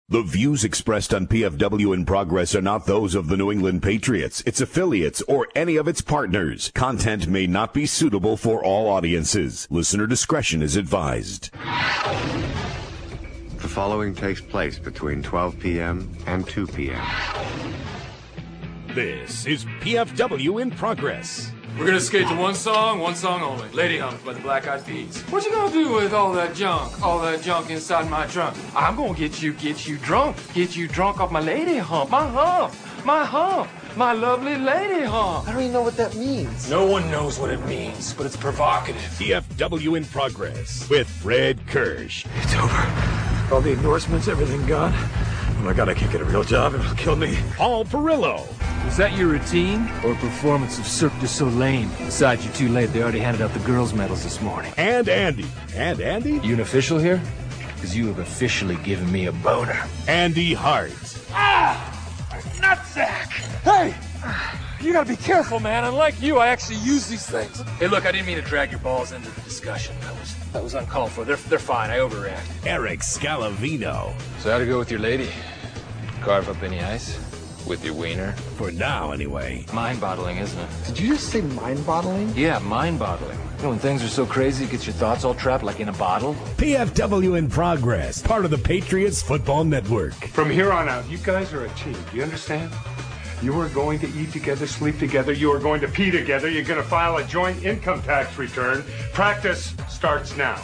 The views expressed on PFW in Progress are not those of the New England Patriots, its affiliates, or any of its partners. Content may not be suitable for all audiences. Listener discretion is advised. The following takes place between 12 p.m. and 2 p.m. This is PFW in Progress. We're gonna skate to one song only. Lady Hump by the Black Eyed Peas. What you gonna do with all that junk inside my trunk? I'm gonna get you drunk off my lady hump, my lovely lady hump. I don't even know what that means. No one knows what it means, but it's provocative. PFW in Progress with Fred Kirsch. It's over. All the endorsements, everything gone. Oh my God, I can't get a real job. It'll kill me. Paul Perillo. Was that your routine or a performance of Cirque du Soleil? Besides, you're too late. They already handed out the girls' medals this morning. And Andy. And Andy? You an official here? Because you have officially given me a boner. Andy Hart. Nutsack! Hey! You gotta be careful, man. Unlike you, I actually use these things. Hey, look, I didn't mean to drag your balls into the discussion. That was uncalled for. They're fine. I overreact. Eric Scalavino. So how'd it go with your lady? Carve up any ice? With your wiener? For now, anyway. Mind-boggling, isn't it? Did you just say mind-boggling? Yeah, mind-boggling. You know, when things are so crazy, it gets your thoughts all trapped like in a bottle. PFW in Progress, part of the Patriots Football Network. From here on out, you guys are a team. Do you understand? You are going to eat together, sleep together. You are going to pee together. You're going to file a joint income tax return. Practice starts now.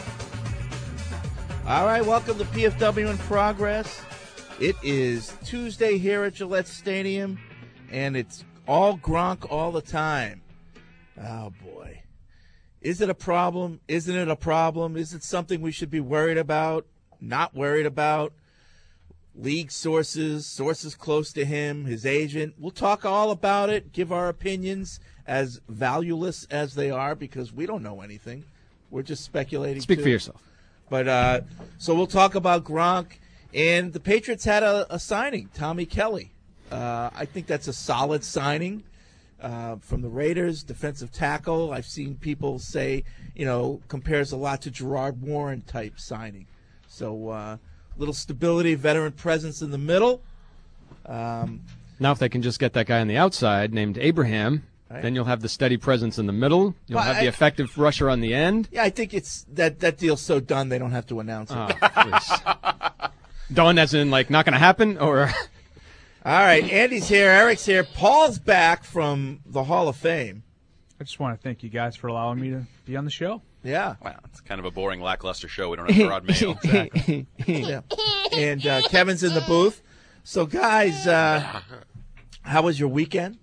All right, welcome to PFW in Progress. It is Tuesday here at Gillette Stadium, and it's all Gronk all the time. Oh, boy. Is it a problem? Isn't it a problem? Is it something we should be worried about, not worried about? League sources close to him, his agent. We'll talk all about it, give our opinions, as valueless as they are, because we don't know anything. We're just speculating. Speak for yourself. But so we'll talk about Gronk. And the Patriots had a signing, Tommy Kelly. I think that's a solid signing from the Raiders, defensive tackle. I've seen people say, compares a lot to Gerard Warren type signing. So little stability, veteran presence in the middle. Now if they can just get that guy on the outside named Abraham, right, then you'll have the steady presence in the middle. You'll have the effective rusher on the end. Yeah, I think it's that deal's so done they don't have to announce it. Oh, please. Done as in, like, not going to happen? Or all right, Andy's here, Eric's here. Paul's back from the Hall of Fame. I just want to thank you guys for allowing me to be on the show. Yeah. Wow, it's kind of a boring, lackluster show. We don't have Gerard Mayo. Exactly. Yeah. And Kevin's in the booth. So, guys, how was your weekend?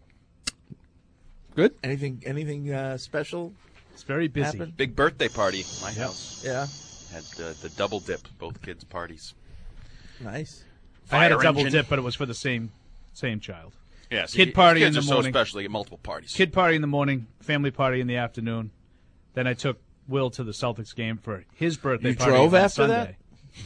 Good. Anything special? It's very busy. Happened? Big birthday party at my house. Yeah. Had the double dip, both kids' parties. Nice. I had a Fire double engine. dip, but it was for the same child. Yeah, so Kid party kids in the are morning. so special, they get multiple parties. Kid party in the morning, family party in the afternoon. Then I took Will to the Celtics game for his birthday You party. drove on after Sunday.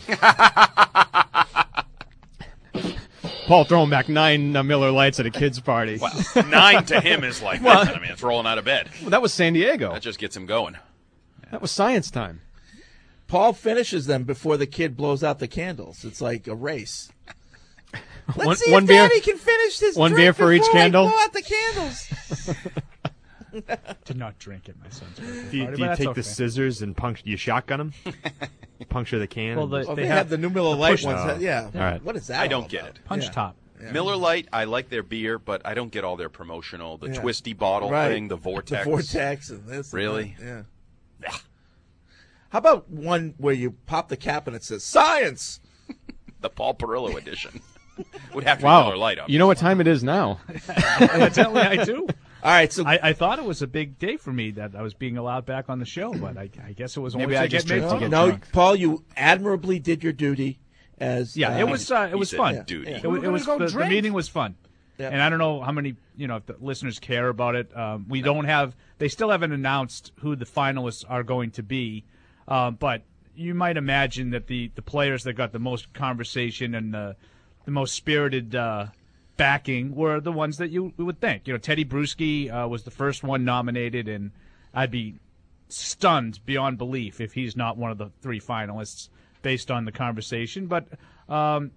Paul throwing back 9 Miller Lights at a kid's party. Well, 9 to him is like nothing. I mean, it's rolling out of bed. Well, that was San Diego. That just gets him going. That was science time. Paul finishes them before the kid blows out the candles. It's like a race. Let's see if Daddy can finish this. One drink beer for each before I candle. blow out the candles. Did not drink at my son's birthday Do you party, but that's take okay. the scissors and you shotgun them? Puncture the can? Well, They have the new Miller Lite ones. Oh. Yeah. All right. What is that? I all don't get about? it. Punch Yeah. top. Yeah. Miller Lite, I like their beer, but I don't get all their promotional, the Yeah. twisty bottle Right. thing, the Vortex. The Vortex and this. and Really? that. Yeah. How about one where you pop the cap and it says science? The Paul Perillo edition. Would have to be Wow. Miller Lite up. You know what time it is now. Evidently, I do. All right, so I thought it was a big day for me that I was being allowed back on the show, but I guess it was only Maybe to I get just made drink fun to of. get no, drunk. Paul, you admirably did your duty as Yeah, it was He fun. said duty. Yeah. It was the meeting was fun, Yeah. and I don't know how many if the listeners care about it. We don't have. They still haven't announced who the finalists are going to be, but you might imagine that the players that got the most conversation and the most spirited backing were the ones that you would think. Teddy Bruschi was the first one nominated, and I'd be stunned beyond belief if he's not one of the 3 finalists based on the conversation. But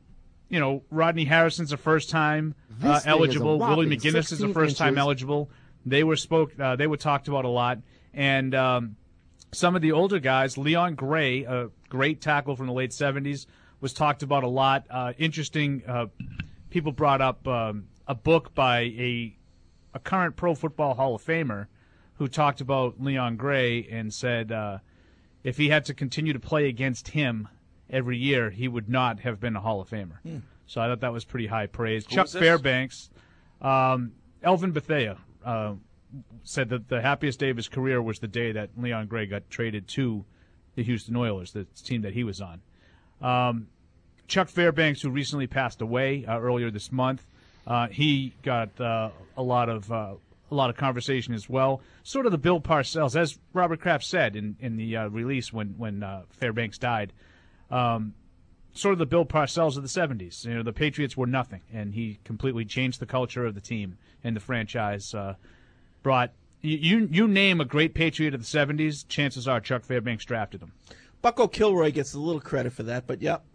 Rodney Harrison's a first-time eligible. Willie McGinnis is a first-time eligible. They were talked about a lot. And some of the older guys, Leon Gray, a great tackle from the late 70s, was talked about a lot. Interesting. People brought up a book by a current Pro Football Hall of Famer who talked about Leon Gray and said if he had to continue to play against him every year, he would not have been a Hall of Famer. So I thought that was pretty high praise. Chuck Fairbanks, Elvin Bethea said that the happiest day of his career was the day that Leon Gray got traded to the Houston Oilers, the team that he was on. Chuck Fairbanks, who recently passed away earlier this month, he got a lot of conversation as well. Sort of the Bill Parcells, as Robert Kraft said in the release when Fairbanks died. Sort of the Bill Parcells of the 70s. The Patriots were nothing, and he completely changed the culture of the team and the franchise. Brought you name a great Patriot of the 70s, chances are Chuck Fairbanks drafted him. Bucko Kilroy gets a little credit for that, but yep.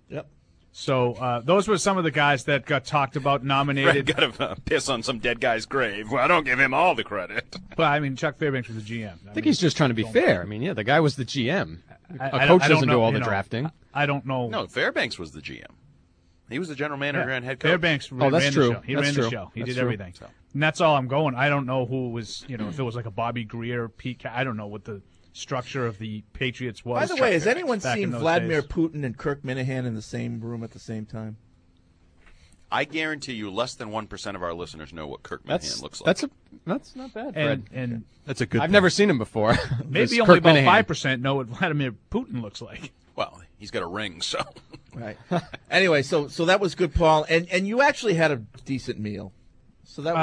So those were some of the guys that got talked about, nominated. Got to piss on some dead guy's grave. Well, I don't give him all the credit. But I mean, Chuck Fairbanks was the GM. I think he's just trying to be fair. I mean, the guy was the GM. A coach doesn't do all the drafting. I don't know. No, Fairbanks was the GM. He was the general manager and head coach. Fairbanks ran the show. He ran the show. He did everything. So. And that's all I'm going. I don't know who was, if it was like a Bobby Greer, Pete. I don't know what the structure of the Patriots was. By the way, has anyone seen Vladimir Putin and Kirk Minahan in the same room at the same time? I guarantee you less than 1% of our listeners know what Kirk Minahan looks like. That's not bad, Fred. And that's a good I've never seen him before. Maybe only about 5% know what Vladimir Putin looks like. Well, he's got a ring, so. Right. Anyway, so that was good, Paul. And you actually had a decent meal. So that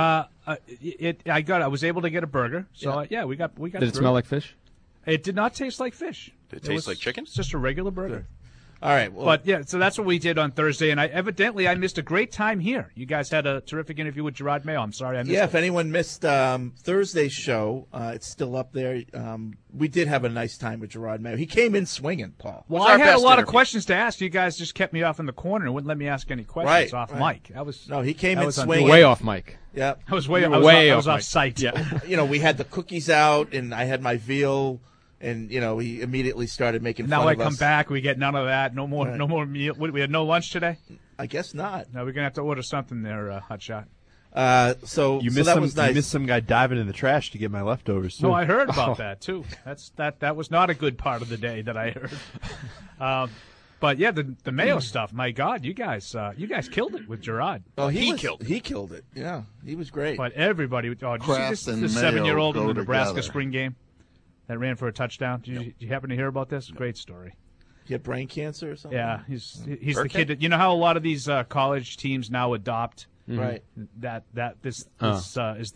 I was able to get a burger. So we got Did it smell like fish? It did not taste like fish. Did it taste like chicken? It's just a regular burger. Good. All right. Well, but, yeah, so that's what we did on Thursday, and I missed a great time here. You guys had a terrific interview with Gerard Mayo. I'm sorry I missed it. Yeah, if anyone missed Thursday's show, it's still up there. We did have a nice time with Gerard Mayo. He came in swinging, Paul. Well, I had a lot of questions to ask. You guys just kept me off in the corner and wouldn't let me ask any questions off mic. He came in swinging. Way off mic. Yeah. I was way off site. Yeah. We had the cookies out, and I had my veal. And, he immediately started making fun of us. Now I come back, we get none of that. No more meal. We had no lunch today? I guess not. No, we're going to have to order something there, Hotshot. So that was nice. You missed some guy diving in the trash to get my leftovers, too. No, I heard about that, too. That was not a good part of the day that I heard. But, yeah, the Mayo stuff, my God, you guys killed it with Gerard. Oh, he killed it. Yeah, he was great. But everybody, did you see this 7-year-old in the Nebraska spring game that ran for a touchdown? Did you happen to hear about this? Great story. He had brain cancer or something? Yeah, he's the kid that, you know how a lot of these college teams now adopt? Right. This is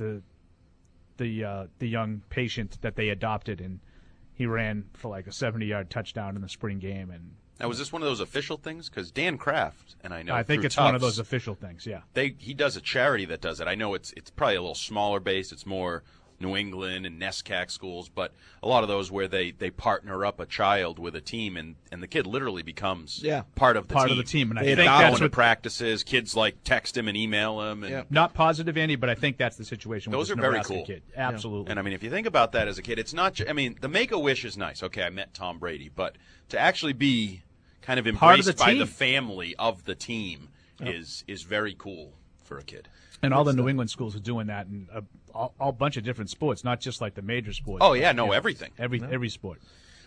the young patient that they adopted, and he ran for like a 70-yard touchdown in the spring game. And now, was this one of those official things? Because Dan Kraft, and I know I think it's Tufts, one of those official things, yeah. He does a charity that does it. I know it's probably a little smaller base. It's more New England and NESCAC schools, but a lot of those where they partner up a child with a team, and the kid literally becomes part of the team. And I think that's what practices. Kids text him and email him. And not positive, Andy, but I think that's the situation. Those with are this very Nebraska cool. Kid. Absolutely. And I mean, if you think about that as a kid, it's not. The Make-A-Wish is nice. Okay, I met Tom Brady, but to actually be kind of embraced by the family of the team is very cool for a kid. And all the New England schools are doing that in a bunch of different sports, not just like the major sports. Oh, yeah, everything. Every sport.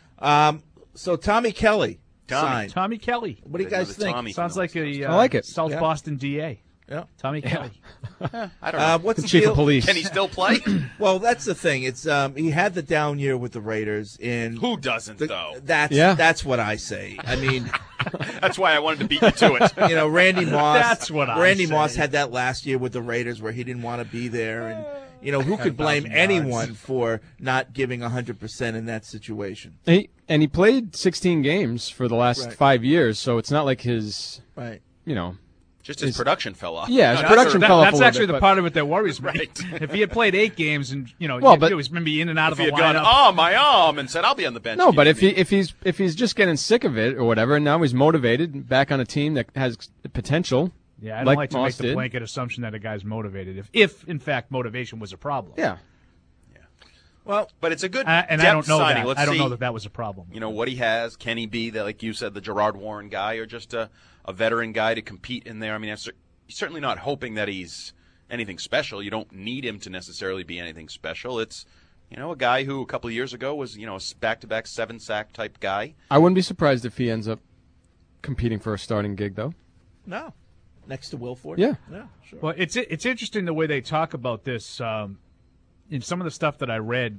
So Tommy Kelly signed. Tommy Kelly. What do you guys think? Sounds like a I like it. South Boston DA. Yeah. Tommy Kelly. I don't know. What's the chief deal? of police. Can he still play? Well, that's the thing. It's he had the down year with the Raiders. Who doesn't, though? That's what I say. I mean, that's why I wanted to beat you to it. Randy Moss. That's what I Randy say. Moss had that last year with the Raiders where he didn't want to be there, and who could blame anyone for not giving 100% in that situation? And he played 16 games for the last 5 years, so it's not like his Just his production fell off. Yeah, his production fell off. That's actually the bit, part of it that worries me. Right. If he had played 8 games and he was maybe in and out of the lineup, if he had gone, my arm, and said, "I'll be on the bench." No, but if he's just getting sick of it or whatever, and now he's motivated, back on a team that has potential. Yeah, I don't like to make the blanket assumption that a guy's motivated. If in fact motivation was a problem. Yeah. Well, but it's a good and depth I don't know signing. that. Let's I don't see, know that was a problem. What he has. Can he be that, like you said, the Gerard Warren guy, or just a veteran guy to compete in there? I mean, he's certainly not hoping that he's anything special. You don't need him to necessarily be anything special. It's a guy who a couple of years ago was a back-to-back 7-sack type guy. I wouldn't be surprised if he ends up competing for a starting gig, though. No, next to Wilford. Yeah, sure. Well, it's interesting the way they talk about this. In some of the stuff that I read,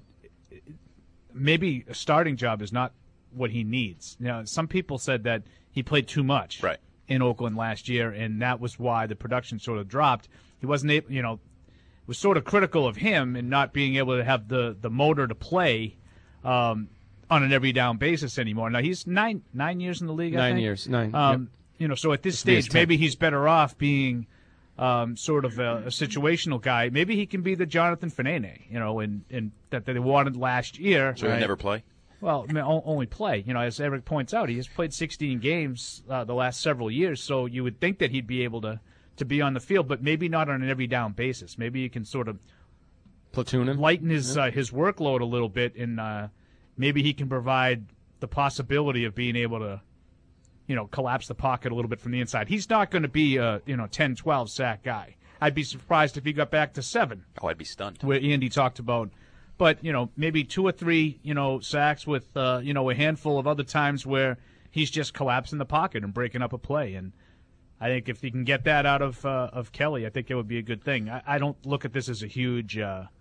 maybe a starting job is not what he needs. Some people said that he played too much in Oakland last year, and that was why the production sort of dropped. He wasn't able, was sort of critical of him and not being able to have the motor to play on an every down basis anymore. Now he's nine years in the league. 9 years, 9. So at this stage, maybe he's better off being sort of a situational guy. Maybe he can be the Jonathan Fanene, and that they wanted last year. So he'll never play? Well, only play. As Eric points out, he has played 16 games the last several years, so you would think that he'd be able to be on the field, but maybe not on an every down basis. Maybe you can sort of platoon him, lighten his workload a little bit, and maybe he can provide the possibility of being able to collapse the pocket a little bit from the inside. He's not going to be a 10, 12 sack guy. I'd be surprised if he got back to 7. Oh, I'd be stunned. Where Andy talked about, but maybe 2 or 3 sacks with a handful of other times where he's just collapsing the pocket and breaking up a play. And I think if he can get that out of Kelly, I think it would be a good thing. I don't look at this as a huge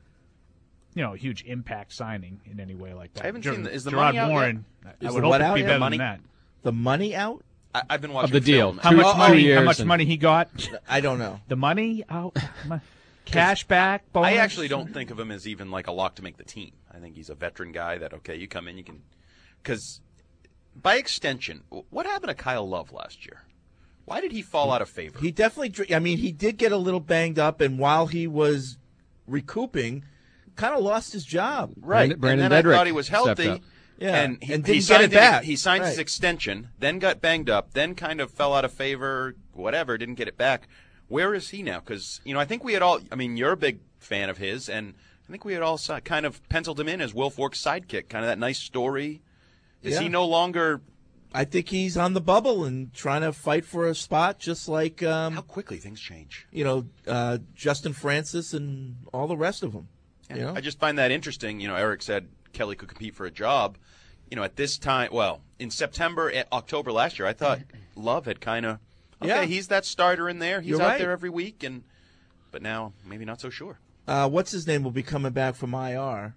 huge impact signing in any way like that. I haven't seen is the Gerard money out Warren, yet? I would hope it'd be better than that. The money out? I've been watching of the deal. film. How much money he got? I don't know. The money out? Cash back? Bonus? I actually don't think of him as even like a lock to make the team. I think he's a veteran guy that, you come in, you can... Because by extension, what happened to Kyle Love last year? Why did he fall out of favor? He definitely... he did get a little banged up, and while he was recouping, kind of lost his job. Right. Brandon and then Dedrick I thought he was healthy. Yeah, and he didn't signed get it back. He signed his extension, then got banged up, then kind of fell out of favor, whatever, didn't get it back. Where is he now? Because, I think we had all, you're a big fan of his, and I think we had all kind of penciled him in as Will Fork's sidekick, kind of that nice story. Is he no longer... I think he's on the bubble and trying to fight for a spot, just like... how quickly things change. Justin Francis and all the rest of them. I just find that interesting. Eric said Kelly could compete for a job. At this time, in September, October last year, I thought Love had kind of, he's that starter in there. He's out there every week, but now maybe not so sure. What's his name will be coming back from IR.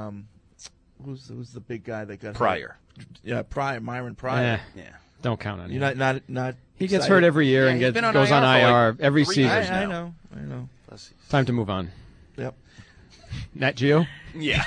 Who's the big guy that got Pryor? Hurt? Yeah, Pryor, Myron Pryor. Yeah, don't count on him. You're not. He gets hurt every year and goes on IR every season. I know. Time to move on. Yep. Nat Geo? Yeah.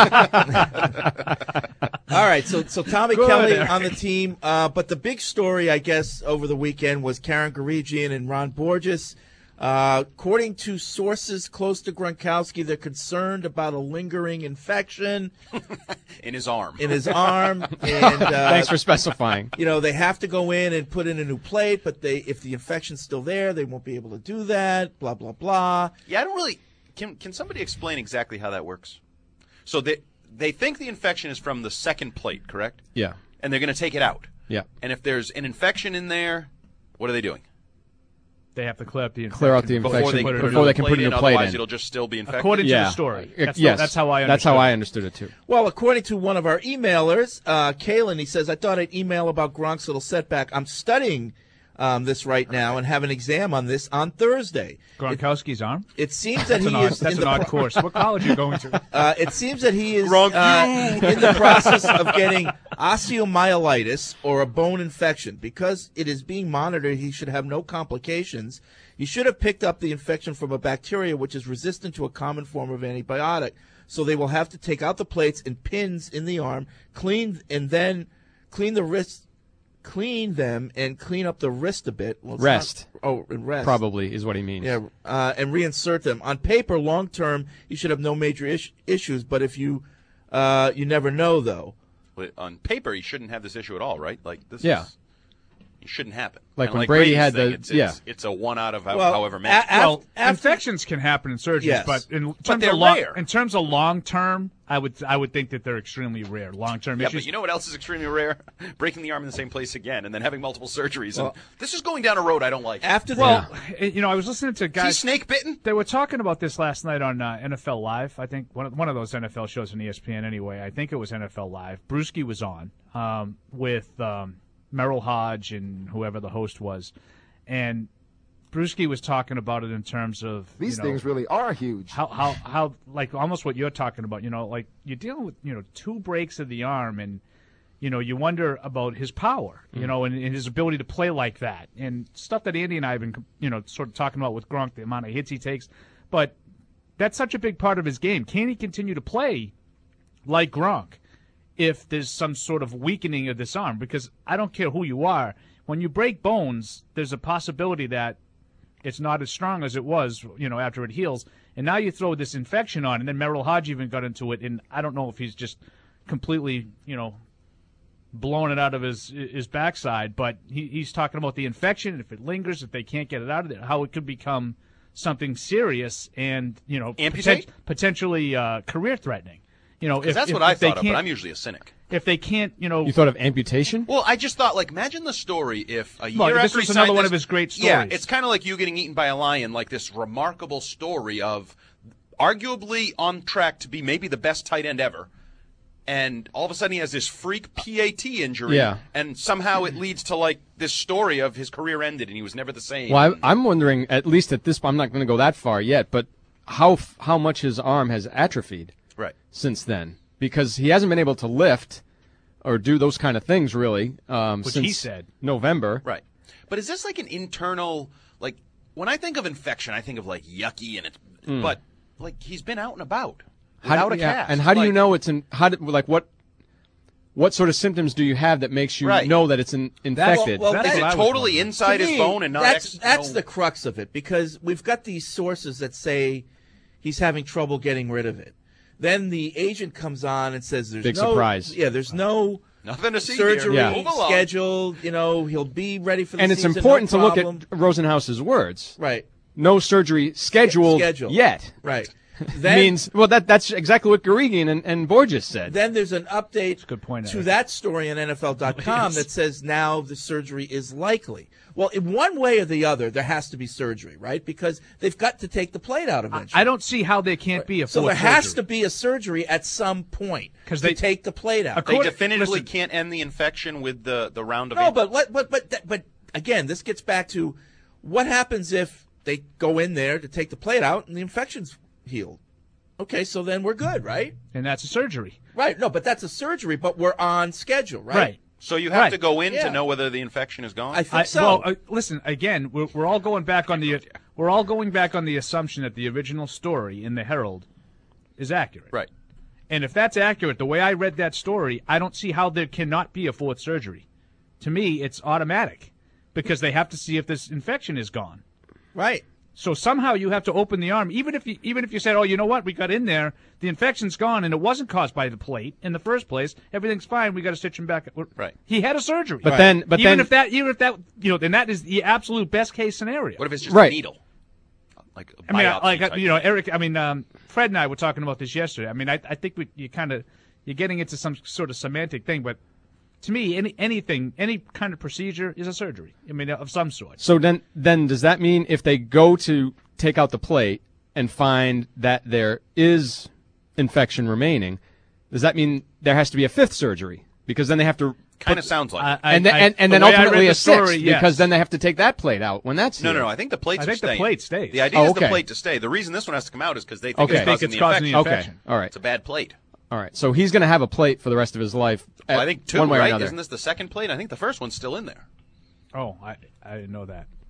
All right, so Tommy Kelly on the team. But the big story, I guess, over the weekend was Karen Garigian and Ron Borges. According to sources close to Gronkowski, they're concerned about a lingering infection in his arm. And thanks for specifying. They have to go in and put in a new plate, but if the infection's still there, they won't be able to do that. Blah blah blah. Yeah, I don't really. Can somebody explain exactly how that works? So they think the infection is from the second plate, correct? Yeah. And they're going to take it out. Yeah. And if there's an infection in there, what are they doing? They have to clear out the infection. Clear out the infection before they can put a new plate in. Otherwise, it'll just still be infected. According to the story. That's how I understood it. That's how I understood it, too. Well, according to one of our emailers, Kalen, he says, I thought I'd email about Gronk's little setback. I'm studying this right now and have an exam on this on Thursday. Gronkowski's arm? It seems that that's an odd course. What college are you going to? It seems that he is in the process of getting osteomyelitis or a bone infection. Because it is being monitored, he should have no complications. He should have picked up the infection from a bacteria which is resistant to a common form of antibiotic. So they will have to take out the plates and pins in the arm, clean the wrist clean them and clean up the wrist a bit. Well, rest. Rest. Probably is what he means. Yeah, and reinsert them. On paper, long term, you should have no major issues. But if you never know, though. On paper, you shouldn't have this issue at all, right? Like this. Yeah. It shouldn't happen. Like and when like Brady Brady's had thing, it's a 1 out of however many. Infections can happen in surgeries, Yes. but they're rare. In terms of long term, I would think that they're extremely rare. Long term Yeah, issues. but you know what else is extremely rare? Breaking the arm in the same place again, and then having multiple surgeries. And this is going down a road I don't like. I was listening to guys. Is he snake bitten? They were talking about this last night on NFL Live. I think one of those NFL shows on ESPN. Anyway, I think it was NFL Live. Brewski was on with Merrill Hodge and whoever the host was, and Brewski was talking about it in terms of these things really are huge. How like almost what you're talking about. Like you're dealing with 2 breaks of the arm, and you wonder about his power, and his ability to play like that, and stuff that Andy and I have been sort of talking about with Gronk, the amount of hits he takes, but that's such a big part of his game. Can he continue to play like Gronk if there's some sort of weakening of this arm? Because I don't care who you are, when you break bones, there's a possibility that it's not as strong as it was, after it heals. And now you throw this infection on, and then Merrill Hodge even got into it, and I don't know if he's just completely, blowing it out of his backside, but he's talking about the infection, if it lingers, if they can't get it out of there, how it could become something serious and, potentially career-threatening. That's what I thought of, but I'm usually a cynic. If they can't, You thought of amputation? Well, I just thought, imagine the story if a year this after was he another signed one this, of his great stories. Yeah, it's kind of like you getting eaten by a lion, like this remarkable story of arguably on track to be maybe the best tight end ever. And all of a sudden he has this freak PAT injury, and somehow it leads to this story of his career ended and he was never the same. Well, I'm wondering, at least at this point, I'm not going to go that far yet, but how much his arm has atrophied since then. Because he hasn't been able to lift or do those kind of things, really, Which since he said. November. Right. But is this an internal, when I think of infection, I think of yucky and it's, but he's been out and about without a cast. And how do you know it's what sort of symptoms do you have that makes you know that it's infected? Is it totally inside his bone and not that's the crux of it, because we've got these sources that say he's having trouble getting rid of it. Then the agent comes on and says there's big surprise. Yeah, there's nothing to see surgery here. scheduled. He'll be ready for the season. And it's important to look at Rosenhaus's words. Right. No surgery scheduled yet. Right. Then, means that's exactly what Guregian and Borges said. Then there's an update good point, to that story on NFL.com that says now the surgery is likely. Well, in one way or the other, there has to be surgery, right? Because they've got to take the plate out eventually. I don't see how there can't be a So there surgery. has to be a surgery at some point to take the plate out. They definitively can't end the infection with the round of. No, but again, this gets back to what happens if they go in there to take the plate out and the infection's healed. Okay, so then we're good, right? And that's a surgery. Right. No, but that's a surgery, but we're on schedule, right? Right. So you have to go in to know whether the infection is gone? I think so. Well, listen, again, we're all going back on the assumption that the original story in the Herald is accurate. Right. And if that's accurate, the way I read that story, I don't see how there cannot be a fourth surgery. To me, it's automatic because they have to see if this infection is gone. Right. So somehow you have to open the arm, even if you said, oh, you know what, we got in there, the infection's gone, and it wasn't caused by the plate in the first place. Everything's fine. We got to stitch him back. Right. He had a surgery. But then, even if that, then that is the absolute best case scenario. What if it's just a needle? Like a Eric. Fred and I were talking about this yesterday. I mean, I think you're getting into some sort of semantic thing, but. To me, any kind of procedure is a surgery. I mean, of some sort. So then does that mean if they go to take out the plate and find that there is infection remaining, does that mean there has to be a fifth surgery? Because then they have to kind of sounds like and then ultimately a sixth because then they have to take that plate out when that's no. I think the plates. The plate stays. The idea is the plate to stay. The reason this one has to come out is because they think it's causing the infection. Okay, all right, it's a bad plate. All right, so he's going to have a plate for the rest of his life. I think two, one way right? Or another. Isn't this the second plate? I think the first one's still in there. Oh, I didn't know that.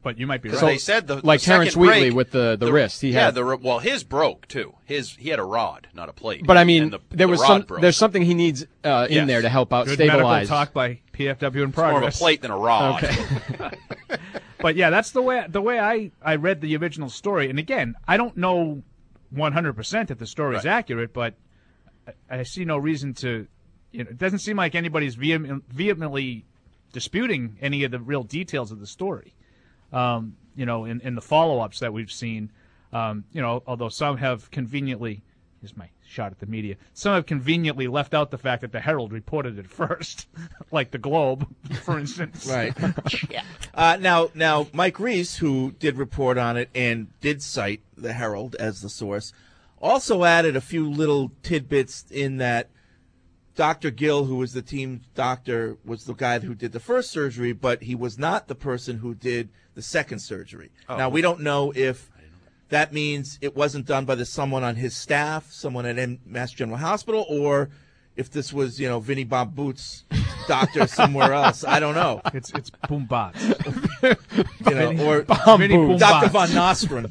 but you might be Because right. they said the like the Terrence second Wheatley break, with the wrist. He had, well, his broke too. He had a rod, not a plate. but I mean, And there was rod broke. there's something he needs in there to help out Good stabilize. medical talk by PFW in It's more of a progress. plate than a rod. Okay. But yeah, that's the way I read the original story. And again, I don't know 100% if the story is accurate, but I see no reason to. It doesn't seem like anybody's vehemently disputing any of the real details of the story. In the follow-ups that we've seen, although some have conveniently. Here's my shot at the media. Some have conveniently left out the fact that the Herald reported it first, like the Globe, for instance. Right. Now, Mike Reese, who did report on it and did cite the Herald as the source, also added a few little tidbits in that Dr. Gill, who was the team doctor, was the guy who did the first surgery, but he was not the person who did the second surgery. Oh. Now, we don't know if that means it wasn't done by someone on his staff, someone at Mass General Hospital, or if this was, Vinnie Bob Boots' doctor somewhere else. I don't know. It's Boom Bots. Or Vinnie Dr. Boom Von Nostrum.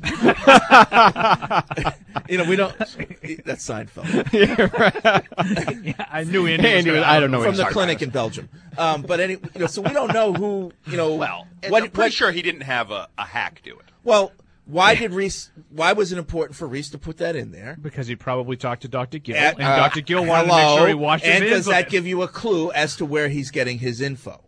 We don't. That's Seinfeld. Yeah, I knew Andy was I don't know from the clinic in Belgium. But anyway, so we don't know who. Well, I'm pretty sure he didn't have a hack do it. Well, why was it important for Reese to put that in there? Because he probably talked to Dr. Gill, and Dr. Gill wanted to make sure he watched his And hands. does that give you a clue as to where he's getting his info?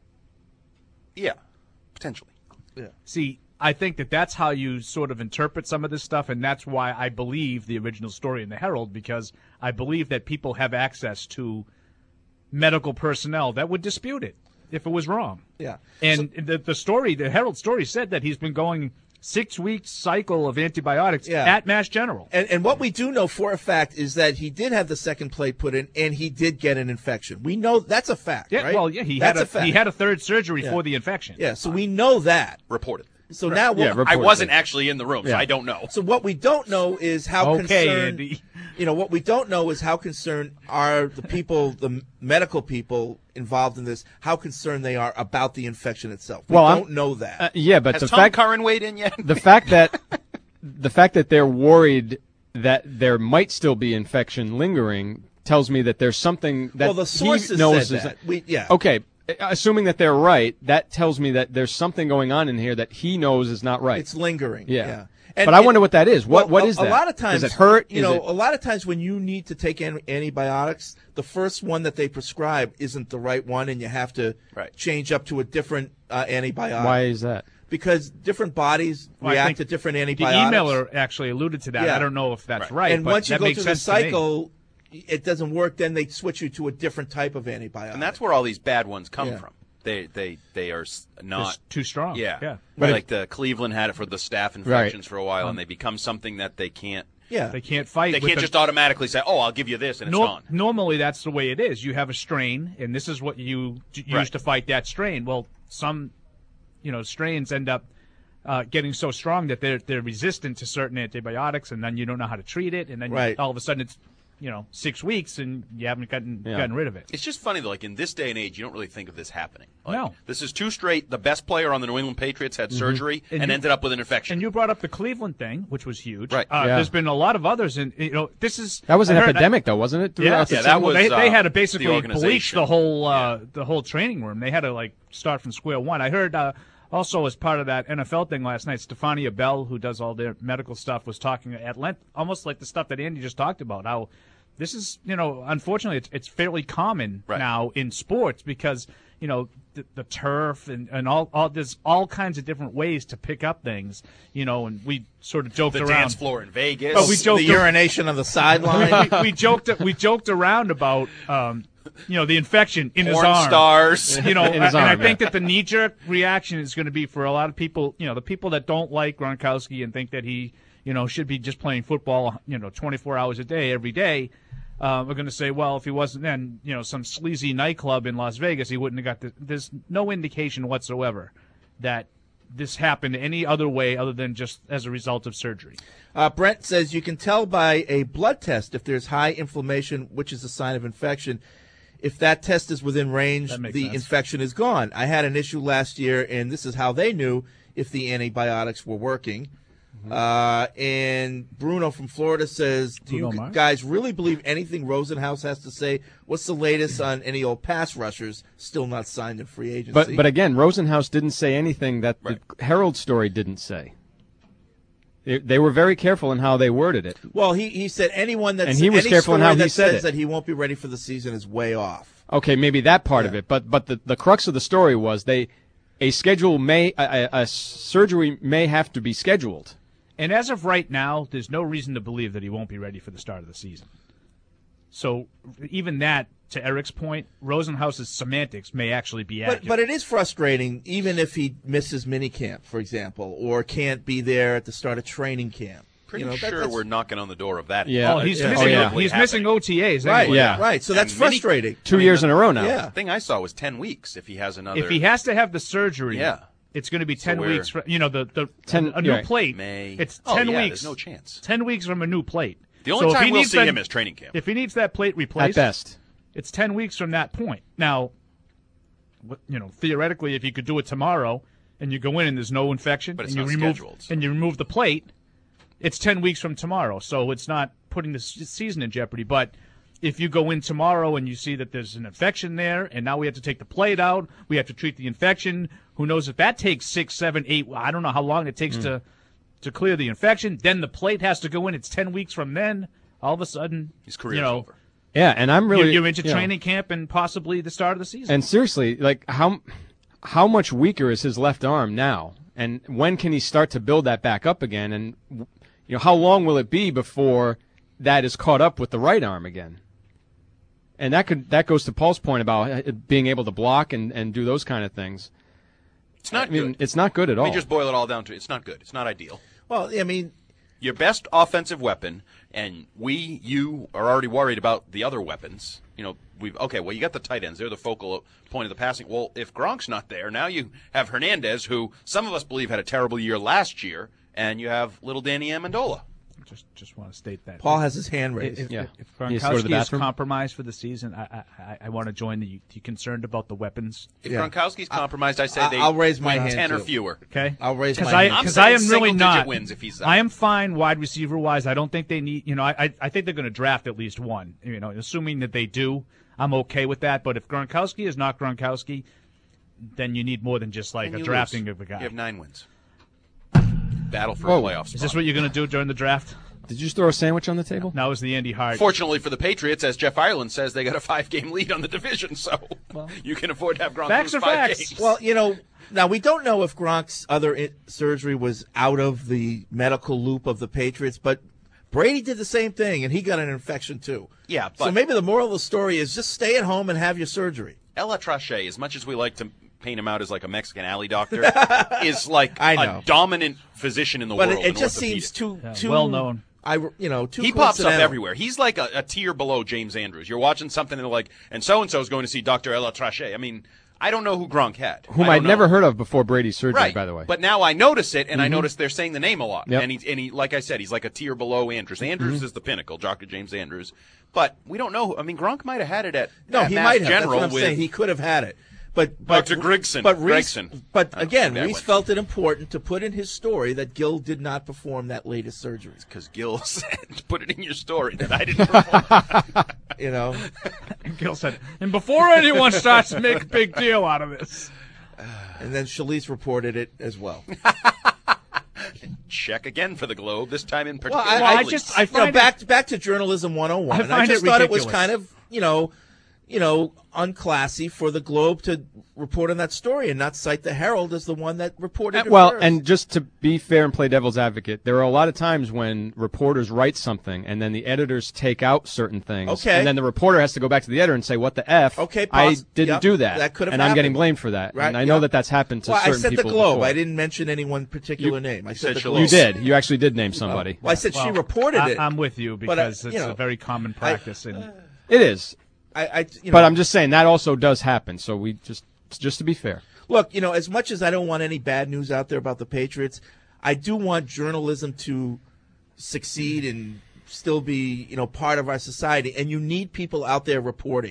Yeah, potentially. Yeah. See, I think that's how you sort of interpret some of this stuff, and that's why I believe the original story in the Herald, because I believe that people have access to medical personnel that would dispute it if it was wrong. Yeah. And the Herald story said that he's been going 6-week cycle of antibiotics at Mass General. And what we do know for a fact is that he did have the second plate put in, and he did get an infection. We know that's a fact, Yeah, right? well, yeah, he That's had a fact. he had a third surgery for the infection. Yeah, so we know that. Reported. So now I wasn't actually in the room, so I don't know. So what we don't know is how concerned. Andy. What we don't know is how concerned are the people, the medical people involved in this, how concerned they are about the infection itself. We don't know that. But Has Tom Curran weighed in yet? The fact that they're worried that there might still be infection lingering tells me that there's something that the sources he knows said that. Okay. Assuming that they're right, that tells me that there's something going on in here that he knows is not right. It's lingering. Yeah. And, but I wonder what that is. What is that? A lot of times, does it hurt? A lot of times when you need to take antibiotics, the first one that they prescribe isn't the right one, and you have to change up to a different antibiotic. Why is that? Because different bodies react to different antibiotics. The emailer actually alluded to that. Yeah. I don't know if that's right. And but once you that go makes through the sense to me. cycle, it doesn't work. Then they switch you to a different type of antibiotic. And that's where all these bad ones come from. They are not too strong. Yeah. But like the Cleveland had it for the staph infections for a while, and they become something that they can't. Yeah. They can't fight. They can't just automatically say, "Oh, I'll give you this," and it's gone. Normally, that's the way it is. You have a strain, and this is what you use to fight that strain. Well, some, strains end up getting so strong that they're resistant to certain antibiotics, and then you don't know how to treat it, and then all of a sudden it's 6 weeks and you haven't gotten rid of it. It's just funny though. Like in this day and age, you don't really think of this happening. Like, No. This is two straight. The best player on the New England Patriots had surgery and ended up with an infection. And you brought up the Cleveland thing, which was huge. Right. There's been a lot of others, and this is That was an epidemic, though, wasn't it? Yeah, that was. They had to the basically bleach organization. the whole training room. They had to start from square one. I heard also as part of that NFL thing last night, Stefania Bell, who does all their medical stuff, was talking at length, almost like the stuff that Andy just talked about. How this is, unfortunately, it's fairly common now in sports because the turf and all there's all kinds of different ways to pick up things, and we sort of joked the around. dance floor in Vegas. But we joked the urination on the sideline. we joked around about the infection in his Porn arm. stars. And I think that the knee-jerk reaction is going to be for a lot of people, the people that don't like Gronkowski and think that he, should be just playing football, 24 hours a day, every day. We're going to say, well, if he wasn't then, some sleazy nightclub in Las Vegas, he wouldn't have got there's no indication whatsoever that this happened any other way other than just as a result of surgery. Brent says you can tell by a blood test if there's high inflammation, which is a sign of infection. if that test is within range, That makes the sense. infection is gone. I had an issue last year, and this is how they knew if the antibiotics were working. And Bruno from Florida says, do Bruno you Mars? guys really believe anything Rosenhaus has to say? What's the latest on any old pass rushers still not signed in free agency? But again, Rosenhaus didn't say anything that the Herald story didn't say. They were very careful in how they worded it. Well, he said anyone that's And he was any careful in story how he that said says it. that he won't be ready for the season is way off. Okay, maybe that part of it, but the crux of the story was a surgery may have to be scheduled. And as of right now, there's no reason to believe that he won't be ready for the start of the season. So even that, to Eric's point, Rosenhaus's semantics may actually be accurate. But it is frustrating, even if he misses minicamp, for example, or can't be there at the start of training camp. Pretty You know, sure that's- we're knocking on the door of that. Yeah. Oh, he's Yeah. missing. Oh, yeah. He's missing OTAs. Right, Anyway. Yeah. right. So that's And mini- frustrating. 2 years in a row now. Yeah. The thing I saw was 10 weeks if he has another. If he has to have the surgery, Yeah. it's going to be 10 we're- weeks. The 10 a new right. plate. May. It's Oh, 10 yeah, weeks. there's no chance. 10 weeks from a new plate. The only So if time he we'll needs see that- him is training camp. If he needs that plate replaced, At best. it's 10 weeks from that point. Now, theoretically, if you could do it tomorrow and you go in and there's no infection, But it's and you not remove scheduled, so- and you remove the plate, it's 10 weeks from tomorrow. So it's not putting the season in jeopardy. But if you go in tomorrow and you see that there's an infection there, and now we have to take the plate out, we have to treat the infection. Who knows if that takes 6, 7, 8? I don't know how long it takes to clear the infection. Then the plate has to go in. It's 10 weeks from then. All of a sudden, His career's over. Yeah, and I'm really you're into you know, training camp and possibly the start of the season. And seriously, like how much weaker is his left arm now? And when can he start to build that back up again? And how long will it be before that is caught up with the right arm again? And that goes to Paul's point about being able to block and do those kind of things. It's not good. It's not good at all. Let me just boil it all down to it's not good. It's not ideal. Well, I mean, Your best offensive weapon, and you are already worried about the other weapons. You got the tight ends. They're the focal point of the passing. Well, if Gronk's not there, now you have Hernandez, who some of us believe had a terrible year last year, and you have little Danny Amendola. Just want to state that Paul has his hand raised. If He has to go to the Gronkowski is bathroom? compromised for the season, I want to join you concerned about the weapons. If Yeah. Gronkowski's compromised, I say I'll raise my win hand, 10 or too. fewer. Okay, I'll raise my because hand. I'm I saying am really single-digit not. wins if he's out. I am fine wide receiver wise. I don't think they need. I think they're going to draft at least one. Assuming that they do, I'm okay with that. But if Gronkowski is not Gronkowski, then you need more than just like And a you drafting lose. of a guy. You have 9 wins. Battle for Whoa. a playoff spot. Is this what you're going to do during the draft? Did you just throw a sandwich on the table? Now is the Andy Hart. Fortunately for the Patriots, as Jeff Ireland says, they got a 5-game lead on the division, so you can afford to have Gronk Facts lose are 5 facts. games. Well, now we don't know if Gronk's other surgery was out of the medical loop of the Patriots, but Brady did the same thing, and he got an infection too. Yeah, So but maybe the moral of the story is just stay at home and have your surgery. Ella Trache, as much as we like to paint him out as like a Mexican alley doctor, is like I know. a dominant physician in the But world. it in just orthopedics. seems too well known. Too He pops up coincidental. everywhere. He's like a tier below James Andrews. You're watching something and they're like, and so-and-so is going to see Dr. Ella Trache. I mean, I don't know who Gronk had. Whom I I'd don't never know. heard of before Brady's surgery, Right, by the way. But now I notice it, and I notice they're saying the name a lot. Yep. And he, like I said, he's like a tier below Andrews. Andrews is the pinnacle, Dr. James Andrews. But we don't know. I mean, Gronk might have had it at He Mass might have. That's General what I'm with saying. He could have had it. But Dr. Grigson. But Reese, Gregson. but I don't again, think that Reese went. felt it important to put in his story that Gill did not perform that latest surgery. Because Gil said, put it in your story that I didn't perform. Gil said, and before anyone starts to make a big deal out of this. And then Schalise reported it as well. Check again for the Globe, this time in Well, particular. I find back to journalism 101. I find just it thought it was ridiculous. kind of, unclassy for the Globe to report on that story and not cite the Herald as the one that reported it first. And just to be fair and play devil's advocate, there are a lot of times when reporters write something and then the editors take out certain things. Okay. And then the reporter has to go back to the editor and say, what the F? Okay, I didn't yep, do that. that could have and I'm getting happened. blamed for that. Right, And I know yep. that that's happened to Well, I certain said the people Globe. before. I didn't mention any one particular name. I said the said Globe. You did. You actually did name somebody. Well, I said she reported it. I'm with you but, because it's you know, a very common practice. It is. You know, But I'm just saying that also does happen. So we just to be fair. Look, as much as I don't want any bad news out there about the Patriots, I do want journalism to succeed and still be, part of our society. And you need people out there reporting.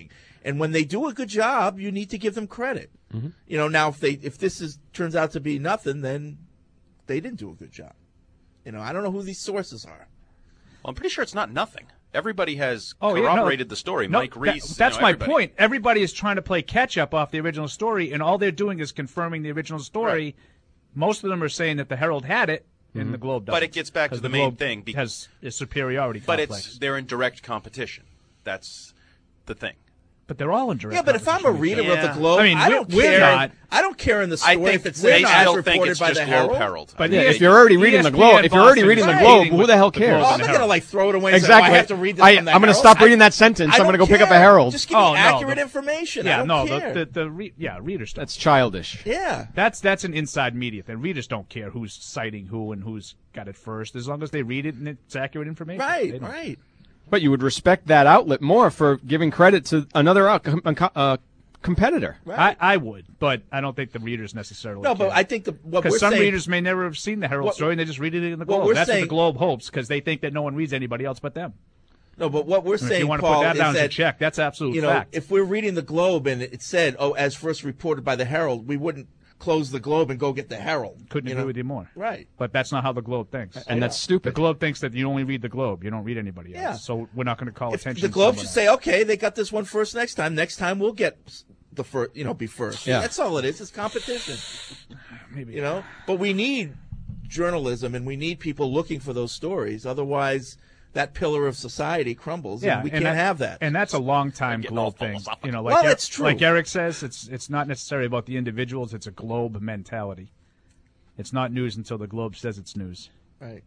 And when they do a good job, you need to give them credit. You know, now if this turns out to be nothing, then they didn't do a good job. You know, I don't know who these sources are. Well, I'm pretty sure it's not nothing. Everybody has corroborated the story. Mike Reese. That's my point. Everybody is trying to play catch up off the original story, and all they're doing is confirming the original story. Right. Most of them are saying that the Herald had it, and the Globe doesn't. But it gets back to the main thing. Because has a superiority complex. But they're in direct competition. That's the thing. But they're all in direct. Yeah, but if I'm a reader of the Globe, I mean, I don't we're care. not. I don't care in the story if it's they as still think reported it's by just the Herald. But if you're already reading the Globe, who the hell cares? I'm not going to like throw it away. Exactly. And say, I have to read this from the I'm going to Herald. stop reading that sentence. I'm going to go pick up a Herald. Just give me accurate information. Yeah, I don't care. Readers stuff. That's childish. Yeah, that's an inside media thing. Readers don't care who's citing who and who's got it first, as long as they read it and it's accurate information. Right. But you would respect that outlet more for giving credit to another competitor. Right. I would, but I don't think the readers necessarily. No, but I think what we're saying, some readers may never have seen the Herald story and they just read it in the Globe. That's what the Globe hopes, because they think that no one reads anybody else but them. No, but what we're saying, if you want to Paul, put that down is as a check, that's absolute fact. If we're reading the Globe and it said, as first reported by the Herald, we wouldn't close the Globe and go get the Herald. Couldn't agree with you more. Right. But that's not how the Globe thinks. And that's stupid. The Globe thinks that you only read the Globe. You don't read anybody else. Yeah. So we're not going to call attention the to Globe someone should else. say, okay, they got this one first next time. Next time we'll get the first, be first. Yeah. That's all it is. It's competition. Maybe. But we need journalism and we need people looking for those stories. Otherwise, that pillar of society crumbles. Yeah, and we can't have that. And that's a long-time Globe thing. That's true. Like Eric says, it's not necessarily about the individuals. It's a Globe mentality. It's not news until the Globe says it's news. Right.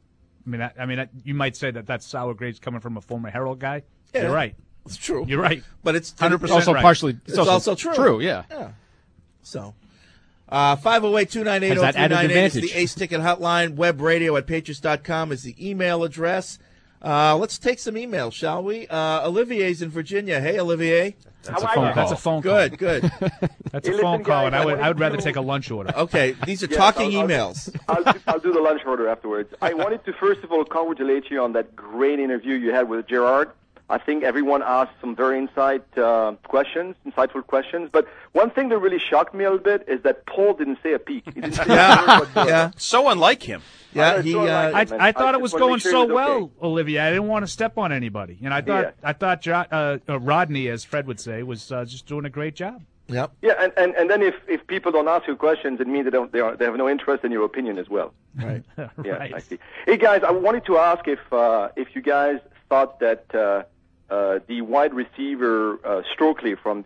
I mean, you might say that that's sour grapes coming from a former Herald guy. Yeah, You're right. It's true. You're right. But it's 100% also right. partially. It's also true. True, yeah. So, 508-298-0398 Has that added is advantage? the Ace Ticket Hotline. WebRadio@Patriots.com is the email address. Let's take some emails, shall we? Olivier's in Virginia. Hey, Olivier. That's a phone call. That's a phone call. Good. That's a phone call, and I would rather take a lunch order. Okay, these are talking emails. I'll do the lunch order afterwards. I wanted to first of all congratulate you on that great interview you had with Gerard. I think everyone asked some very insightful questions. But one thing that really shocked me a little bit is that Paul didn't say a peep. He didn't say a word whatsoever. So unlike him. Yeah, I thought it was going so well, Olivia. I didn't want to step on anybody, and I thought Rodney, as Fred would say, was just doing a great job. Yep. Yeah, and then if people don't ask you questions, it means they have no interest in your opinion as well. Right. Yeah, Right. I see. Hey guys, I wanted to ask if you guys thought that the wide receiver Stokely from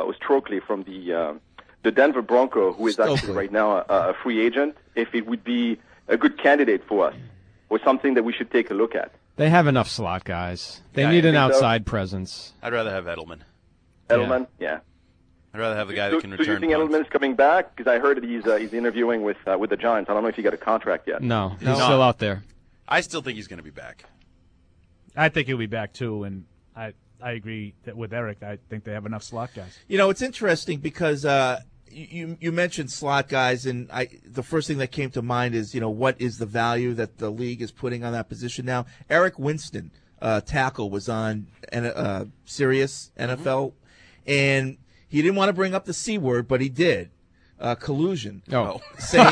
the Denver Bronco, who is actually right now a free agent, if it would be a good candidate for us, or something that we should take a look at. They have enough slot guys. They need an outside presence. I'd rather have Edelman. Edelman, yeah. I'd rather have a guy that can Do return you think punts. Edelman's coming back? Because I heard that he's interviewing with the Giants. I don't know if he got a contract yet. No, he's still out there. I still think he's going to be back. I think he'll be back too, and I agree with Eric. I think they have enough slot guys. It's interesting because you mentioned slot guys, and the first thing that came to mind is, what is the value that the league is putting on that position now? Eric Winston, tackle, was on Sirius NFL, and he didn't want to bring up the C word, but he did. Collusion. Oh. Saying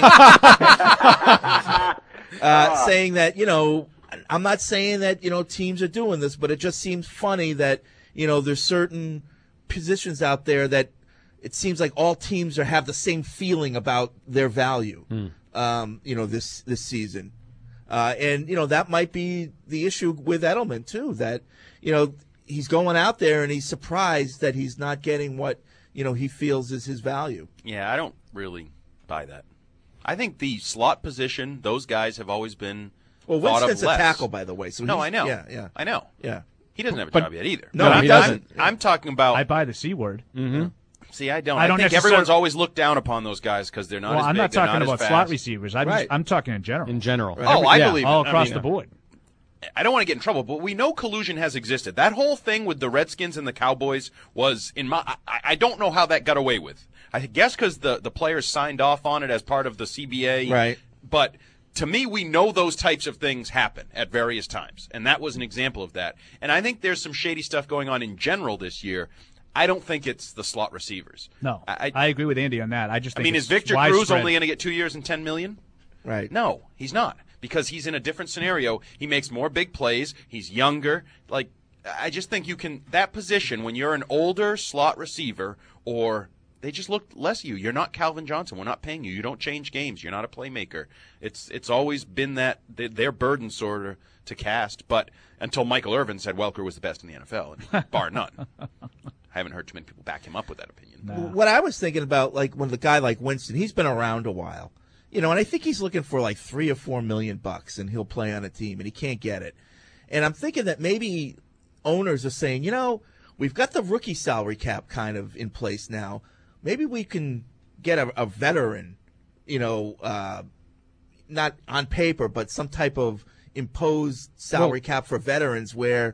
that, I'm not saying that, teams are doing this, but it just seems funny that, there's certain positions out there that it seems like all teams have the same feeling about their value, this season. And that might be the issue with Edelman, too, that, he's going out there and he's surprised that he's not getting what, he feels is his value. Yeah, I don't really buy that. I think the slot position, those guys have always been Well, thought Winston's of less. a tackle, by the way. So no, he's- I know. Yeah. I know. Yeah. He doesn't have a But- job yet either. No, But he doesn't. I'm talking about. I buy the C word. Mm-hmm. See, I don't. I I, don't think necessarily- everyone's always looked down upon those guys because they're not Well, as I'm big. not they're talking not about as slot fast. receivers. Right. I'm talking in general. In general. Oh, I believe all it. I across mean, the board. I don't want to get in trouble, but we know collusion has existed. That whole thing with the Redskins and the Cowboys was in my. I don't know how that got away with. I guess because the players signed off on it as part of the CBA. Right. But to me, we know those types of things happen at various times, and that was an example of that. And I think there's some shady stuff going on in general this year. I don't think it's the slot receivers. No, I agree with Andy on that. I just think is Victor Cruz only going to get 2 years and $10 million? Right. No, he's not, because he's in a different scenario. He makes more big plays. He's younger. Like, I just think you can that position when you're an older slot receiver, or they just look less of you. You're not Calvin Johnson. We're not paying you. You don't change games. You're not a playmaker. It's always been that their burden sort of to cast. But until Michael Irvin said Welker was the best in the NFL, and bar none. I haven't heard too many people back him up with that opinion. What I was thinking about, like when the guy like Winston, he's been around a while, and I think he's looking for like $3 or $4 million, and he'll play on a team, and he can't get it. And I'm thinking that maybe owners are saying, we've got the rookie salary cap kind of in place now. Maybe we can get a veteran, not on paper, but some type of imposed salary cap for veterans where,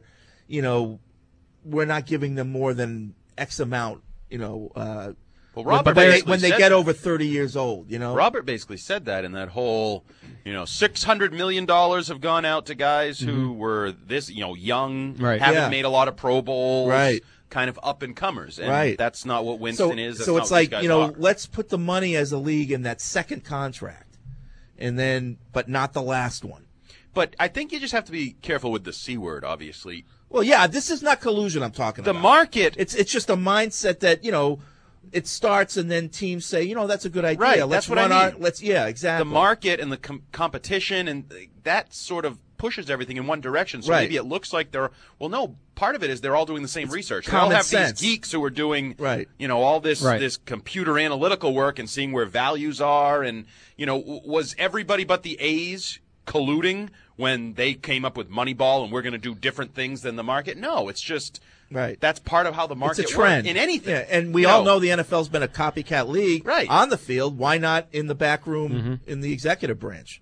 we're not giving them more than X amount, well, Robert when they get over 30 years old, Robert basically said that in that whole, $600 million have gone out to guys who were this, young, haven't made a lot of Pro Bowls, kind of up-and-comers. And that's not what Winston is. That's so it's not like, what these guys are. let's put the money as a league in that second contract, but not the last one. But I think you just have to be careful with the C word, obviously. Well, yeah, this is not collusion I'm talking about. The market. It's just a mindset that, it starts and then teams say, that's a good idea. Right, let's that's what run I mean. Yeah, exactly. The market and the competition, and that sort of pushes everything in one direction. So maybe it looks like part of it is they're all doing the same research. They all have sense. these geeks who are doing, all this computer analytical work and seeing where values are. And, was everybody but the A's colluding when they came up with Moneyball and we're going to do different things than the market? No, it's just that's part of how the market it's a trend works in anything. Yeah, and we all know the NFL's been a copycat league on the field. Why not in the back room in the executive branch?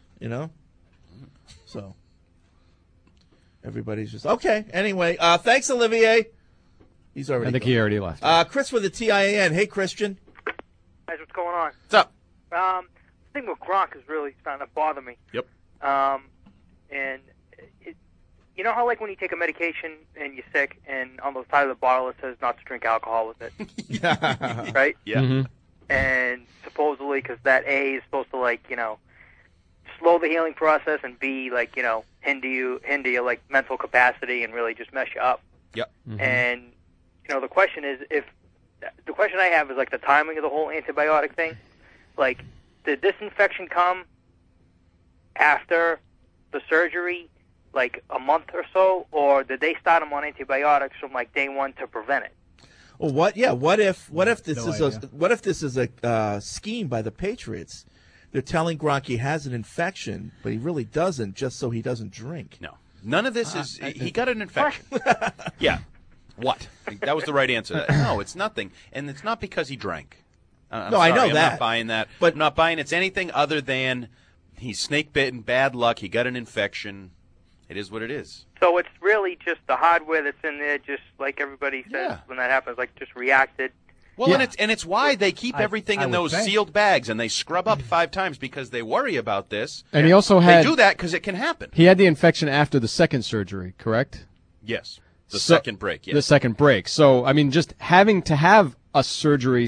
So everybody's just okay. Anyway, thanks, Olivier. He's already. I think he already left. Chris with the TIAN. Hey, Christian. Guys, what's going on? What's up? The thing with Gronk is really starting to bother me. Yep. And you know how, like, when you take a medication and you're sick, and on the side of the bottle it says not to drink alcohol with it, right? Yeah. Mm-hmm. And supposedly, because that A is supposed to, like, slow the healing process, and B, like, hinder your like mental capacity and really just mess you up. Yep. Mm-hmm. And the question is, the question I have is like the timing of the whole antibiotic thing. Like, did this infection come after the surgery, like a month or so, or did they start him on antibiotics from like day one to prevent it? Well, what if this is a scheme by the Patriots? They're telling Gronk he has an infection, but he really doesn't, just so he doesn't drink. No, none of this is. He got an infection. Yeah. What? That was the right answer. No, it's nothing, and it's not because he drank. I know that. I'm not buying that. But I'm not buying it's anything other than he's snake bitten, bad luck. He got an infection. It is what it is. So it's really just the hardware that's in there, just like everybody says when that happens, like just reacted. Well, and it's why they keep everything in those sealed bags, and they scrub up 5 times because they worry about this. And he also had they do that because it can happen. He had the infection after the second surgery, correct? Yes, the second break. Yes. The second break. So I mean, just having to have a surgery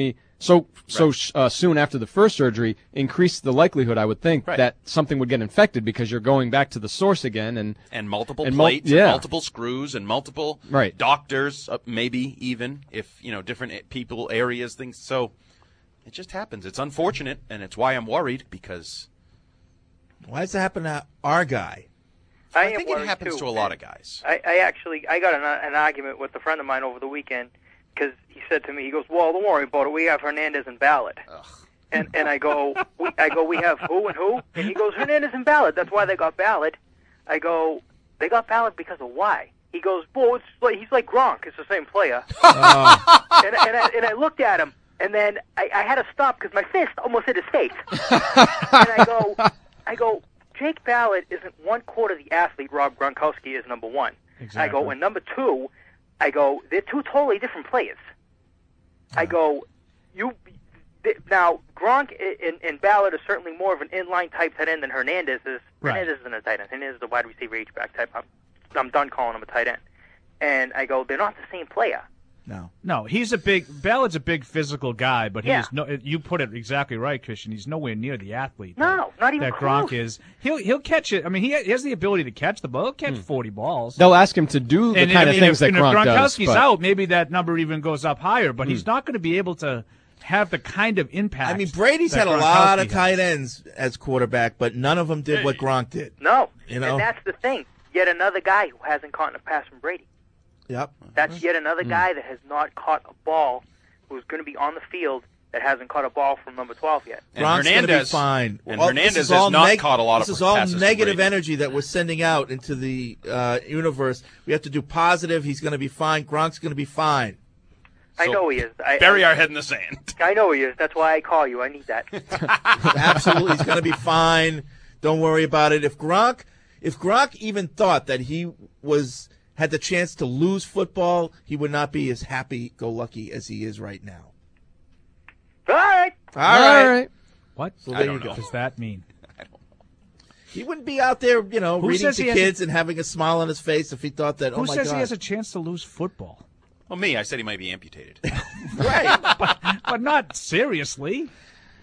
soon after the first surgery increased the likelihood, I would think, that something would get infected because you're going back to the source again, and multiple plates, and multiple screws, and multiple doctors, maybe even if different people, areas, things. So it just happens. It's unfortunate, and it's why I'm worried because why does it happen to our guy? I think it happens to a lot of guys. I got an argument with a friend of mine over the weekend. Because he said to me, he goes, "Well, don't worry about it. We have Hernandez and Ballard." And I go, we have who and who? And he goes, Hernandez and Ballard. That's why they got Ballard. I go, they got Ballard because of why? He goes, well, he's like Gronk. It's the same player. And I looked at him, and then I had to stop because my fist almost hit his face. And I go, Jake Ballard isn't 1/4 the athlete Rob Gronkowski is, number one. Exactly. I go, and number two, they're 2 totally different players. I go, now Gronk and Ballard are certainly more of an inline type tight end than Hernandez is. Right. Hernandez isn't a tight end. Hernandez is a wide receiver H-back type. I'm done calling him a tight end. And I go, they're not the same player. No, Ballard's a big physical guy, but Yeah. you put it exactly right, Christian. He's nowhere near the athlete. No, not even that Gronk close. is. He'll catch it. I mean, he has the ability to catch the ball. He'll catch 40 balls. They'll ask him to do the kind of things that if Gronk does. Gronkowski's but- out, maybe that number even goes up higher, but he's not going to be able to have the kind of impact. I mean, Brady's that had a lot Gronkowski of tight ends as quarterback, but none of them did what Gronk did. No, You know? and that's the thing. Yet another guy who hasn't caught a pass from Brady. Yep. That's yet another guy that has not caught a ball, who's going to be on the field that hasn't caught a ball from number 12 yet. And Gronk's going to be Hernandez- fine. and Well, Hernandez this is has all not caught a lot of This is all passes from negative Brady. energy that we're sending out into the universe. We have to do positive. He's going to be fine. Gronk's going to be fine. I know he is. Bury our head in the sand. I know he is. That's why I call you. I need that. Absolutely, he's going to be fine. Don't worry about it. If Gronk even thought that he had the chance to lose football, he would not be as happy-go-lucky as he is right now. All right. All right. What? So there you go. What does that mean? He wouldn't be out there, Who reading says to he has kids and having a smile on his face if he thought that, Who oh my says God. he has a chance to lose football? Well, me, I said he might be amputated. But not seriously. He's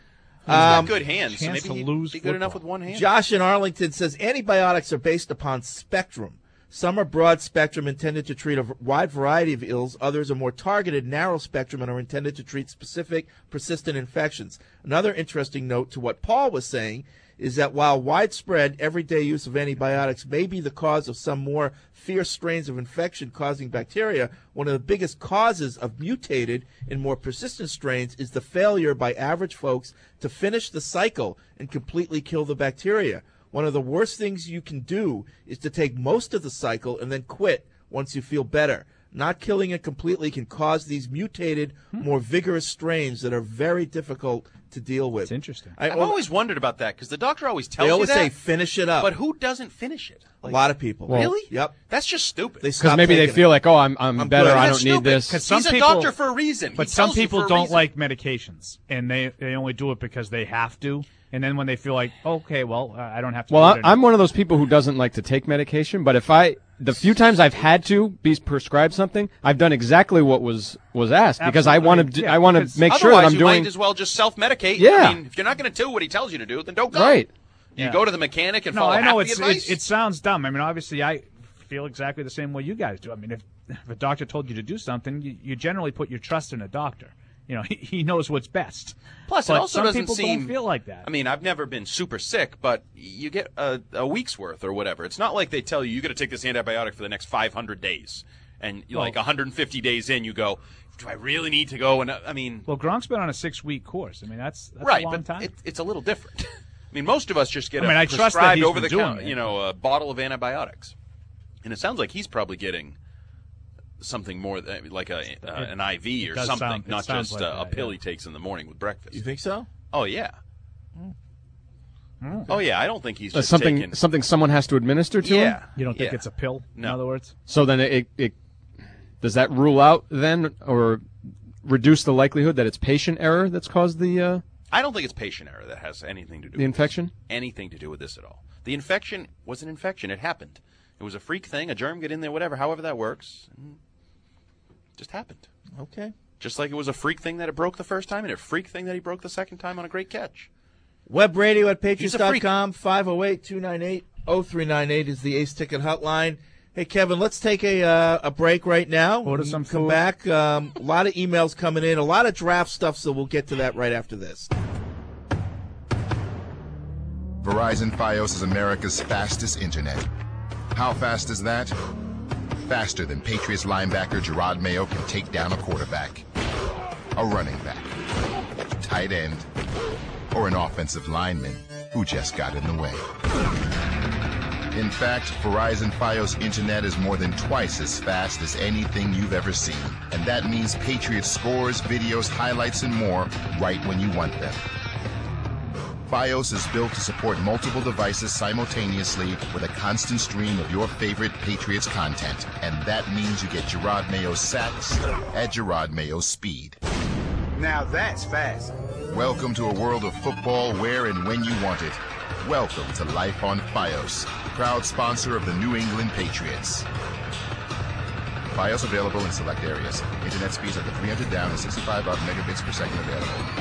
got good hands, so chance maybe to he'd lose be good enough football. with one hand. Josh in Arlington says antibiotics are based upon spectrum. Some are broad spectrum, intended to treat a wide variety of ills. Others are more targeted, narrow spectrum, and are intended to treat specific, persistent infections. Another interesting note to what Paul was saying is that while widespread, everyday use of antibiotics may be the cause of some more fierce strains of infection causing bacteria, one of the biggest causes of mutated and more persistent strains is the failure by average folks to finish the cycle and completely kill the bacteria. One of the worst things you can do is to take most of the cycle and then quit once you feel better. Not killing it completely can cause these mutated, more vigorous strains that are very difficult to deal with. It's interesting. I've always wondered about that because the doctor always tells They always you that. say finish it up. But who doesn't finish it? A lot of people. Really? Yep. That's just stupid. They Because stop maybe they taking feel it. like, oh, I'm better. good. I That's don't need stupid. this. 'Cause some He's a people- doctor for a reason. But He some tells you people for a don't reason. like medications, and they only do it because they have to. And then when they feel like, okay, well, I don't have to. Well, do it I'm one of those people who doesn't like to take medication, but the few times I've had to be prescribed something, I've done exactly what was asked because I want to make sure that I'm Otherwise, you doing might as well just self-medicate. Yeah. I mean, if you're not going to do what he tells you to do, then don't go. right. You Yeah. go to the mechanic and No, follow I know half the advice. it sounds dumb. I mean, obviously, I feel exactly the same way you guys do. I mean, if a doctor told you to do something, you generally put your trust in a doctor. You know, he knows what's best. Plus, but it also some doesn't people seem. don't feel like that. I mean, I've never been super sick, but you get a week's worth or whatever. It's not like they tell you got to take this antibiotic for the next 500 days, and like 150 days in, you go, do I really need to go? And I mean, well, Gronk's been on a 6-week course. I mean, that's right, a long but time. it's a little different. I mean, most of us just get I a trust that prescribed he's over been the doing counter, it. a bottle of antibiotics, and it sounds like he's probably getting something more like an IV or does something, sound- it not sounds just like a that, pill yeah. he takes in the morning with breakfast. You think so? Oh yeah. Oh yeah, I don't think he's just something taking. something someone has to administer to him. Yeah, You don't think yeah. it's a pill? No. In other words, So then it does that rule out then or reduce the likelihood that it's patient error that's caused the I don't think it's patient error that has anything to do the with infection? this. Anything to do with this at all. The infection was an infection. It happened. It was a freak thing. A germ get in there, whatever. However that works, it just happened. Okay. Just like it was a freak thing that it broke the first time, and a freak thing that he broke the second time on a great catch. Web radio at He's a freak. Patriots.com, 508-298-0398 is the Ace Ticket hotline. Hey, Kevin, let's take a break right now. Order some Come food. back. A lot of emails coming in, a lot of draft stuff, so we'll get to that right after this. Verizon Fios is America's fastest internet. How fast is that? Faster than Patriots linebacker Gerard Mayo can take down a quarterback, a running back, tight end, or an offensive lineman who just got in the way. In fact, Verizon Fios Internet is more than twice as fast as anything you've ever seen. And that means Patriots scores, videos, highlights, and more right when you want them. Fios is built to support multiple devices simultaneously with a constant stream of your favorite Patriots content. And that means you get Gerard Mayo's sacks at Gerard Mayo's speed. Now that's fast. Welcome to a world of football where and when you want it. Welcome to Life on Fios, proud sponsor of the New England Patriots. Fios available in select areas. Internet speeds up to 300 down and 65 up megabits per second available.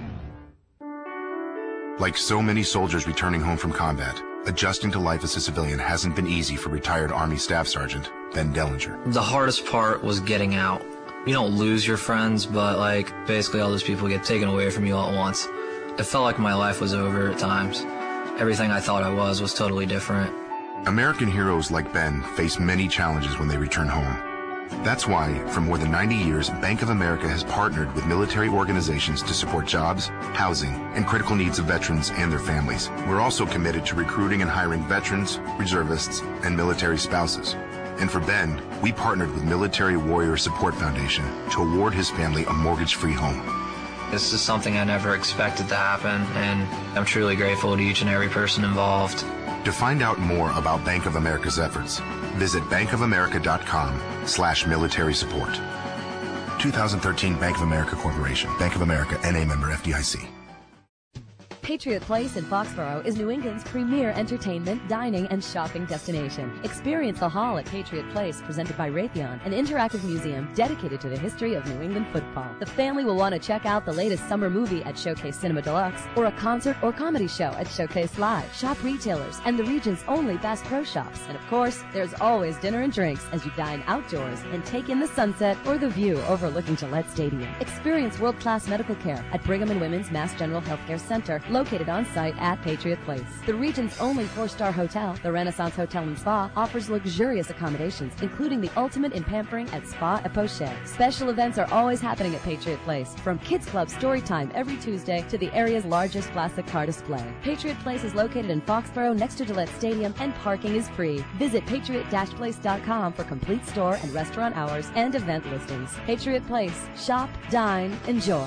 Like so many soldiers returning home from combat, adjusting to life as a civilian hasn't been easy for retired Army Staff Sergeant Ben Dellinger. The hardest part was getting out. You don't lose your friends, but basically all those people get taken away from you all at once. It felt like my life was over at times. Everything I thought I was totally different. American heroes like Ben face many challenges when they return home. That's why, for more than 90 years, Bank of America has partnered with military organizations to support jobs, housing, and critical needs of veterans and their families. We're also committed to recruiting and hiring veterans, reservists, and military spouses. And for Ben, we partnered with Military Warrior Support Foundation to award his family a mortgage-free home. This is something I never expected to happen, and I'm truly grateful to each and every person involved. To find out more about Bank of America's efforts, visit bankofamerica.com/military support. 2013 Bank of America Corporation. Bank of America, N.A. member FDIC. Patriot Place in Foxborough is New England's premier entertainment, dining, and shopping destination. Experience the Hall at Patriot Place, presented by Raytheon, an interactive museum dedicated to the history of New England football. The family will want to check out the latest summer movie at Showcase Cinema Deluxe, or a concert or comedy show at Showcase Live. Shop retailers and the region's only Bass Pro Shops. And of course, there's always dinner and drinks as you dine outdoors and take in the sunset or the view overlooking Gillette Stadium. Experience world-class medical care at Brigham and Women's Mass General Healthcare Center, located on site at Patriot Place. The region's only 4-star hotel, the Renaissance Hotel and Spa, offers luxurious accommodations, including the ultimate in pampering at Spa et Poche. Special events are always happening at Patriot Place, from Kids Club story time every Tuesday to the area's largest classic car display. Patriot Place is located in Foxborough next to Gillette Stadium, and parking is free. Visit patriot-place.com for complete store and restaurant hours and event listings. Patriot Place. Shop, dine, enjoy.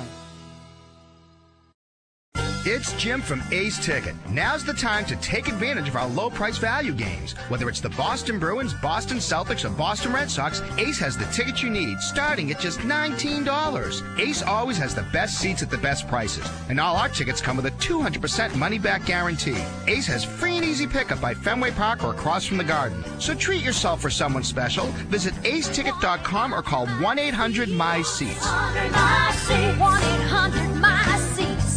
It's Jim from Ace Ticket. Now's the time to take advantage of our low price value games. Whether it's the Boston Bruins, Boston Celtics, or Boston Red Sox, Ace has the ticket you need, starting at just $19. Ace always has the best seats at the best prices, and all our tickets come with a 200% money-back guarantee. Ace has free and easy pickup by Fenway Park or across from the Garden. So treat yourself for someone special. Visit aceticket.com or call 1-800-MY-SEATS. 1-800-MY-SEATS.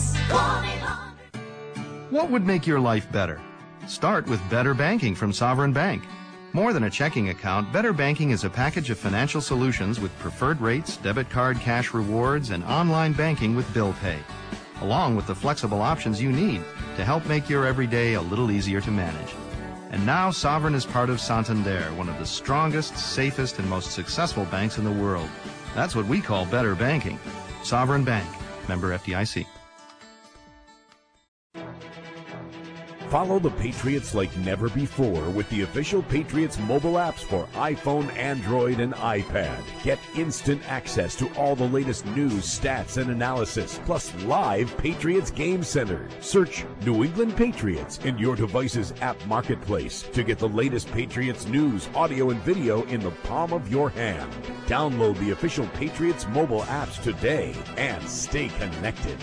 What would make your life better? Start with Better Banking from Sovereign Bank. More than a checking account, Better Banking is a package of financial solutions with preferred rates, debit card cash rewards, and online banking with bill pay, along with the flexible options you need to help make your everyday a little easier to manage. And now Sovereign is part of Santander, one of the strongest, safest, and most successful banks in the world. That's what we call Better Banking. Sovereign Bank, member FDIC. Follow the Patriots like never before with the official Patriots mobile apps for iPhone, Android, and iPad. Get instant access to all the latest news, stats, and analysis, plus live Patriots Game Center. Search New England Patriots in your device's app marketplace to get the latest Patriots news, audio, and video in the palm of your hand. Download the official Patriots mobile apps today and stay connected.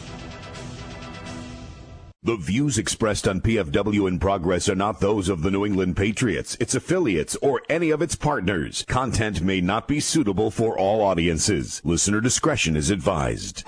The views expressed on PFW in Progress are not those of the New England Patriots, its affiliates, or any of its partners. Content may not be suitable for all audiences. Listener discretion is advised.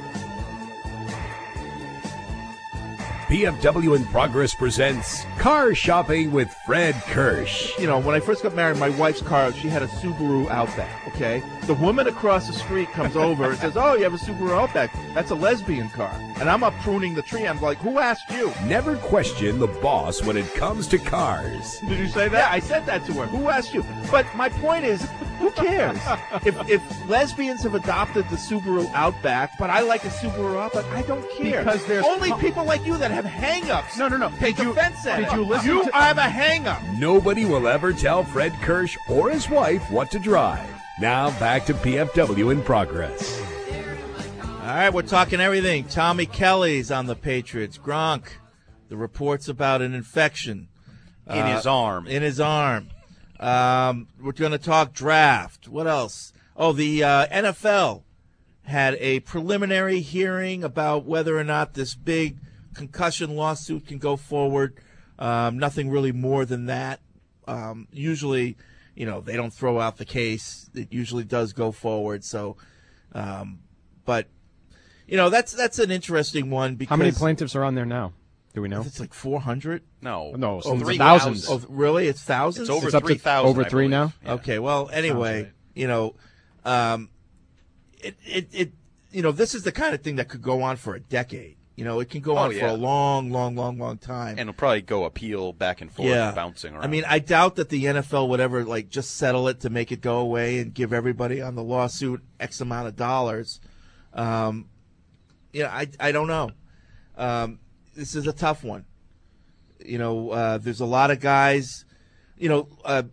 PFW in Progress presents Car Shopping with Fred Kirsch. You know, when I first got married, my wife's car, she had a Subaru Outback, okay? The woman across the street comes over and says, "Oh, you have a Subaru Outback. That's a lesbian car." And I'm up pruning the tree. I'm like, "Who asked you?" Never question the boss when it comes to cars. Did you say that? Yeah, I said that to her. Who asked you? But my point is, who cares? if lesbians have adopted the Subaru Outback, but I like a Subaru Outback, I don't care. Because there's only people like you that have hang-ups. No. Take offense at it. Did you listen You to... have a hang-up. Nobody will ever tell Fred Kirsch or his wife what to drive. Now back to PFW in Progress. All right, we're talking everything. Tommy Kelly's on the Patriots. Gronk, the reports about an infection. In his arm. In his arm. We're going to talk draft. What else? Oh, the NFL had a preliminary hearing about whether or not this big concussion lawsuit can go forward. Nothing really more than that. Usually they don't throw out the case. It usually does go forward. So, but that's an interesting one. Because how many plaintiffs are on there now? Do we know? It's like 400. No, it's thousands. Oh, really? It's thousands. It's over 3,000. Over 3 now. Yeah. Okay. Well, anyway, this is the kind of thing that could go on for a decade. It can go on for a long, long, long, long time. And it'll probably go appeal back and forth, bouncing around. I mean, I doubt that the NFL would ever just settle it to make it go away and give everybody on the lawsuit X amount of dollars. I don't know. This is a tough one. There's a lot of guys, in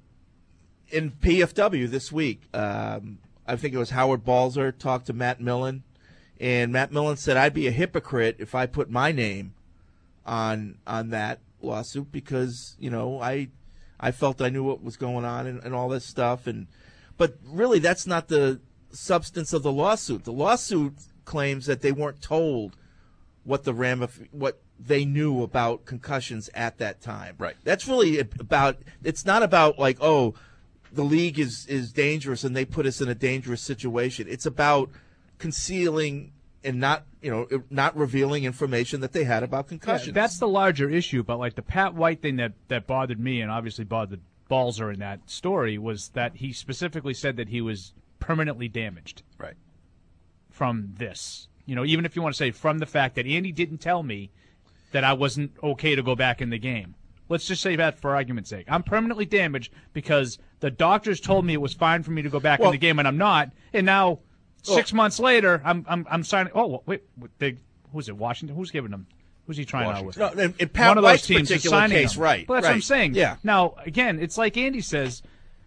PFW this week. I think it was Howard Balzer talked to Matt Millen, and Matt Millen said, I'd be a hypocrite if I put my name on that lawsuit because, I felt I knew what was going on and all this stuff. But really, that's not the substance of the lawsuit. The lawsuit claims that they weren't told what they knew about concussions at that time. Right. That's really about. It's not about the league is dangerous and they put us in a dangerous situation. It's about concealing and not revealing information that they had about concussions. Yeah, that's the larger issue. But the Pat White thing that bothered me and obviously bothered Balzer in that story was that he specifically said that he was permanently damaged. Right. From this. Even if you want to say from the fact that Andy didn't tell me that I wasn't okay to go back in the game. Let's just say that for argument's sake. I'm permanently damaged because the doctors told me it was fine for me to go back in the game, and I'm not. And now, 6 months later, I'm signing. Oh, wait, who's it? Washington? Who's giving them? Who's he trying out with? No, in Pat one of White's those teams is particular signing case, them. right? Well, that's what I'm saying. Yeah. Now, again, it's like Andy says.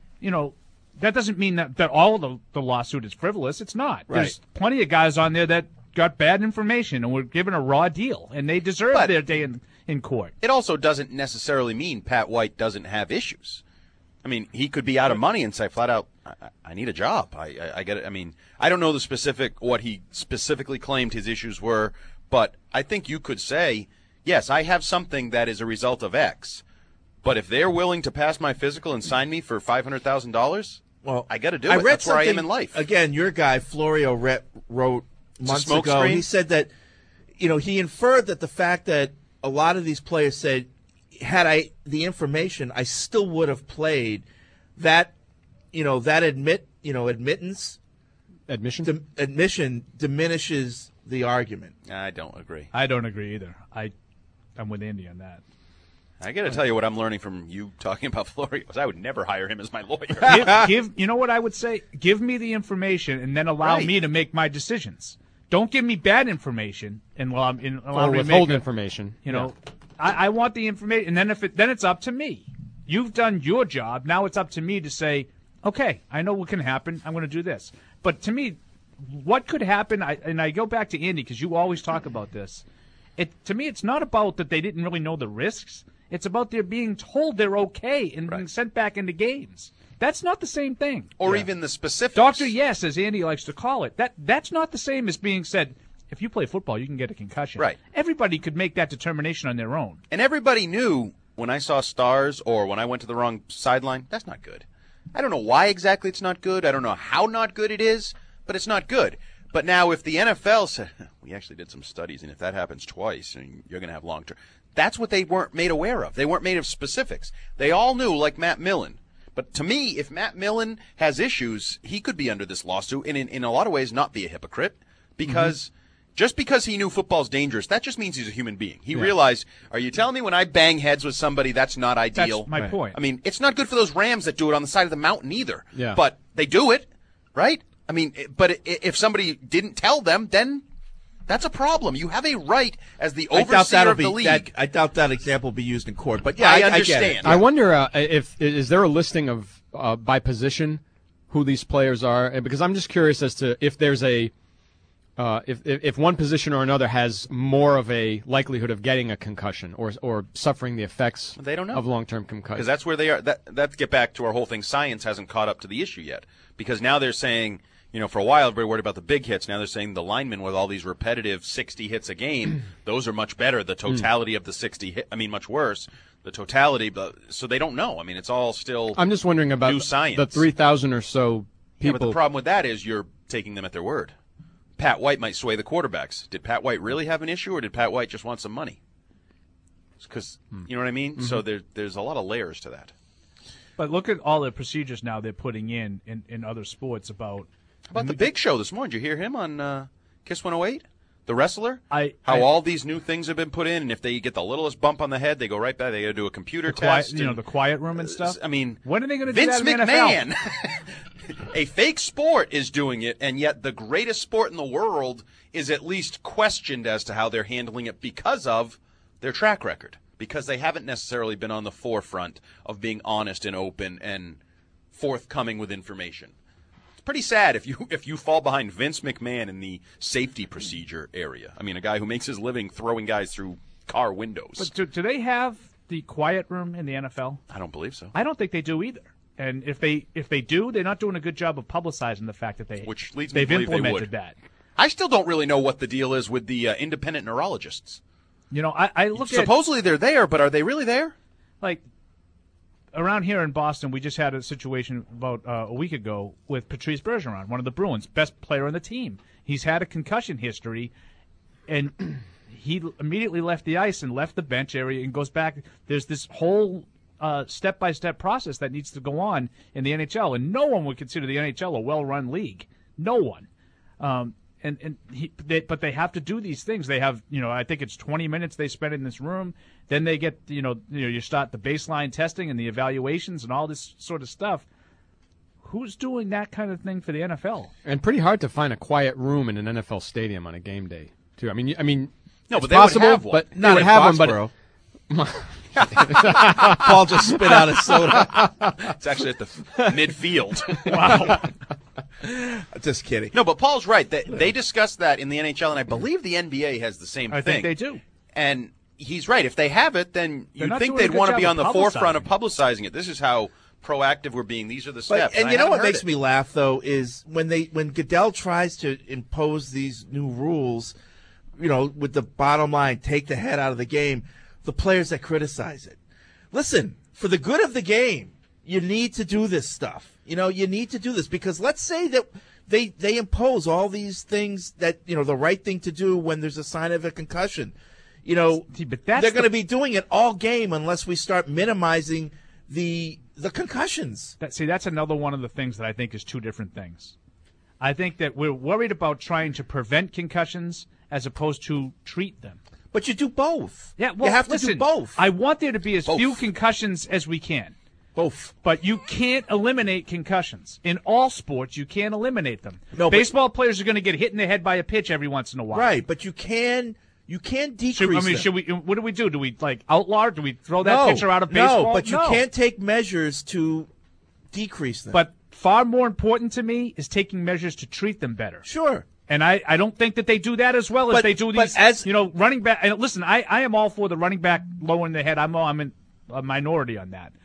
That doesn't mean that all of the lawsuit is frivolous. It's not. Right. There's plenty of guys on there that got bad information and were given a raw deal, and they deserve their day in court. It also doesn't necessarily mean Pat White doesn't have issues. I mean, he could be out of money and say flat out, I need a job. I get it. I mean, I don't know what he specifically claimed his issues were, but I think you could say, yes, I have something that is a result of X, but if they're willing to pass my physical and sign me for $500,000, well, I got to do it. That's where I am in life. Again, your guy, Florio, wrote months ago. He said that, he inferred that the fact that a lot of these players said, had I the information, I still would have played. That, admission diminishes the argument. I don't agree. I don't agree either. I'm with Andy on that. I got to tell you what I'm learning from you talking about Florio is I would never hire him as my lawyer. You know what I would say? Give me the information and then allow me to make my decisions. Don't give me bad information and allow me to withhold information. I want the information, and then it's up to me. You've done your job. Now it's up to me to say, okay, I know what can happen. I'm going to do this. But to me, what could happen? I go back to Andy because you always talk about this. To me, it's not about that they didn't really know the risks. It's about they're being told they're okay and being sent back into games. That's not the same thing. Or even the specifics. Dr. Yes, as Andy likes to call it, that's not the same as being said, if you play football, you can get a concussion. Right. Everybody could make that determination on their own. And everybody knew when I saw stars or when I went to the wrong sideline, that's not good. I don't know why exactly it's not good. I don't know how not good it is, but it's not good. But now if the NFL said, we actually did some studies, and if that happens twice, you're going to have long-term. That's what they weren't made aware of. They weren't made of specifics. They all knew, like Matt Millen. But to me, if Matt Millen has issues, he could be under this lawsuit and in a lot of ways not be a hypocrite because just because he knew football's dangerous, that just means he's a human being. He realized, are you telling me when I bang heads with somebody that's not ideal? That's my point. I mean, it's not good for those Rams that do it on the side of the mountain either. Yeah. But they do it, right? I mean, but if somebody didn't tell them, then that's a problem. You have a right as the overseer of the league. I doubt that example will be used in court. But yeah, I I understand. get it. I wonder is there a listing of by position who these players are? Because I'm just curious as to if there's if one position or another has more of a likelihood of getting a concussion or suffering the effects they don't know. of long-term concussion. Because that's where they are. That get back to our whole thing. Science hasn't caught up to the issue yet. Because now they're saying, for a while everybody worried about the big hits. Now they're saying the linemen with all these repetitive 60 hits a game, those are much better. The totality of the 60 much worse. the totality, but so they don't know. I mean, it's all still I'm just wondering about new science. the 3,000 or so people. Yeah, but the problem with that is you're taking them at their word. Pat White might sway the quarterbacks. Did Pat White really have an issue, or did Pat White just want some money? Because you know what I mean. So there's a lot of layers to that. But look at all the procedures now they're putting in other sports about the Big Show this morning. Did you hear him on Kiss 108? The wrestler? All these new things have been put in, and if they get the littlest bump on the head, they go right back. They got to do a computer test. The quiet room and stuff. I mean, when are they going to do Vince that in McMahon, the NFL? a fake sport, is doing it, and yet the greatest sport in the world is at least questioned as to how they're handling it because of their track record. Because they haven't necessarily been on the forefront of being honest and open and forthcoming with information. Pretty sad if you fall behind Vince McMahon in the safety procedure area. I mean, a guy who makes his living throwing guys through car windows. But do they have the quiet room in the NFL? I don't believe so. I don't think they do either. And if they do, they're not doing a good job of publicizing the fact that they've implemented that. I still don't really know what the deal is with the independent neurologists. You know, I look at supposedly they're there, but are they really there? Like around here in Boston, we just had a situation about a week ago with Patrice Bergeron, one of the Bruins' best player on the team. He's had a concussion history, and he immediately left the ice and left the bench area and goes back. There's this whole step-by-step process that needs to go on in the NHL, and no one would consider the NHL a well-run league. No one. But they have to do these things. They have, I think it's 20 minutes they spend in this room. Then they get, you start the baseline testing and the evaluations and all this sort of stuff. Who's doing that kind of thing for the NFL? And pretty hard to find a quiet room in an NFL stadium on a game day, too. I mean, no, it's but they possible, would have one. But not would in have Foxborough. One, but Paul just spit out his soda. It's actually at the midfield. Wow. Just kidding. No, but Paul's right. They discussed that in the NHL, and I believe the NBA has the same thing. I think they do. And he's right. If they have it, then They're you'd not think doing a they'd good want to job be on of the forefront of publicizing it. This is how proactive we're being. These are the steps. And you know what makes me laugh, though, is when Goodell tries to impose these new rules, with the bottom line, take the head out of the game, the players that criticize it. Listen, for the good of the game, you need to do this stuff. You need to do this because let's say that they impose all these things that, the right thing to do when there's a sign of a concussion. But they're going to be doing it all game unless we start minimizing the concussions. That's another one of the things that I think is two different things. I think that we're worried about trying to prevent concussions as opposed to treat them. But you do both. Yeah, well, you have listen, to do both. I want there to be as few concussions as we can. Both. But you can't eliminate concussions. In all sports, you can't eliminate them. No, baseball players are going to get hit in the head by a pitch every once in a while. Right, but you can decrease them. Should we? What do? Do we outlaw? Do we throw that pitcher out of baseball? No, but you can't take measures to decrease them. But far more important to me is taking measures to treat them better. Sure. And I don't think that they do that as well as they do these. Running back. And listen, I am all for the running back lowering the head. I'm in a minority on that.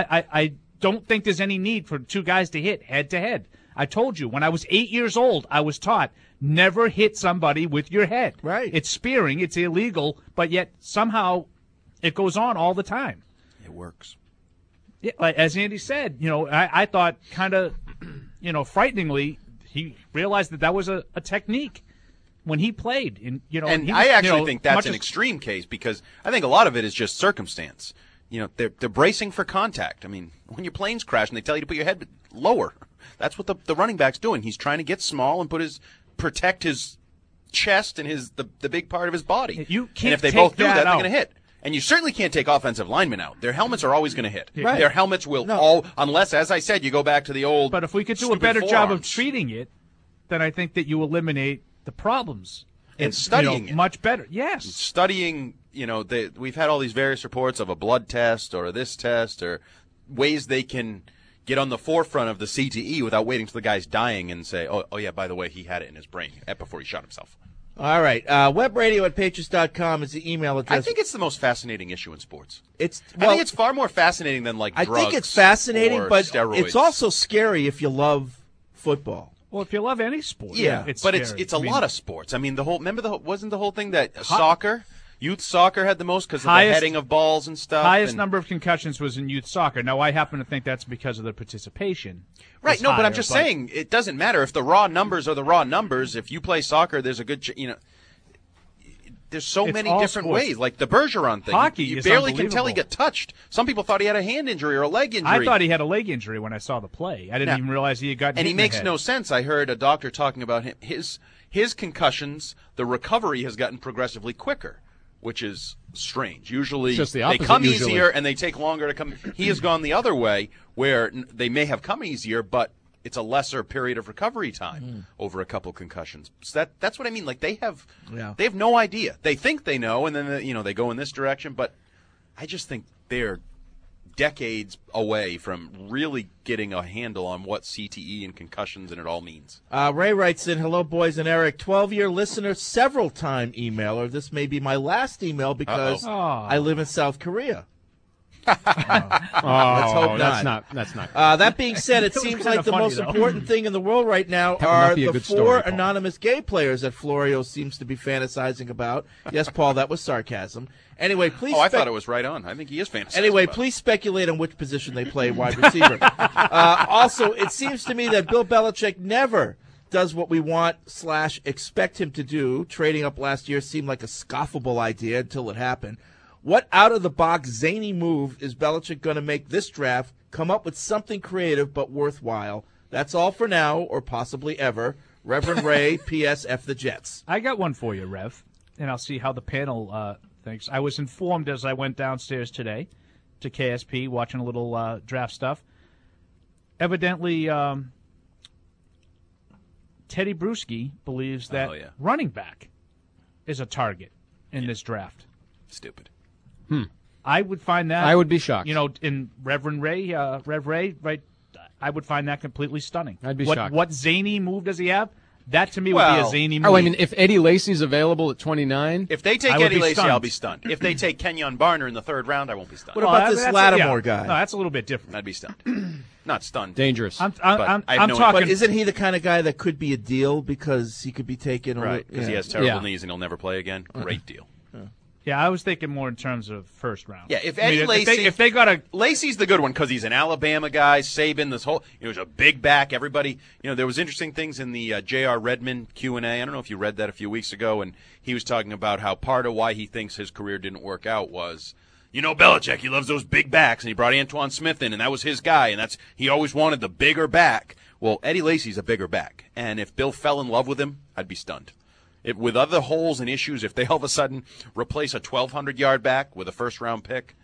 I don't think there's any need for two guys to hit head to head. I told you when I was 8 years old, I was taught never hit somebody with your head. Right. It's spearing. It's illegal. But yet somehow it goes on all the time. It works. Yeah, like as Andy said, I thought kind of, frighteningly. He realized that was a technique when he played. And I actually think that's an extreme case because I think a lot of it is just circumstance. They're bracing for contact. I mean, when your plane's crashing, they tell you to put your head lower. That's what the running back's doing. He's trying to get small and protect his chest and the big part of his body. You can't and if they take both do that that, they're out. going to hit. And you certainly can't take offensive linemen out. Their helmets are always going to hit. Right. Their helmets will unless, as I said, you go back to the old. But if we could do a better job of treating it, then I think that you eliminate the problems. And studying it. Much better. Yes. Studying, we've had all these various reports of a blood test or this test or ways they can get on the forefront of the CTE without waiting till the guy's dying and say, oh yeah, by the way, he had it in his brain before he shot himself. All right. Webradio@patriots.com is the email address. I think it's the most fascinating issue in sports. I think it's far more fascinating than drugs. I think it's fascinating, or but steroids. it's also scary if you love football. Well, if you love any sport, yeah, it's but scary. it's a lot of sports. I mean, wasn't the whole thing that soccer? youth soccer had the most because of the Highest- heading of balls and stuff. Highest and- number of concussions was in youth soccer. Now, I happen to think that's because of the participation. Right, is no, but I'm higher, just saying it doesn't matter if the raw numbers are the raw numbers. If you play soccer, there's a good, there's so It's many all different sports. ways. Like the Bergeron thing, Hockey you is barely can tell he unbelievable. got touched. Some people thought he had a hand injury or a leg injury. I thought he had a leg injury when I saw the play. I didn't Now- even realize he had gotten and hit he in the makes head. no sense. I heard a doctor talking about him. His concussions, the recovery has gotten progressively quicker, which is strange. Usually It's just the they opposite, come usually. easier and they take longer to come. He has gone the other way, where they may have come easier, but it's a lesser period of recovery time over a couple concussions. So that's what I mean. Like they have no idea. They think they know, and then they go in this direction. But I just think they're decades away from really getting a handle on what CTE and concussions and it all means. Ray writes in, hello, boys and Eric, 12-year listener, several-time emailer. This may be my last email because I live in South Korea. Let's hope not. That's not. That being said, it That was seems kinda like the funny, most though. important thing in the world right now That would not are be a the good 4 story, Paul. anonymous gay players that Florio seems to be fantasizing about. Yes, Paul, that was sarcasm. Anyway, please. I thought it was right on. I think he is fantastic. Anyway, please speculate on which position they play wide receiver. Also, it seems to me that Bill Belichick never does what we want / expect him to do. Trading up last year seemed like a scoffable idea until it happened. What out-of-the-box zany move is Belichick going to make this draft? Come up with something creative but worthwhile. That's all for now, or possibly ever. Reverend Ray, P.S. F the Jets. I got one for you, Rev, and I'll see how the panel thinks. I was informed as I went downstairs today to KSP, watching a little draft stuff. Evidently, Teddy Bruschi believes that running back is a target in this draft. Stupid. I would find that. I would be shocked. In Reverend Ray, Rev Ray, right? I would find that completely stunning. I'd be what, shocked. What zany move does he have? That to me would be a zany move. Oh, I mean, if Eddie Lacy's available at 29, if they take I would Eddie be Lacy, stunned. I'll be stunned. If they take Kenyon Barner in the 3rd round, I won't be stunned. What about this that's Lattimore guy? No, that's a little bit different. I'd be stunned. Not stunned. dangerous. I'm But I have no talking. But isn't he the kind of guy that could be a deal because he could be taken? Right, because he has terrible knees and he'll never play again. Great deal. Yeah, I was thinking more in terms of 1st round. Yeah, if Eddie Lacy, if they got a Lacy's the good one because he's an Alabama guy. Saban, this whole he was a big back. Everybody, there was interesting things in the J.R. Redmond Q&A. I don't know if you read that a few weeks ago, and he was talking about how part of why he thinks his career didn't work out was, Belichick, he loves those big backs, and he brought Antoine Smith in, and that was his guy, and he always wanted the bigger back. Well, Eddie Lacy's a bigger back, and if Bill fell in love with him, I'd be stunned. With other holes and issues, if they all of a sudden replace a 1,200-yard back with a 1st-round pick,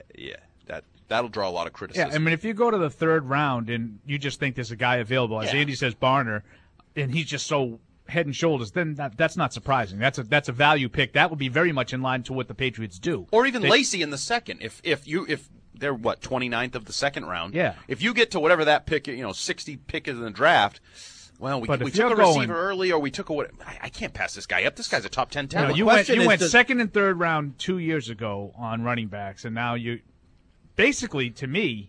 that'll draw a lot of criticism. Yeah, I mean, if you go to the 3rd round and you just think there's a guy available, as Andy says, Barner, and he's just so head and shoulders, then that's not surprising. That's a value pick. That would be very much in line to what the Patriots do. Or even Lacy in the 2nd. If they're 29th of the 2nd round. Yeah. If you get to whatever that pick, 60 pick in the draft. Well, we if took a you're receiver early, or we took I can't pass this guy up. This guy's a top 10 talent. You went 2nd and 3rd round 2 years ago on running backs, and now you basically, to me,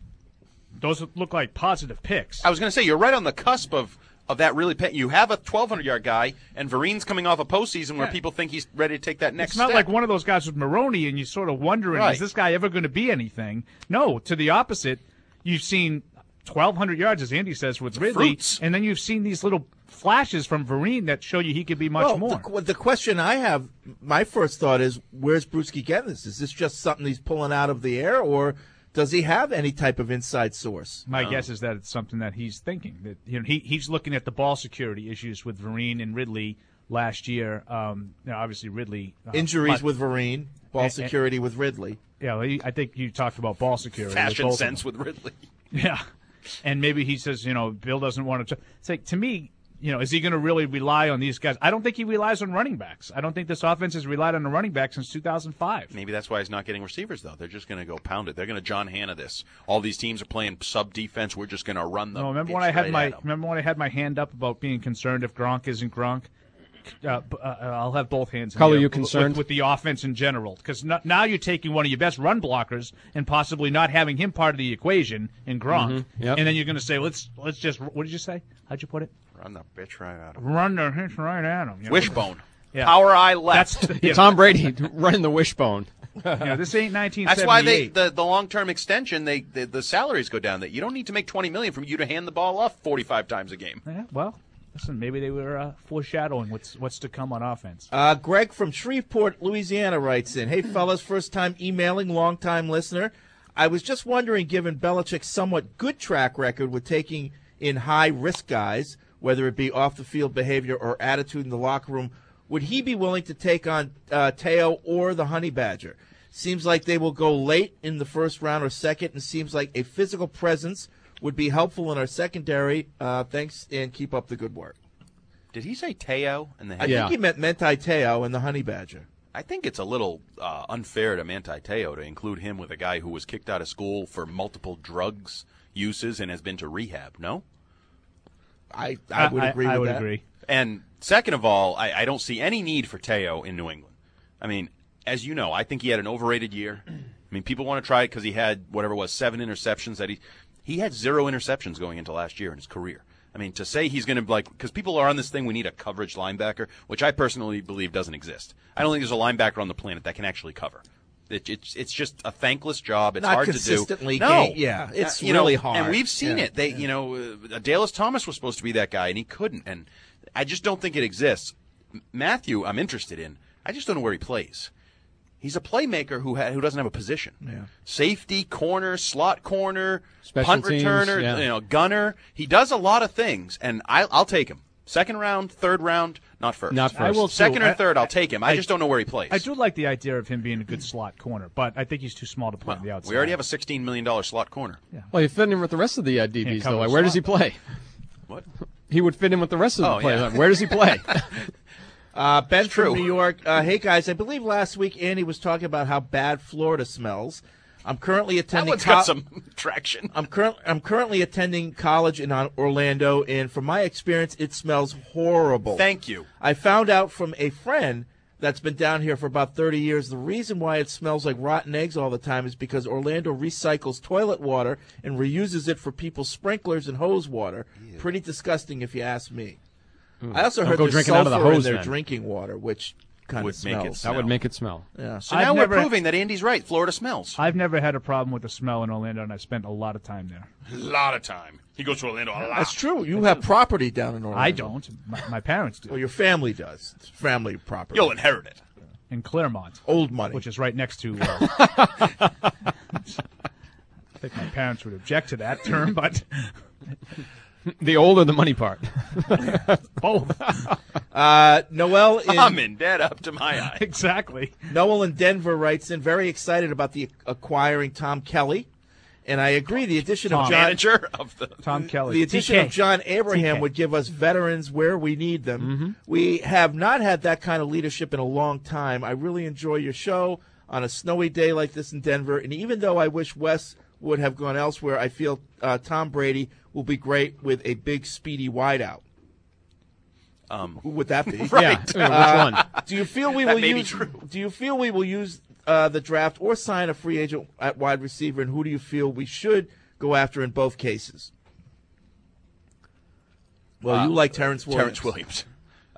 those look like positive picks. I was going to say, you're right on the cusp of that really. You have a 1,200-yard guy, and Vereen's coming off a postseason where people think he's ready to take that next It's not step. like one of those guys with Maroney, and you're sort of wondering, Right. is this guy ever going to be anything? No, to the opposite. You've seen 1,200 yards, as Andy says, with Ridley, Fruits. and then you've seen these little flashes from Vereen that show you he could be much more. The question I have, my first thought is, where's Bruschi getting this? Is this just something he's pulling out of the air, or does he have any type of inside source? My guess is that it's something that he's thinking. That he's looking at the ball security issues with Vereen and Ridley last year. Obviously Ridley Injuries with Vereen, ball and- security with Ridley. Yeah, I think you talked about ball security. with Fashion both of sense them. with Ridley. Yeah, and maybe he says, Bill doesn't want to. It's like, to me, is he going to really rely on these guys? I don't think he relies on running backs. I don't think this offense has relied on a running back since 2005. Maybe that's why he's not getting receivers, though. They're just going to go pound it. They're going to John Hannah this. All these teams are playing sub defense. We're just going to run them. No, remember when I had my hand up about being concerned if Gronk isn't Gronk? I'll have both hands in Color, the air you concerned? with the offense in general? Because now you're taking one of your best run blockers and possibly not having him part of the equation in Gronk, Yep. and then you're going to say, let's just. What did you say? How'd you put it? Run the bitch right out of him. Run the hitch right at him. Wishbone. Yeah. Power eye left. Tom Brady running the wishbone. This ain't 1978. That's why the long-term extension, the salaries go down. That you don't need to make $20 million from you to hand the ball off 45 times a game. Yeah, well, listen, maybe they were foreshadowing what's to come on offense. Greg from Shreveport, Louisiana writes in, "Hey, fellas, first time emailing, long time listener. I was just wondering, given Belichick's somewhat good track record with taking in high-risk guys, whether it be off-the-field behavior or attitude in the locker room, would he be willing to take on Teo or the Honey Badger? Seems like they will go late in the first round or second, and seems like a physical presence would be helpful in our secondary. Thanks, and keep up the good work." Did he say Teo? I think he meant Manti Teo and the Honey Badger. I think it's a little unfair to Manti Teo to include him with a guy who was kicked out of school for multiple drugs uses and has been to rehab. No? I would agree with that. I would agree. And second of all, I don't see any need for Teo in New England. I mean, as you know, I think he had an overrated year. I mean, people want to try it because he had whatever it was, 7 interceptions. He had 0 interceptions going into last year in his career. I mean, to say he's going to, because people are on this thing, we need a coverage linebacker, which I personally believe doesn't exist. I don't think there's a linebacker on the planet that can actually cover. It's just a thankless job. It's Not hard consistently to do. No, yeah, it's really hard. And we've seen it. Dallas Thomas was supposed to be that guy, and he couldn't. And I just don't think it exists. Matthew, I'm interested in. I just don't know where he plays. He's a playmaker who doesn't have a position. Yeah. Safety, corner, slot corner, Special punt teams, returner, yeah. Gunner. He does a lot of things, and I'll take him. Second round, third round, not first. Not first. I will Second too. or third, I'll take him. I just don't know where he plays. I do like the idea of him being a good slot corner, but I think he's too small to play on the outside. We already have a $16 million slot corner. Yeah. Well, you fit in with the rest of the DBs, cover though. the Where does he slot. play? What? He would fit in with the rest of the players. yeah. Where does he play? Ben true. from New York. Hey, guys, I believe last week Andy was talking about how bad Florida smells. I'm currently attending. That one's got some traction. I'm currently attending college in Orlando, and from my experience, it smells horrible. Thank you. I found out from a friend that's been down here for about 30 years, the reason why it smells like rotten eggs all the time is because Orlando recycles toilet water and reuses it for people's sprinklers and hose water. Ew. Pretty disgusting, if you ask me. I also Don't heard go there's drinking out of the sulfur in hose, their then. drinking water, which kind Would of make it smells. smell. That would make it smell. Yeah. So now we're proving that Andy's right. Florida smells. I've never had a problem with the smell in Orlando, and I spent a lot of time there. A lot of time. He goes to Orlando a lot. That's true. You have property down in Orlando. I don't. My parents do. Well, your family does. It's family property. You'll inherit it. In Claremont. Old money. Which is right next to... I think my parents would object to that term, but... The old or the money part? Both. Noel in... I'm in debt up to my eye. Exactly. Noel in Denver writes in, very excited about the acquiring Tom Kelly. And I agree, the addition of John... Manager of the... Tom Kelly. The addition TK. of John Abraham TK. would give us veterans where we need them. Mm-hmm. We have not had that kind of leadership in a long time. I really enjoy your show on a snowy day like this in Denver. And even though I wish Wes would have gone elsewhere, I feel Tom Brady will be great with a big, speedy wideout. Who would that be? Right. Yeah. Which one? Do you feel we That will may be use? true. Do you feel we will use the draft or sign a free agent at wide receiver? And who do you feel we should go after in both cases? Well, you like Terrence Williams. Terrence Williams.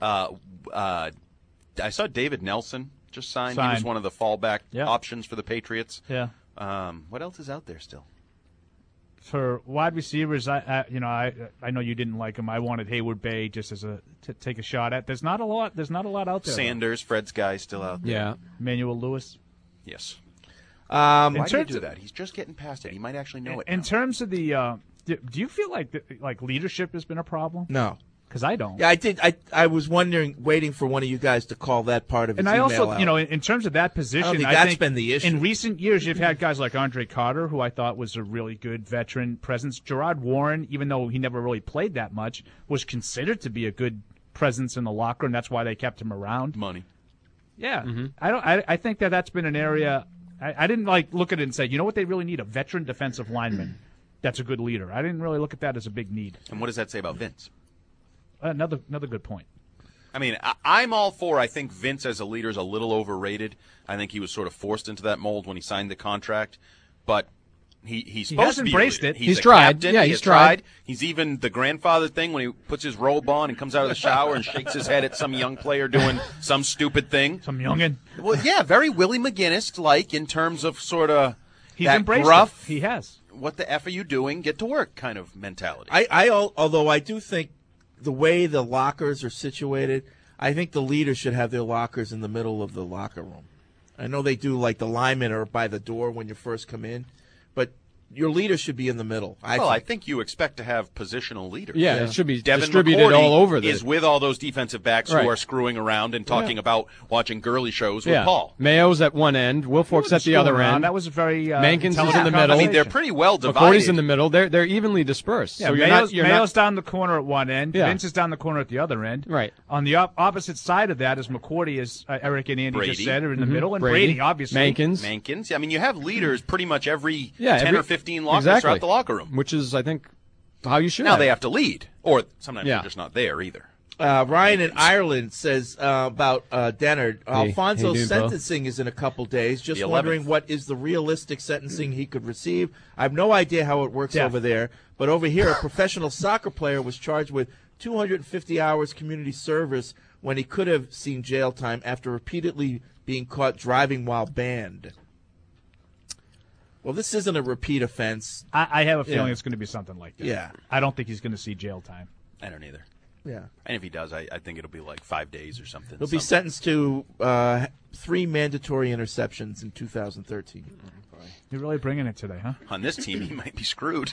I saw David Nelson just signed. He was one of the fallback options for the Patriots. Yeah. What else is out there still? For wide receivers, I know you didn't like him. I wanted Hayward Bay just as to take a shot at. There's not a lot out there. Sanders, Fred's guy, still out there. Yeah. Emmanuel Lewis. Yes. Why do you do that? He's just getting past it. He might actually know it. In now. terms of the, do you feel like leadership has been a problem? No. Because I don't. Yeah, I did. I was waiting for one of you guys to call that part of his And I also, email out. in terms of that position, I don't think I that's think been the issue. In recent years, you've had guys like Andre Carter, who I thought was a really good veteran presence. Gerard Warren, even though he never really played that much, was considered to be a good presence in the locker room. That's why they kept him around. Money. Yeah. Mm-hmm. I think that's been an area. I didn't look at it and say, you know what, they really need a veteran defensive lineman that's a good leader. I didn't really look at that as a big need. And what does that say about Vince? Another good point. I mean, I'm all for, I think Vince as a leader is a little overrated. I think he was sort of forced into that mold when he signed the contract. But He's supposed has to be embraced elite. it. He's He's a tried. captain. Yeah, He he's has tried. He's even the grandfather thing when he puts his robe on and comes out of the shower and shakes his head at some young player doing some stupid thing. Some youngin. Well, yeah, very Willie McGinnis-like in terms of sort of He's that embraced gruff, it. He has. what the F are you doing? Get to work kind of mentality. Although I do think the way the lockers are situated, I think the leaders should have their lockers in the middle of the locker room. I know they do, like the linemen are by the door when you first come in, but your leader should be in the middle. I think you expect to have positional leaders. Yeah, it should be Devin distributed McCourty all over is with all those defensive backs Right. who are screwing around and talking about watching girly shows with Yeah. Paul. Mayo's at one end. Wilfork's at the other screwing around. end. That was a very Mankins is in intelligent the middle. I mean, they're pretty well divided. McCourty's in the middle. They're evenly dispersed. Yeah, so Mayo's you're not down the corner at one end. Yeah. Vince is down the corner at the other end. Right. On the opposite side of that is McCourty, as Eric and Andy Brady. just said, are in the Mhm. middle, and Brady. Brady obviously. Mankins. I mean, you have leaders pretty much every 10 every- or 15 lockers exactly. throughout the locker room. Which is, I think, how you should. Now they have to lead, or sometimes Yeah. they're just not there either. Ryan in Ireland says about Dennard, Alfonso's Dubo. sentencing is in a couple days. Just The 11th. wondering what is the realistic sentencing he could receive. I have no idea how it works over there, but over here, a professional soccer player was charged with 250 hours community service when he could have seen jail time after repeatedly being caught driving while banned. Well, this isn't a repeat offense. I have a feeling Yeah. it's going to be something like that. Yeah. I don't think he's going to see jail time. I don't either. Yeah. And if he does, I think it'll be like 5 days or something. He'll be sentenced to 3 mandatory interceptions in 2013. You're really bringing it today, huh? On this team, he might be screwed.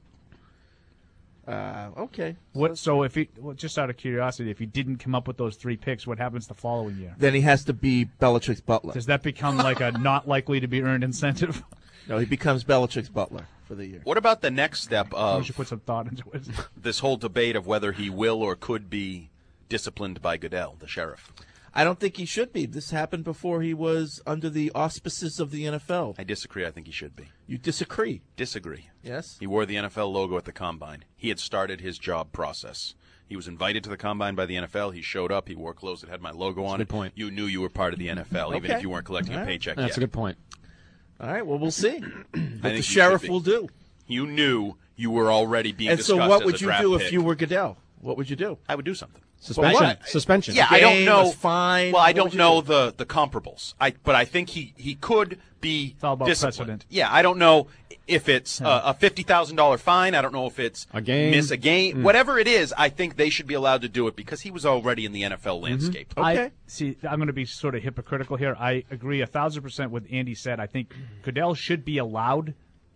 Okay. What? So if he, just out of curiosity, if he didn't come up with those 3 picks, what happens the following year? Then he has to be Belichick's butler. Does that become like a not likely to be earned incentive? No, he becomes Belichick's butler for the year. What about the next step We of should put some thought into it. this whole debate of whether he will or could be disciplined by Goodell, the sheriff? I don't think he should be. This happened before he was under the auspices of the NFL. I disagree. I think he should be. You disagree? Disagree. Yes? He wore the NFL logo at the Combine. He had started his job process. He was invited to the Combine by the NFL. He showed up. He wore clothes that had my logo on a it. good point. You knew you were part of the NFL, even Okay. if you weren't collecting All a right. paycheck That's yet. a good point. All right, well, we'll see I what think the you sheriff should be. will do. You knew you were already being And so discussed what as would a you draft do pick. if you were Goodell? What would you do? I would do something. Suspension. What? Suspension. Yeah, I don't Game, know. a fine? Well, I What don't would you know do? the comparables. But I think he could be It's all about disciplined. precedent. Yeah, I don't know if it's a $50,000 fine. I don't know if it's A game. miss a game. Whatever it is, I think they should be allowed to do it because he was already in the NFL landscape. Okay. I'm going to be sort of hypocritical here. I agree 1,000% with Andy said. I think Goodell should be allowed.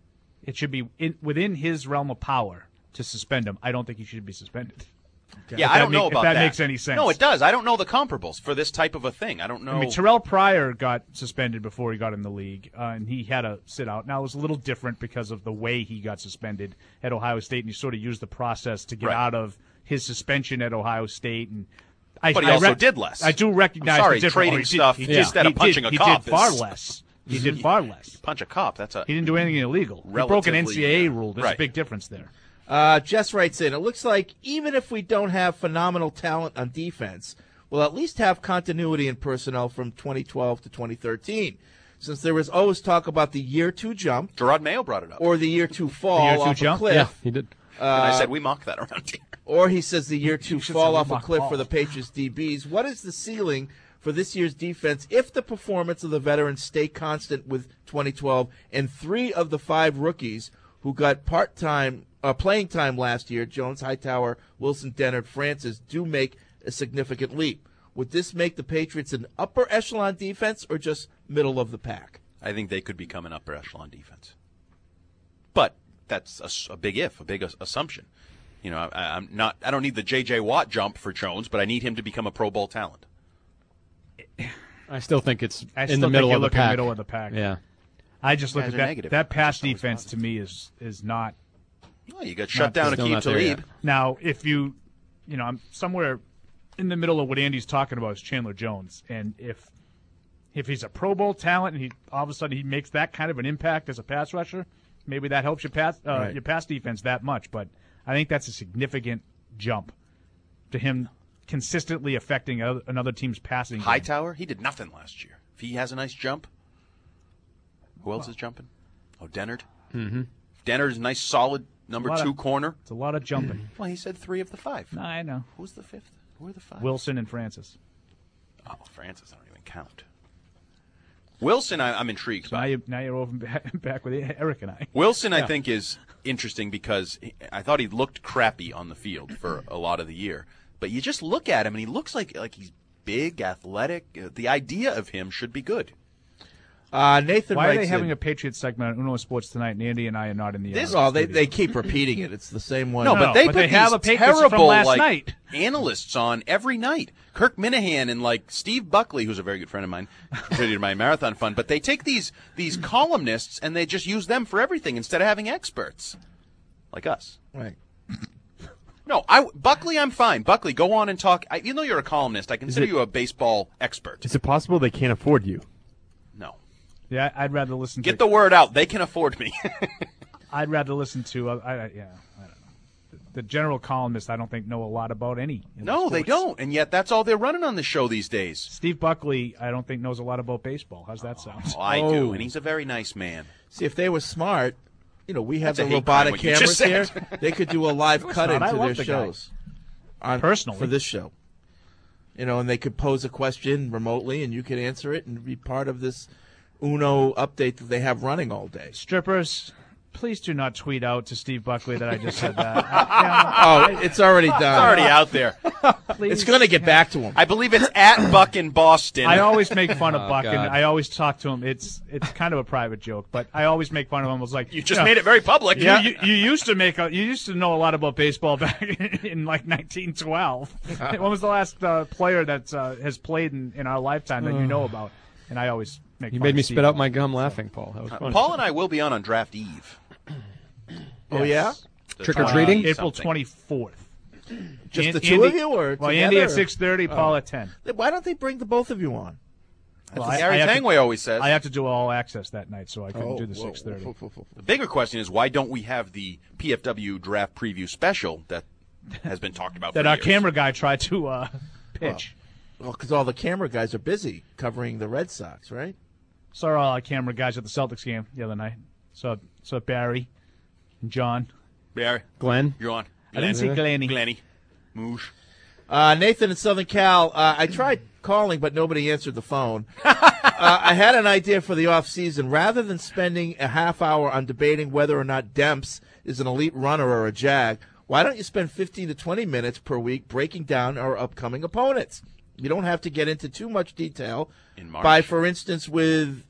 It should be within his realm of power to suspend him. I don't think he should be suspended. Yeah, If I that don't know make- about if that makes any sense. No, it does. I don't know the comparables for this type of a thing. I don't know. I mean, Terrell Pryor got suspended before he got in the league, and he had to sit out. Now, it was a little different because of the way he got suspended at Ohio State, and he sort of used the process to get Right. out of his suspension at Ohio State. And But he also did less. I do recognize I'm sorry, the difference. trading Oh, he did- stuff he did- instead of he punching did- a cop He did far is- less. He did far less. Punch a cop. That's a He didn't do anything illegal. He broke an Relatively, NCAA rule. There's right. a big difference there. Jess writes in, it looks like even if we don't have phenomenal talent on defense, we'll at least have continuity in personnel from 2012 to 2013. Since there was always talk about the year 2 jump Gerard Mayo brought it up. or the year 2 fall The year 2 off a jump? cliff. Yeah, he did. And I said we mock that around here. Or he says the year 2 should fall say off a mock cliff ball. for the Patriots DBs. What is the ceiling for this year's defense if the performance of the veterans stay constant with 2012 and 3 of the 5 rookies who got part-time playing time last year, Jones, Hightower, Wilson, Dennard, Francis, do make a significant leap? Would this make the Patriots an upper echelon defense or just middle of the pack? I think they could become an upper echelon defense. But that's a big if, a big assumption. You know, I'm not. I don't need the J.J. Watt jump for Jones, but I need him to become a Pro Bowl talent. I still think it's I in still the think middle you're of the looking pack. middle of the pack. Yeah. I just look Guys at are that. negative. That pass Just always defense to me is not. Well, you got shut down still Aqib not there Talib. yet. Now, if you know, I'm somewhere in the middle of what Andy's talking about is Chandler Jones, and if he's a Pro Bowl talent and he all of a sudden he makes that kind of an impact as a pass rusher, maybe that helps your pass defense that much. But I think that's a significant jump to him consistently affecting another team's passing game. Hightower, he did nothing last year. If he has a nice jump, who else is jumping? Oh, Dennard. Mm-hmm. Denner's nice, solid number 2 corner. It's a lot of jumping. Well, he said 3 of the 5. No, I know. Who's the 5th? Who are the 5? Wilson and Francis. Oh, Francis, I don't even count. Wilson, I'm intrigued So by. now you're over back with Eric and I. Wilson, I Yeah. think, is interesting because I thought he looked crappy on the field for a lot of the year. But you just look at him, and he looks like he's big, athletic. The idea of him should be good. Nathan Why are writes they having in- a Patriots segment on Uno Sports tonight, and Andy and I are not in the Well, they keep repeating it. It's the same one. No, but they put have these a Patriots terrible from last night. analysts on every night. Kirk Minahan and Steve Buckley, who's a very good friend of mine, contributed to my marathon fund. But they take these columnists and they just use them for everything instead of having experts like us. Right. No, Buckley, I'm fine. Buckley, go on and talk. Even though you're a columnist, I consider you a baseball expert. Is it possible they can't afford you? No. Yeah, I'd rather listen to... Get the word out. They can afford me. I'd rather listen to... I don't know. The general columnists, I don't think, know a lot about any. No, they don't. And yet that's all they're running on the show these days. Steve Buckley, I don't think, knows a lot about baseball. How's that sound? Oh, I do, and he's a very nice man. See, if they were smart, we have That's a the hate robotic crime, what you cameras just here. said. They could do a live It's cut not. I into love their the guy. shows. Personally. For this show. And they could pose a question remotely, and you could answer it and be part of this Uno update that they have running all day. Strippers, please do not tweet out to Steve Buckley that I just said that. It's already done. It's already out there. It's going to get back to him. I believe it's at Buck in Boston. I always make fun of Oh, Buck, and God. I always talk to him. It's kind of a private joke, but I always make fun of him. I was like, You just made it very public. You used to you used to know a lot about baseball back in 1912. When was the last player that has played in our lifetime that you know about? And I always make. You fun made of me Steve spit out Buck. my gum laughing, Paul. That was funny. Paul and I will be on draft eve. Oh, yeah? Trick or treating? April Something. 24th. Just the two of you, or well, together, Andy at or- 6:30, Paul at 10. Why don't they bring the both of you on? Well, Gary have to- Tangway always says. I have to do all access that night, so I couldn't Oh, do the whoa, 6:30. whoa, whoa, whoa. The bigger question is why don't we have the PFW draft preview special that has been talked about That for our years? camera guy tried to pitch. Well, because all the camera guys are busy covering the Red Sox, right? Saw all our camera guys at the Celtics game the other night. Saw Barry and John. Barry, Glenn, you're on. I didn't see Glenny. Glenny. Moosh. Nathan in Southern Cal, I tried calling, but nobody answered the phone. I had an idea for the off season. Rather than spending a half hour on debating whether or not Demps is an elite runner or a jag, why don't you spend 15 to 20 minutes per week breaking down our upcoming opponents? You don't have to get into too much detail. In March. By, for instance, with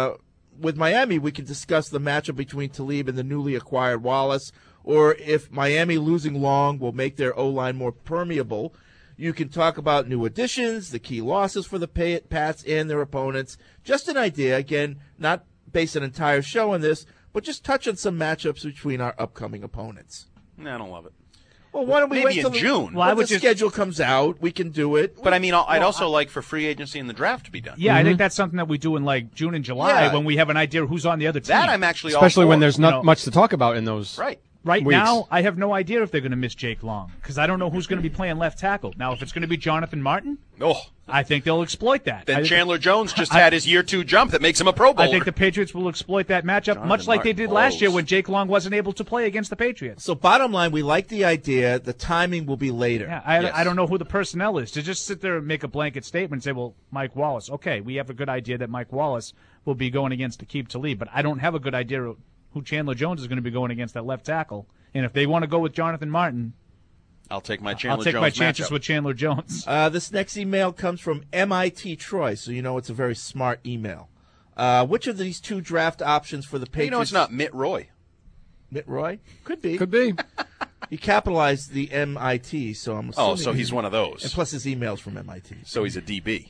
Miami, we can discuss the matchup between Talib and the newly acquired Wallace, or if Miami losing Long will make their O-line more permeable. You can talk about new additions, the key losses for the Pats and their opponents. Just an idea. Again, not base an entire show on this, but just touch on some matchups between our upcoming opponents. No, I don't love it. Well, why don't we Maybe wait in till the, June. when the schedule comes out? We can do it. But I mean, I'd also like for free agency and the draft to be done. Yeah, I think that's something that we do in like June and July Yeah. when we have an idea of who's on the other team. That I'm actually especially all when for. there's not much to talk about in those. Right. Right weeks. now, I have no idea if they're going to miss Jake Long because I don't know who's going to be playing left tackle. Now, if it's going to be Jonathan Martin, I think they'll exploit that. Then Chandler Jones just had his year 2 jump that makes him a Pro Bowler. I think the Patriots will exploit that matchup much like they did last year when Jake Long wasn't able to play against the Patriots. So bottom line, we like the idea. The timing will be later. Yeah, I don't know who the personnel is. To just sit there and make a blanket statement and say, well, Mike Wallace. Okay, we have a good idea that Mike Wallace will be going against Aqib Talib, but I don't have a good idea of who Chandler Jones is going to be going against that left tackle. And if they want to go with Jonathan Martin, I'll take my I'll Chandler take Jones my chances matchup. with Chandler Jones. This next email comes from MIT Troy, so you know it's a very smart email. Which of these two draft options for the Patriots? You know it's not Mitt Roy. Mitt Roy? Could be. Could be. He capitalized the MIT, so I'm assuming. Oh, so he's one of those. And plus his email's from MIT. So he's a DB.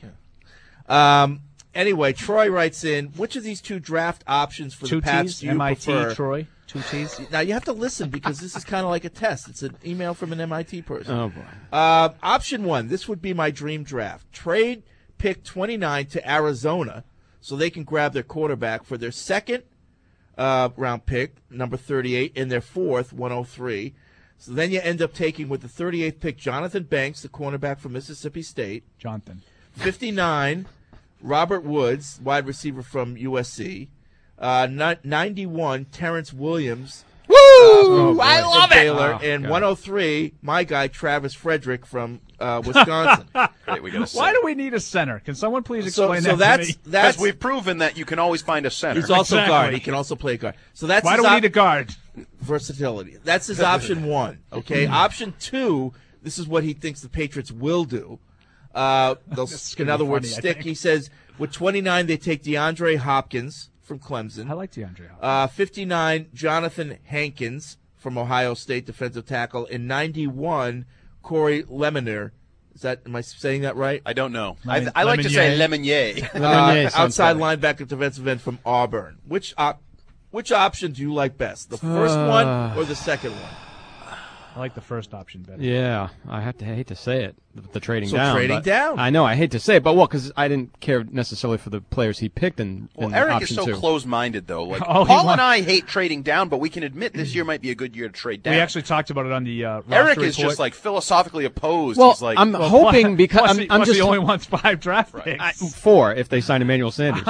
Anyway, Troy writes in, which of these two draft options for Two the Pats T's, do you MIT, prefer? Troy, 2 T's. Now, you have to listen because this is kind of like a test. It's an email from an MIT person. Oh, boy. Option 1, this would be my dream draft. Trade pick 29 to Arizona so they can grab their quarterback for their second round pick, number 38, and their fourth, 103. So then you end up taking with the 38th pick Jonathan Banks, the cornerback from Mississippi State. Jonathan. 59, Robert Woods, wide receiver from USC. 91, Terrence Williams. Woo! I love it! Baylor. Oh, and God. 103, my guy, Travis Frederick from Wisconsin. Great, we got a center. Why do we need a center? Can someone please So- explain so that to me? Because we've proven that you can always find a center. He's also Exactly. guard. He can also play guard. So that's Why his do we need a guard? versatility. That's his option one. Okay, option two. This is what he thinks the Patriots will do. They'll, This is in gonna other be words, funny, I stick. think. He says with 29 they take DeAndre Hopkins from Clemson. I like DeAndre Hopkins. 59 Jonathan Hankins from Ohio State, defensive tackle, and 91 Corey Lemonier. Am I saying that right? I don't know. I like to say Lemonnier. Outside linebacker, defensive end from Auburn. Which option do you like best, the first one or the second one? I like the first option better. Yeah, I hate to say it, the trading So down. trading but down. I know, I hate to say it, but because I didn't care necessarily for the players he picked in Eric option is so two. close-minded, though. Like Oh, he Paul won. and I hate trading down, but we can admit this year might be a good year to trade down. We actually talked about it on the roster Eric is report. just like philosophily opposed. Well, He's like, I'm hoping because plus I'm he just only wants 5 draft picks. 4 if they sign Emmanuel Sanders.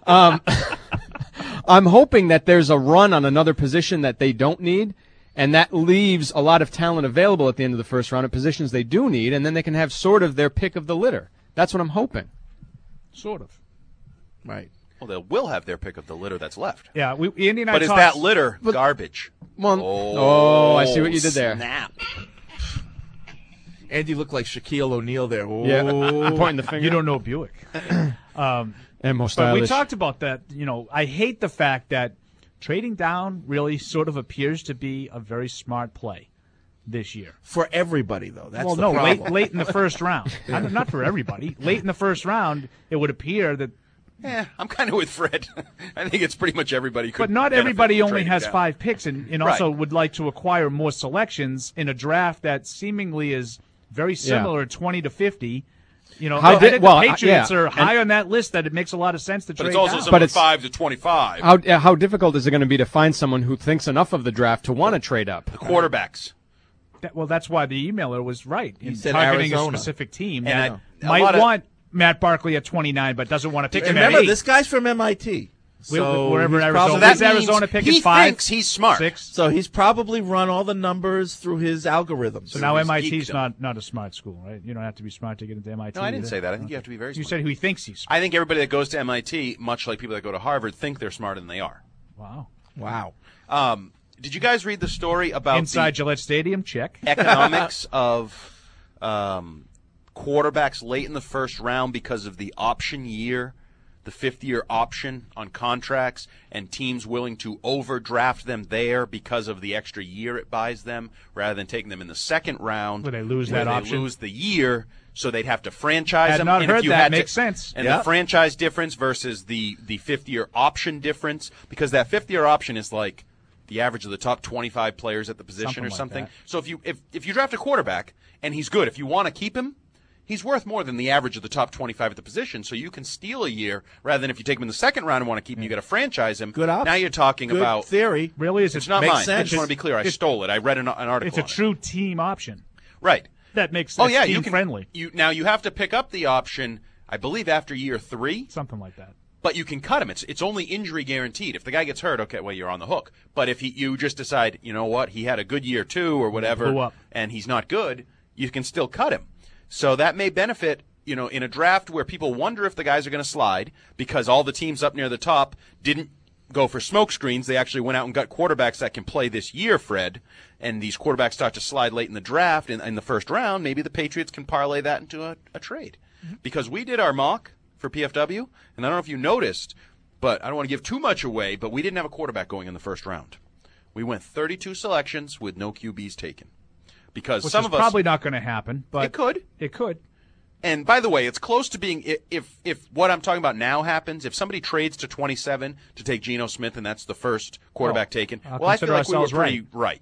I'm hoping that there's a run on another position that they don't need, and that leaves a lot of talent available at the end of the first round at positions they do need, and then they can have sort of their pick of the litter. That's what I'm hoping. Sort of. Right. well, they will have their pick of the litter that's left. Yeah, Andy and I But is talked- that litter garbage? Well, I see what you did there. Snap. Andy looked like Shaquille O'Neal there. Yeah, I'm pointing the finger. You don't know Buick. And more But we stylish. talked about that. You know, I hate the fact that trading down really sort of appears to be a very smart play this year. For everybody, though. That's well, the no, problem. late in the first round. Not for everybody. Late in the first round, it would appear that. Yeah, I'm kind of with Fred. I think it's pretty much everybody could. But not benefit everybody from only trading has down. 5 picks and Right. also would like to acquire more selections in a draft that seemingly is very similar, 20 to 50. You know, I think the Patriots are high on that list that it makes a lot of sense to But trade it's also down. some 5 to 25. How difficult is it going to be to find someone who thinks enough of the draft to want to trade up? The quarterbacks. Well, that's why the emailer was right in said targeting Arizona. a specific team And that a might lot of- want Matt Barkley at 29, but doesn't want to pick him at Remember, 8. this guy's from MIT. So Wherever he's Arizona, probably- his Arizona pick is 5. thinks he's smart. 6. So he's probably run all the numbers through his algorithms. So now his MIT's geekdom. not a smart school, right? You don't have to be smart to get into MIT. No, I didn't either. say that. I think you have to be very You smart. said who he thinks he's smart. I think everybody that goes to MIT, much like people that go to Harvard, think they're smarter than they are. Wow. Wow. Did you guys read the story about Inside the Gillette Stadium, check. economics of quarterbacks late in the first round because of the option year, the 5th-year option on contracts, and teams willing to overdraft them there because of the extra year it buys them, rather than taking them in the second round, Where they lose where that they option. lose the year, so they'd have to franchise Had them. not and heard if you that. had Makes sense. And Yeah. the franchise difference versus the 5th-year option difference, because that 5th-year option is like the average of the top 25 players at the position Something or like something. that. So if you draft a quarterback and he's good, if you want to keep him, he's worth more than the average of the top 25 at the position. So you can steal a year rather than if you take him in the second round and want to keep him, you got to franchise him. Good option. Now you're talking Good about theory. Really, is It's it not Makes mine. I sense. just want to be clear. I stole it. I read an article. It's a on it. true team option. Right. That makes Oh sense. yeah, team you can friendly. Now you have to pick up the option, I believe, after year 3. Something like that. But you can cut him. It's only injury guaranteed. If the guy gets hurt, okay, well, you're on the hook. But if you just decide, you know what, he had a good year 2 or whatever, Blew up. and he's not good, you can still cut him. So that may benefit, you know, in a draft where people wonder if the guys are going to slide because all the teams up near the top didn't go for smoke screens. They actually went out and got quarterbacks that can play this year, Fred. And these quarterbacks start to slide late in the draft in the first round. Maybe the Patriots can parlay that into a trade. Because we did our mock for PFW, and I don't know if you noticed, but I don't want to give too much away, but we didn't have a quarterback going in the first round. We went 32 selections with no QBs taken. Because Which some is of us probably not going to happen, but it could. It could. And by the way, it's close to being if what I'm talking about now happens, if somebody trades to 27 to take Geno Smith and that's the first quarterback taken, I'll well, I feel consider like we were ourselves pretty right.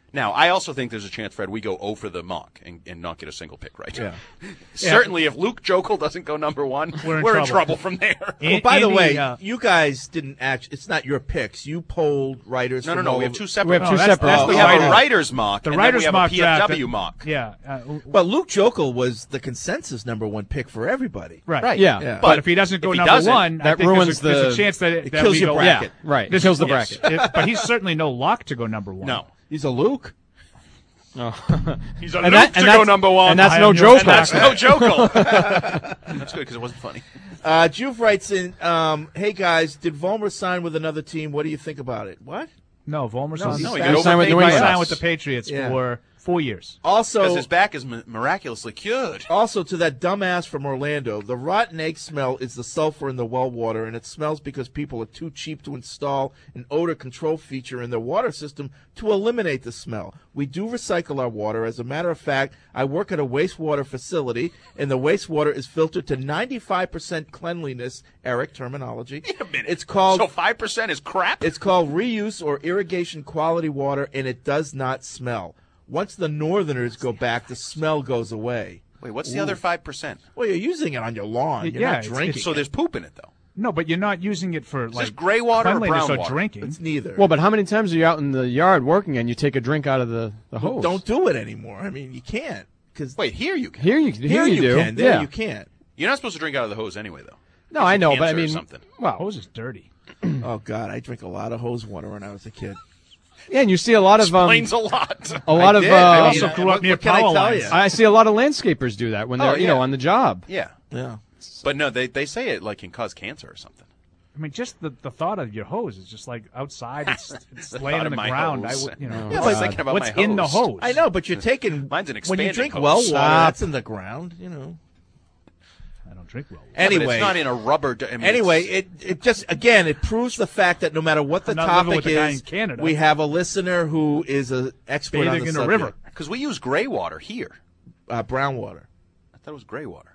Now, I also think there's a chance, Fred, we go 0 for the mock and not get a single pick right. Yeah. Certainly, if Luke Jokel doesn't go number 1, we're in trouble from there. Well, by the way, you guys didn't actually. It's not your picks. You polled writers. No. We have two separate. We have two separate. We have a writer's mock. The and writer's then we have mock a PFW mock. Yeah. But Luke Jokel was the consensus number 1 pick for everybody. Right. Yeah. But if he doesn't go number 1, that I think ruins there's a chance that it kills your bracket. Yeah, right. It kills the bracket. But he's certainly no lock to go number 1. No. He's a Luke. Oh. He's a Luke to go number 1. And that's no Jokel. That's no Jokel. That's good because it wasn't funny. Juve writes in, hey guys, did Vollmer sign with another team? What do you think about it? What? No, Vollmer he signed with the Patriots for 4 years. Also, because his back is miraculously cured. Also, to that dumbass from Orlando, the rotten egg smell is the sulfur in the well water, and it smells because people are too cheap to install an odor control feature in their water system to eliminate the smell. We do recycle our water. As a matter of fact, I work at a wastewater facility, and the wastewater is filtered to 95% cleanliness. Eric, terminology. Wait a minute. It's called. So 5% is crap? It's called reuse or irrigation quality water, and it does not smell. Once the Northerners go back, the smell goes away. Wait, what's the other 5%? Well, you're using it on your lawn. You're not drinking. So there's poop in it, though. No, but you're not using it for this gray water or brown water? Drinking. It's neither. Well, but how many times are you out in the yard working and you take a drink out of the hose? Don't do it anymore. I mean, you can't. Wait, here you can. Here you do. Can. There you can't. You're not supposed to drink out of the hose anyway, though. No, I know, but I mean, something. Well, hose is dirty. Oh God, I drank a lot of hose water when I was a kid. Yeah, and you see a lot of explains a lot. A lot of. I also grew up near power lines. I see a lot of landscapers do that when they're on the job. Yeah. But no, they say it can cause cancer or something. I mean, just the thought of your hose is just like outside. It's laying on the my ground. hose. I was thinking about what's my in the hose? I know, but you're taking. Mine's an when expanding you drink hose. well water, Stop. that's in the ground. I don't drink well water. Anyway, but it's not in a rubber. Anyway, it just again it proves the fact that no matter what the I'm not living topic with the guy is, in Canada. we have a listener who is an expert on Bathing the in a subject. river. Because we use gray water here. Brown water. I thought it was gray water.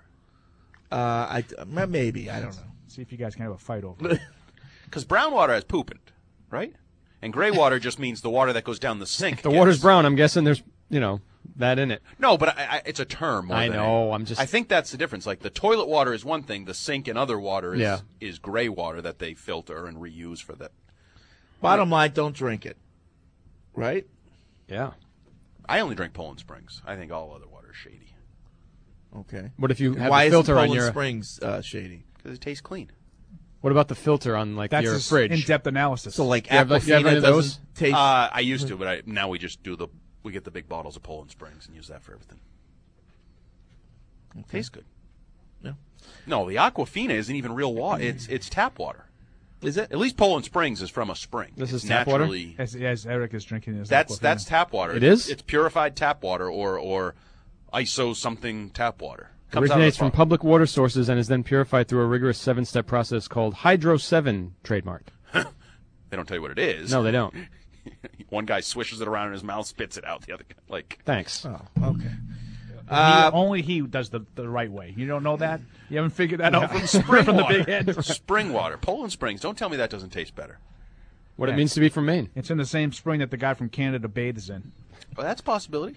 Maybe I don't know. See if you guys can have a fight over it. Because brown water has poop in it, right? And gray water just means the water that goes down the sink. If the water's brown, I'm guessing there's that in it. No, but it's a term. More I than know. I think that's the difference. Like the toilet water is one thing. The sink and other water is gray water that they filter and reuse for that. Bottom line, don't drink it. Right? Yeah. I only drink Poland Springs. I think all other water is shady. Okay. What if you have Why the filter isn't on Poland your Springs shady? Because it tastes clean. What about the filter on That's your just fridge? in-depth analysis. So like you have Aquafina any of those? doesn't taste. I used to, but now we just we get the big bottles of Poland Springs and use that for everything. Okay. Tastes good. Yeah. No, the Aquafina isn't even real water. It's tap water. Is it? At least Poland Springs is from a spring. This is It's tap water? naturally. As Eric is drinking his That's Aquafina. tap water. It is? It's purified tap water or ISO something tap water. Comes Originates out from of the public water sources and is then purified through a rigorous 7-step process called Hydro 7, trademarked. They don't tell you what it is. No, they don't. One guy swishes it around in his mouth, spits it out. The other guy, Thanks. Oh, okay. Only he does the right way. You don't know that? You haven't figured that out from the big head? Spring water. Poland Springs. Don't tell me that doesn't taste better. What it means to be from Maine. It's in the same spring that the guy from Canada bathes in. Well, that's a possibility.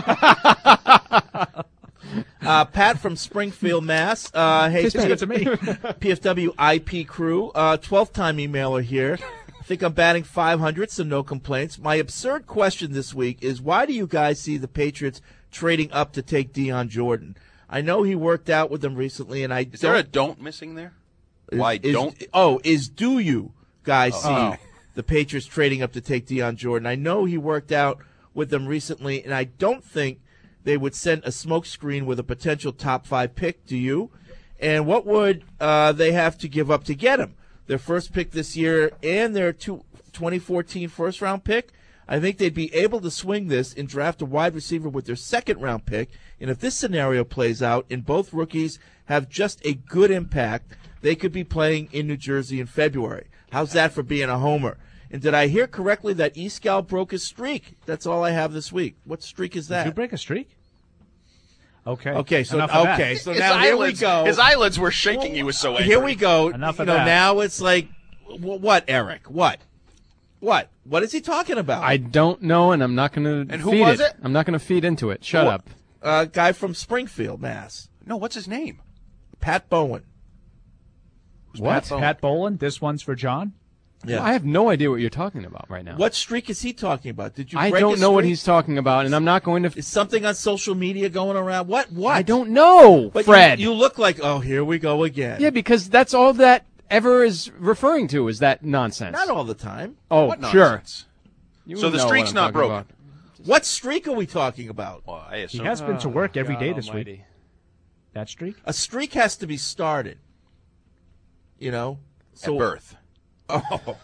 Pat from Springfield, Mass. Hey, Tastes good to me. PFW IP crew. 12th time emailer here. I think I'm batting 500, so no complaints. My absurd question this week is, why do you guys see the Patriots trading up to take Deion Jordan? I know he worked out with them recently, and Is there a don't missing there? Why don't? Do you guys see the Patriots trading up to take Deion Jordan? I know he worked out with them recently, and I don't think they would send a smokescreen with a potential top 5 pick. Do you? And what would they have to give up to get him? Their first pick this year and their 2014 first-round pick? I think they'd be able to swing this and draft a wide receiver with their second-round pick. And if this scenario plays out and both rookies have just a good impact, they could be playing in New Jersey in February. How's that for being a homer? And did I hear correctly that Escal broke his streak? That's all I have this week. What streak is that? Did you break a streak? Okay. Okay, so Enough of that. okay, so now here we go. His eyelids were shaking. He was so angry. Here we go. Enough you of know, that. now it's like, what, Eric? What? What? What is he talking about? I don't know, and I'm not going to And who feed was it. it? I'm not going to feed into it. Shut up. Guy from Springfield, Mass. No, what's his name? Pat Bowen. What? Pat Bowen? This one's for John? Yeah. I have no idea what you're talking about right now. What streak is he talking about? Did you? I break don't a know what streak? he's talking about, and I'm not going to. Is something on social media going around? What? I don't know, But Fred. You look like, oh, here we go again. Yeah, because that's all that ever is referring to is that nonsense. Not all the time. Oh, What sure. nonsense? You So the know what streak's I'm not talking broken. about. What streak are we talking about? Well, I He assume. has been to work every God day this almighty. week. That streak? A streak has to be started. You know? At birth. Oh.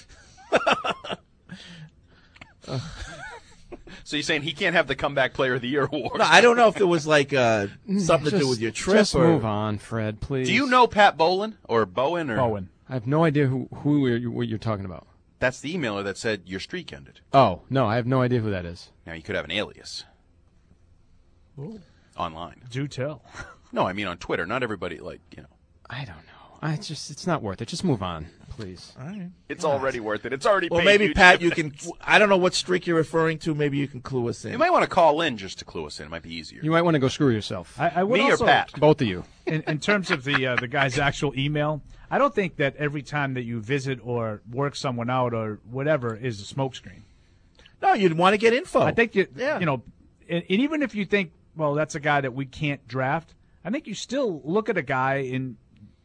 So you're saying he can't have the comeback player of the year award? No, I don't know if it was like something to do with your trip. Just or... move on, Fred, please. Do you know Pat Bowen or Bowen or Bowen? I have no idea what you're talking about. That's the emailer that said your streak ended. Oh, no, I have no idea who that is. Now you could have an alias. Online. Do tell. No, I mean on Twitter. Not everybody I don't know. It's not worth it. Just move on, please. All right. It's already worth it. It's already Well, paid maybe, YouTube. Pat, you can... I don't know what streak you're referring to. Maybe you can clue us in. You might want to call in just to clue us in. It might be easier. You might want to go screw yourself. I would Me also, or Pat? Both of you. In terms of the guy's actual email, I don't think that every time that you visit or work someone out or whatever is a smokescreen. No, you'd want to get info. I think, and even if you think, well, that's a guy that we can't draft, I think you still look at a guy and,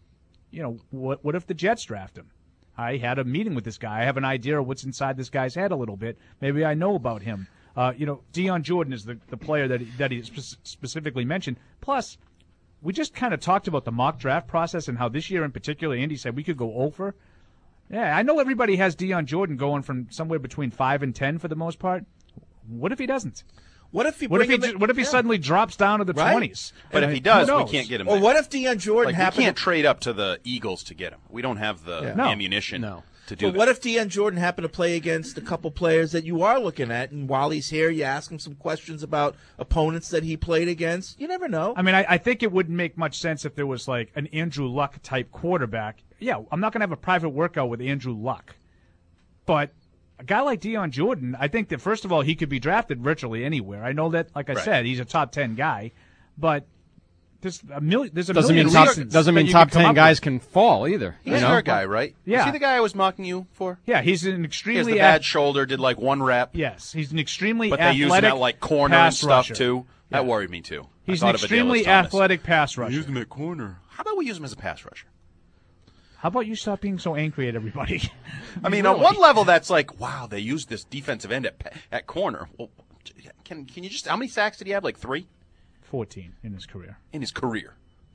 what if the Jets draft him? I had a meeting with this guy. I have an idea of what's inside this guy's head a little bit. Maybe I know about him. Deion Jordan is the player that he specifically mentioned. Plus, we just kind of talked about the mock draft process and how this year in particular, Andy said we could go over. Yeah, I know everybody has Deion Jordan going from somewhere between 5 and 10 for the most part. What if he doesn't? What if he? What if he suddenly drops down to the 20s? But if he does, we can't get him. Or what if Deion Jordan we can't trade up to the Eagles to get him. We don't have the ammunition to do But that. what if Deion Jordan happened to play against a couple players that you are looking at, and while he's here, you ask him some questions about opponents that he played against? You never know. I mean, I think it wouldn't make much sense if there was like an Andrew Luck type quarterback. Yeah, I'm not going to have a private workout with Andrew Luck. But a guy like Deion Jordan, I think that, first of all, he could be drafted virtually anywhere. I know that, like I said, he's a top 10 guy. But there's a million reasons Doesn't mean top 10 guys can fall either. He's our guy, right? Yeah. Is he the guy I was mocking you for? Yeah, he's an He has extremely the bad shoulder, did like one rep. Yes, he's an extremely But athletic they use him at like corner and pass stuff rusher. too. That Yeah. worried me too. He's I an thought of Adele extremely Thomas. athletic pass rusher. Use him at corner. How about we use him as a pass rusher? How about you stop being so angry at everybody? I mean, on one level, that's like, wow, they used this defensive end at corner. Well, can you just? How many sacks did he have? Like 3? 14 in his career. In his career.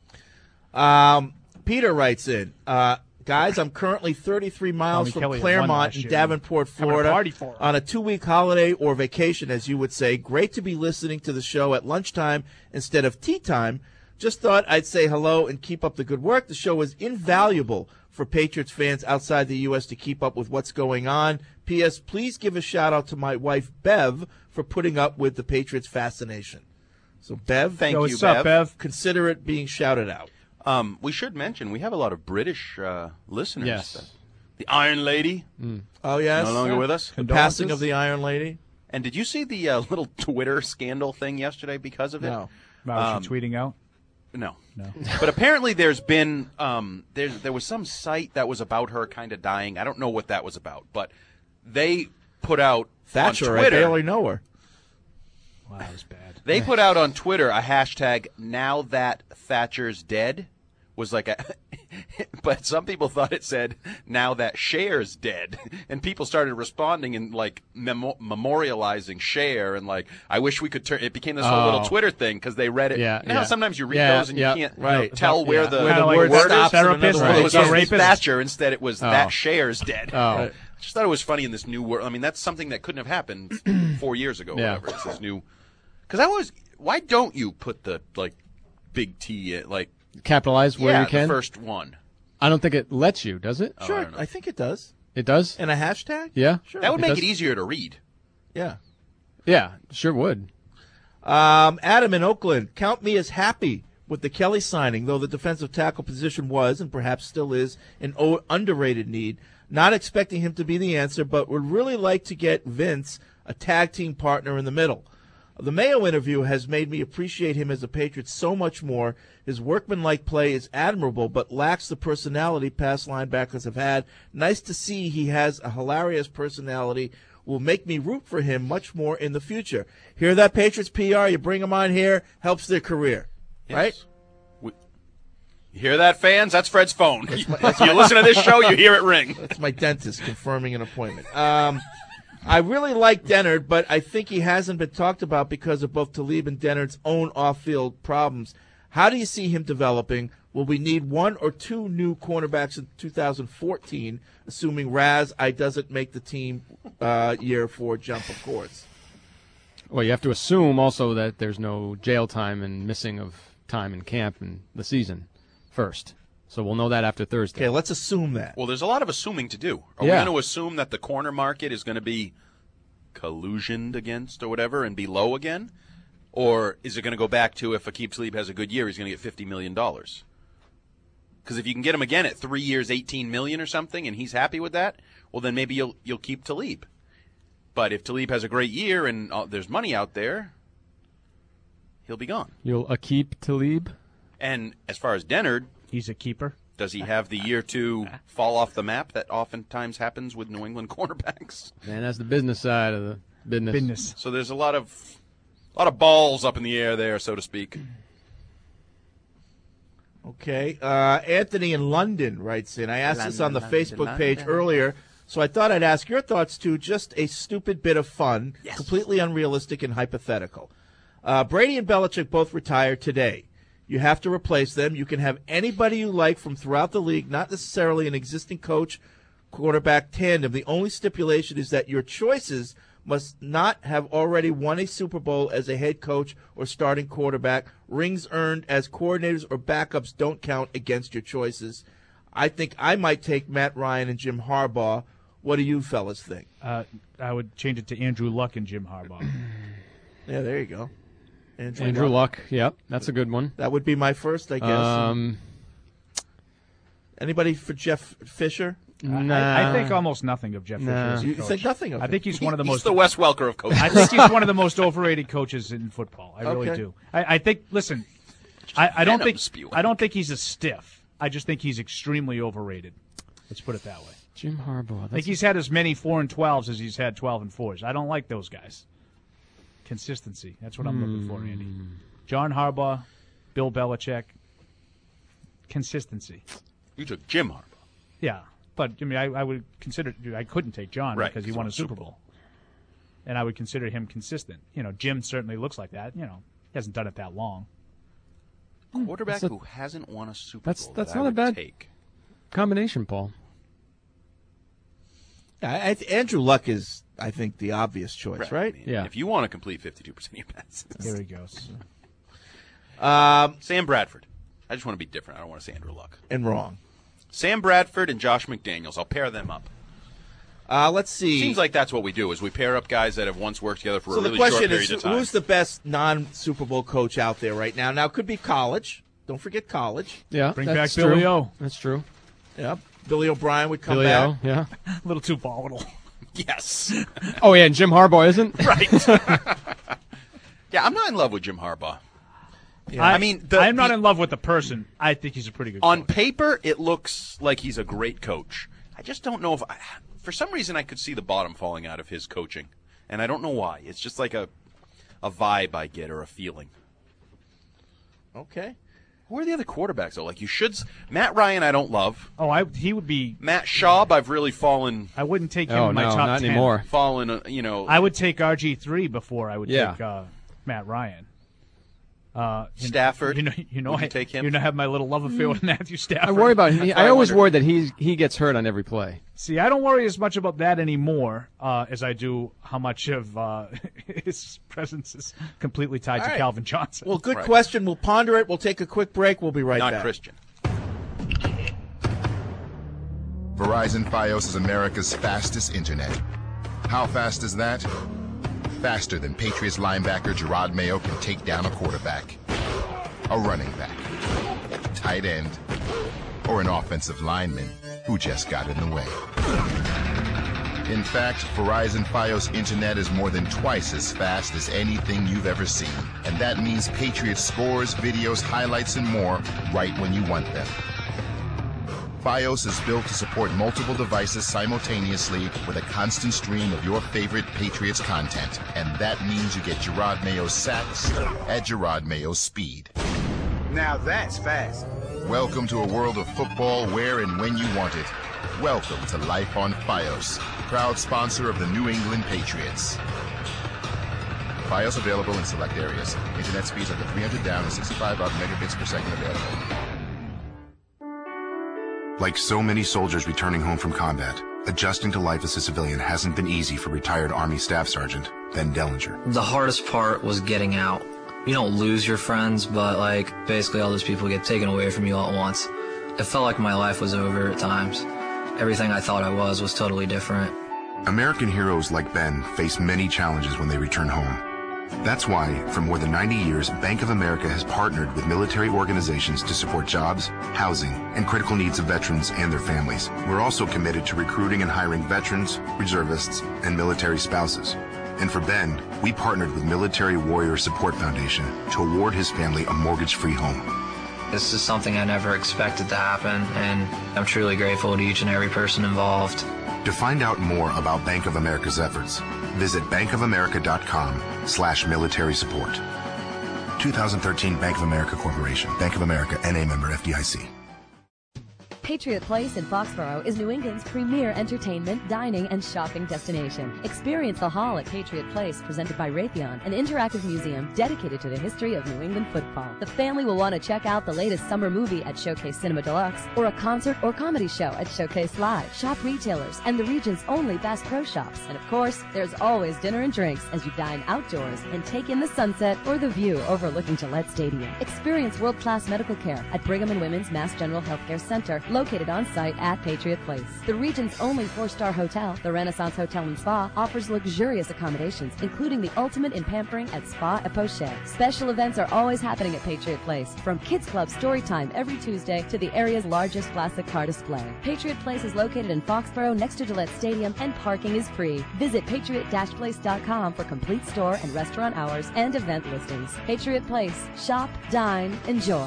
Peter writes in, guys, I'm currently 33 miles Tommy from Kelly had won Claremont last in year. Davenport, Having a Florida, party for it. on a 2-week holiday or vacation, as you would say. Great to be listening to the show at lunchtime instead of tea time. Just thought I'd say hello and keep up the good work. The show is invaluable for Patriots fans outside the U.S. to keep up with what's going on. P.S. Please give a shout-out to my wife, Bev, for putting up with the Patriots fascination. So, Bev, Thank you, what's up, Bev? Consider it being shouted out. We should mention we have a lot of British listeners. Yes. The Iron Lady. Oh, yes. No longer with us. The passing of the Iron Lady. And did you see the little Twitter scandal thing yesterday because of it? No. About she tweeting out? No. But apparently there's been there was some site that was about her kind of dying. I don't know what that was about, but they put out Thatcher, on I Twitter. barely know her. Wow, that was bad. They put out on Twitter a hashtag now that Thatcher's dead was like a but some people thought it said now that Cher's dead, and people started responding and like memorializing Cher and like I wish we could turn it became this whole little Twitter thing because they read it. Yeah, you know how sometimes you read those and you can't Tell tell where the word word stops. Therapist, Well, it was just rapist. Thatcher. Instead, it was that Cher's dead. Oh. I just thought it was funny in this new world. I mean, that's something that couldn't have happened 4 years ago. Yeah. Whatever. It's this new. Because why don't you put the like big T like Capitalize where you can. the first one. I don't think it lets you, does it? Sure, I think it does. It does? And a hashtag? Yeah. Sure. That would make does. it easier to read. Yeah. Yeah, sure would. Adam in Oakland, count me as happy with the Kelly signing, though the defensive tackle position was, and perhaps still is, an underrated need. Not expecting him to be the answer, but would really like to get Vince a tag team partner in the middle. The Mayo interview has made me appreciate him as a Patriot so much more. His workmanlike play is admirable, but lacks the personality past linebackers have had. Nice to see he has a hilarious personality. Will make me root for him much more in the future. Hear that, Patriots PR? You bring him on here, helps their career, right? You hear that, fans? That's Fred's phone. You listen to this show, you hear it ring. That's my dentist confirming an appointment. I really like Dennard, but I think he hasn't been talked about because of both Talib and Dennard's own off-field problems. How do you see him developing? Will we need 1 or 2 new cornerbacks in 2014, assuming Raz doesn't make the team year 4 jump, of course? Well, you have to assume also that there's no jail time and missing of time in camp in the season first. So we'll know that after Thursday. Okay, let's assume that. Well, there's a lot of assuming to do. Are we going to assume that the corner market is going to be collusioned against or whatever and be low again? Or is it going to go back to if Aqib Talib has a good year, he's going to get $50 million? Because if you can get him again at 3 years, $18 million or something, and he's happy with that, well, then maybe you'll keep Talib. But if Talib has a great year and there's money out there, he'll be gone. You'll Aqib Talib? And as far as Dennard, he's a keeper. Does he have the year 2 fall off the map that oftentimes happens with New England cornerbacks? Man, that's the business side of the business. So there's a lot of balls up in the air there, so to speak. Okay. Anthony in London writes in. I asked this on the Facebook page earlier, so I thought I'd ask your thoughts too. Just a stupid bit of fun, completely unrealistic and hypothetical. Brady and Belichick both retired today. You have to replace them. You can have anybody you like from throughout the league, not necessarily an existing coach quarterback tandem. The only stipulation is that your choices must not have already won a Super Bowl as a head coach or starting quarterback. Rings earned as coordinators or backups don't count against your choices. I think I might take Matt Ryan and Jim Harbaugh. What do you fellas think? I would change it to Andrew Luck and Jim Harbaugh. Yeah, there you go. Andrew Luck, yep, that's a good one. That would be my first, I guess. Anybody for Jeff Fisher? Nah. I think almost nothing of Jeff Fisher. As a You coach. think nothing of him? I think he's one of the He's most. the Wes Welker of coaches. I think he's one of the most overrated coaches in football. I really Okay. do. I think. Listen, I don't think he's a stiff. I just think he's extremely overrated. Let's put it that way. Jim Harbaugh. I think he's had as many 4 and 12s as he's had 12 and 4s. I don't like those guys. Consistency. That's what I'm looking for, Andy. John Harbaugh, Bill Belichick. Consistency. You took Jim Harbaugh. Yeah, but I mean, I would consider. I couldn't take John because he won a Super Bowl, and I would consider him consistent. Jim certainly looks like that. He hasn't done it that long. Quarterback who hasn't won a Super Bowl. That's that not I a would bad take. combination, Paul. Andrew Luck is, I think, the obvious choice, right? I mean, if you want to complete 52% of your passes. Here he goes. Sam Bradford. I just want to be different. I don't want to say Andrew Luck. And wrong. Sam Bradford and Josh McDaniels. I'll pair them up. Let's see. Seems like that's what we do, is we pair up guys that have once worked together for So a the really short question period is, of time. who's the best non-Super Bowl coach out there right now? Now, it could be college. Don't forget college. Yeah, Bring that's back Billy true. O. That's true. Yeah, Billy O'Brien would come Billy back. O, yeah. A little too volatile. Yes. Oh, yeah, and Jim Harbaugh isn't? Right. Yeah, I'm not in love with Jim Harbaugh. Yeah. I mean, I'm not in love with the person. I think he's a pretty good On coach. paper, it looks like he's a great coach. I just don't know if for some reason I could see the bottom falling out of his coaching, and I don't know why. It's just like a vibe I get or a feeling. Okay. Who are the other quarterbacks though? Like Matt Ryan, I don't love. Oh, he would be. Matt Schaub, I've really fallen. I wouldn't take him in my top not 10. anymore. Fallen, I would take RG3 before I would Yeah. take Matt Ryan. Stafford. Would you take him? I have my little love affair with Matthew Stafford. I worry about him. I always worry that he gets hurt on every play. See, I don't worry as much about that anymore as I do how much of his presence is completely tied All to right. Calvin Johnson. Well, good question. We'll ponder it. We'll take a quick break. We'll be right back. Not Christian. Verizon Fios is America's fastest internet. How fast is that? Faster than Patriots linebacker Gerard Mayo can take down a quarterback, a running back, tight end, or an offensive lineman. who just got in the way. In fact, Verizon Fios Internet is more than twice as fast as anything you've ever seen. And that means Patriots scores, videos, highlights, and more right when you want them. Fios is built to support multiple devices simultaneously with a constant stream of your favorite Patriots content. And that means you get Gerard Mayo's sacks at Gerard Mayo's speed. Now that's fast. Welcome to a world of football where and when you want it. Welcome to Life on Fios, proud sponsor of the New England Patriots. Fios available in select areas. Internet speeds up to 300 down and 65 up megabits per second available. Like so many soldiers returning home from combat, adjusting to life as a civilian hasn't been easy for retired Army Staff Sergeant Ben Dellinger. The hardest part was getting out. You don't lose your friends, but basically all those people get taken away from you all at once. It felt like my life was over at times. Everything I thought I was totally different. American heroes like Ben face many challenges when they return home. That's why, for more than 90 years, Bank of America has partnered with military organizations to support jobs, housing, and critical needs of veterans and their families. We're also committed to recruiting and hiring veterans, reservists, and military spouses. And for Ben, we partnered with Military Warrior Support Foundation to award his family a mortgage-free home. This is something I never expected to happen, and I'm truly grateful to each and every person involved. To find out more about Bank of America's efforts, visit bankofamerica.com/military support. 2013 Bank of America Corporation. Bank of America, N.A. member FDIC. Patriot Place in Foxborough is New England's premier entertainment, dining, and shopping destination. Experience the Hall at Patriot Place, presented by Raytheon, an interactive museum dedicated to the history of New England football. The family will want to check out the latest summer movie at Showcase Cinema Deluxe, or a concert or comedy show at Showcase Live. Shop retailers and the region's only Bass Pro Shops. And of course, there's always dinner and drinks as you dine outdoors and take in the sunset or the view overlooking Gillette Stadium. Experience world-class medical care at Brigham and Women's Mass General Healthcare Center, located on site at Patriot Place. The region's only 4-star hotel, the Renaissance Hotel and Spa, offers luxurious accommodations, including the ultimate in pampering at Spa et Poche. Special events are always happening at Patriot Place, from Kids Club story time every Tuesday to the area's largest classic car display. Patriot Place is located in Foxborough next to Gillette Stadium, and parking is free. Visit patriot-place.com for complete store and restaurant hours and event listings. Patriot Place. Shop, dine, enjoy.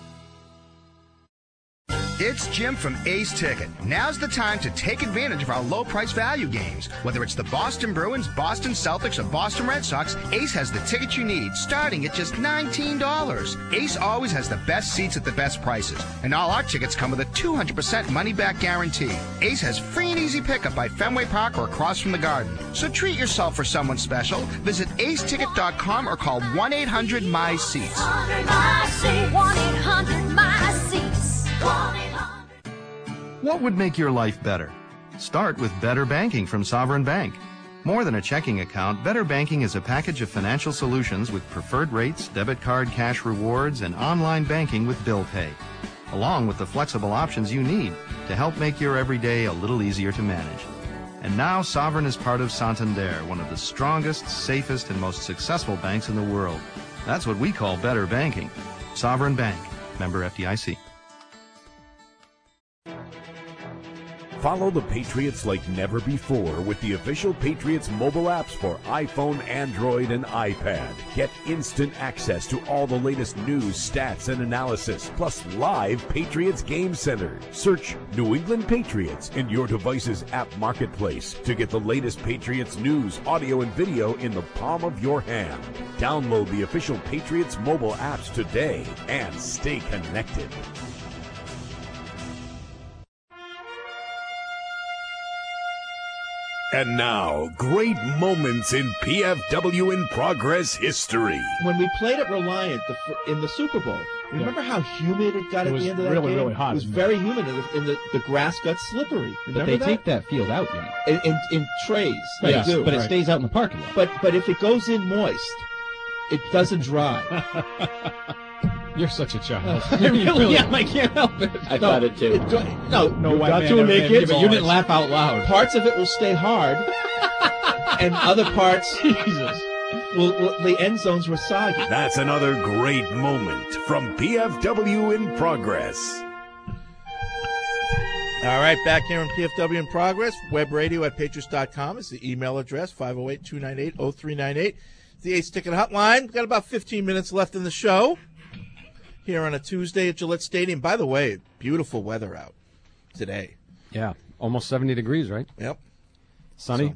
It's Jim from Ace Ticket. Now's the time to take advantage of our low price value games. Whether it's the Boston Bruins, Boston Celtics, or Boston Red Sox, Ace has the tickets you need, starting at just $19. Ace always has the best seats at the best prices, and all our tickets come with a 200% money-back guarantee. Ace has free and easy pickup by Fenway Park or across from the Garden. So treat yourself for someone special. Visit aceticket.com or call 1-800-MY-SEATS. 1-800-MY-SEATS. What would make your life better? Start with Better Banking from Sovereign Bank. More than a checking account, Better Banking is a package of financial solutions with preferred rates, debit card cash rewards, and online banking with bill pay, along with the flexible options you need to help make your everyday a little easier to manage. And now Sovereign is part of Santander, one of the strongest, safest, and most successful banks in the world. That's what we call Better Banking. Sovereign Bank, member FDIC. Follow the Patriots like never before with the official Patriots mobile apps for iPhone, Android, and iPad. Get instant access to all the latest news, stats, and analysis, plus live Patriots Game Center. Search New England Patriots in your device's app marketplace to get the latest Patriots news, audio, and video in the palm of your hand. Download the official Patriots mobile apps today and stay connected. And now, great moments in PFW in Progress history. When we played at Reliant in the Super Bowl, remember how humid it got at the end of that game? Really hot. It was very humid, and the grass got slippery. Remember But they that? take that field out, you know. In trays. Right, They do. but it stays out in the parking lot. But if it goes in moist, it doesn't dry. You're such a child. I really am. I can't help it. I thought it too. No, white man ever made it, but you didn't laugh out loud. Parts of it will stay hard, and other parts, the end zones were soggy. That's another great moment from PFW in Progress. All right, back here on PFW in Progress. Web radio at patriots.com is the email address, 508-298-0398. The Ace Ticket Hotline. We've got about 15 minutes left in the show here on a Tuesday at Gillette Stadium. By the way, beautiful weather out today. Yeah, almost 70 degrees, right? Yep. Sunny.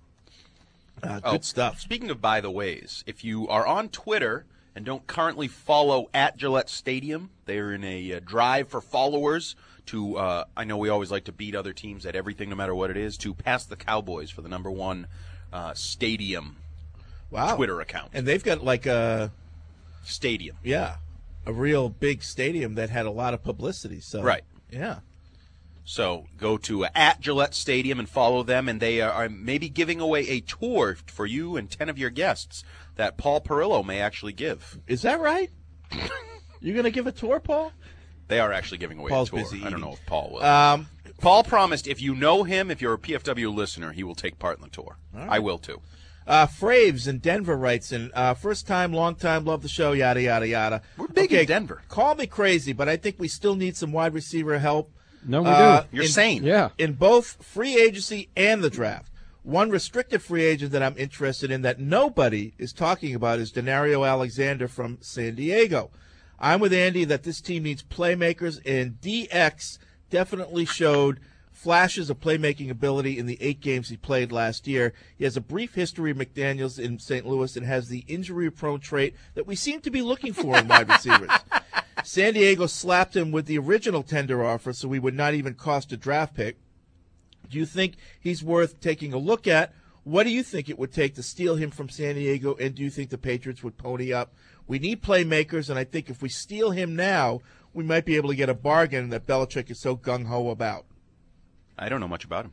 Good stuff. Speaking of by the ways, if you are on Twitter and don't currently follow at Gillette Stadium, they're in a drive for followers to, I know we always like to beat other teams at everything no matter what it is, to pass the Cowboys for the #1 stadium Twitter account. And they've got like a stadium. Yeah, a real big stadium that had a lot of publicity. So Right. Yeah. So go to at Gillette Stadium and follow them, and they are maybe giving away a tour for you and 10 of your guests that Paul Perillo may actually give. Is that right? You're going to give a tour, Paul? They are actually giving away Paul's a tour. busy I don't eating. know if Paul will. Paul promised if you know him, if you're a PFW listener, he will take part in the tour. All right. I will too. Fraves in Denver writes in, first time, long time, love the show, yada, yada, yada. We're big in Denver. Call me crazy, but I think we still need some wide receiver help. No, we do. You're sane. Yeah. In both free agency and the draft. One restricted free agent that I'm interested in that nobody is talking about is Denario Alexander from San Diego. I'm with Andy that this team needs playmakers, and DX definitely showed flashes of playmaking ability in the 8 games he played last year. He has a brief history of McDaniels in St. Louis and has the injury-prone trait that we seem to be looking for in wide receivers. San Diego slapped him with the original tender offer, so he would not even cost a draft pick. Do you think he's worth taking a look at? What do you think it would take to steal him from San Diego, and do you think the Patriots would pony up? We need playmakers, and I think if we steal him now, we might be able to get a bargain that Belichick is so gung-ho about. I don't know much about him.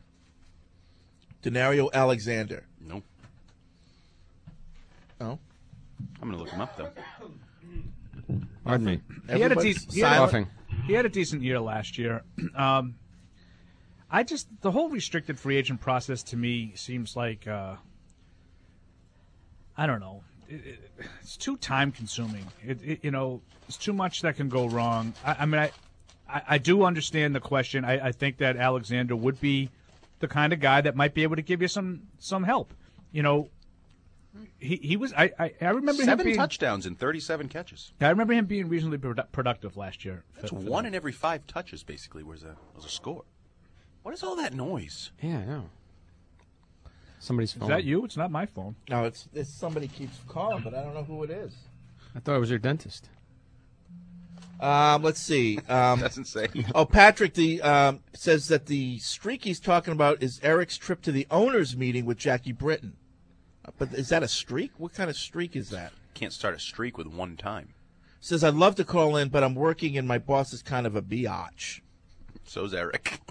Denario Alexander. No. Oh? I'm going to look him up, though. Pardon me. He had a Silent. decent year last year. The whole restricted free agent process to me seems like, I don't know, it's too time consuming. It's too much that can go wrong. I do understand the question. I think that Alexander would be the kind of guy that might be able to give you some help. He was. I remember 7 him being, touchdowns and 37 catches. I remember him being reasonably productive last year. That's 1 in every 5 touches, basically, was a score. What is all that noise? Yeah, I know. Somebody's phone. Is that you? It's not my phone. No, it's somebody keeps calling, but I don't know who it is. I thought it was your dentist. Let's see. Doesn't say. Oh, Patrick says that the streak he's talking about is Eric's trip to the owners' meeting with Jackie Britton. But is that a streak? What kind of streak is that? Can't start a streak with 1 time. Says, I'd love to call in, but I'm working and my boss is kind of a biatch. So's Eric.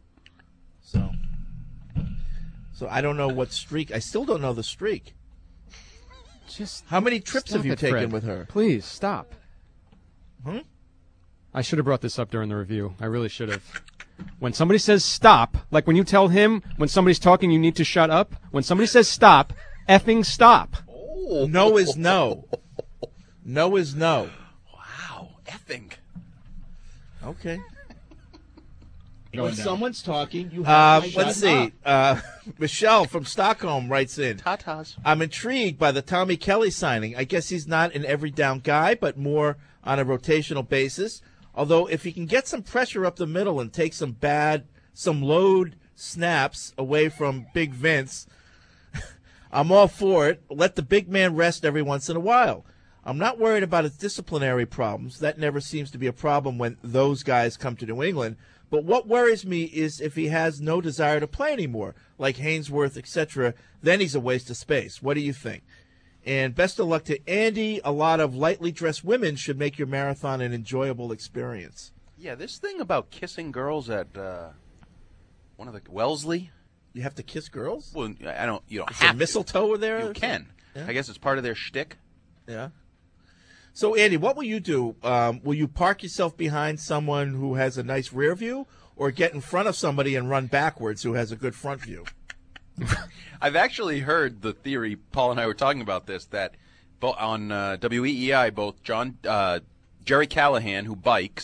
So I don't know what streak. I still don't know the streak. Just how many trips have you taken Fred. with her? Please stop. Hmm? I should have brought this up during the review. I really should have. When somebody says stop, like when you tell him when somebody's talking you need to shut up, when somebody says stop, effing stop. Oh. No is no. No is no. Wow, effing. Okay. Going When down. someone's talking, you have to let's shut up. Michelle from Stockholm writes in, Tatas. I'm intrigued by the Tommy Kelly signing. I guess he's not an every down guy, but more on a rotational basis. Although if he can get some pressure up the middle and take some load snaps away from Big Vince, I'm all for it. Let the big man rest every once in a while. I'm not worried about his disciplinary problems. That never seems to be a problem when those guys come to New England. But what worries me is if he has no desire to play anymore, like Hainsworth, etc., then he's a waste of space. What do you think? And best of luck to Andy. A lot of lightly dressed women should make your marathon an enjoyable experience. Yeah, this thing about kissing girls at one of the Wellesley. You have to kiss girls? Well, I don't. You don't Is have there mistletoe there? You can. Yeah. I guess it's part of their shtick. Yeah. So, Andy, what will you do? Will you park yourself behind someone who has a nice rear view, or get in front of somebody and run backwards who has a good front view? I've actually heard the theory. Paul and I were talking about this, that on WEEI, both Jerry Callahan, who bikes,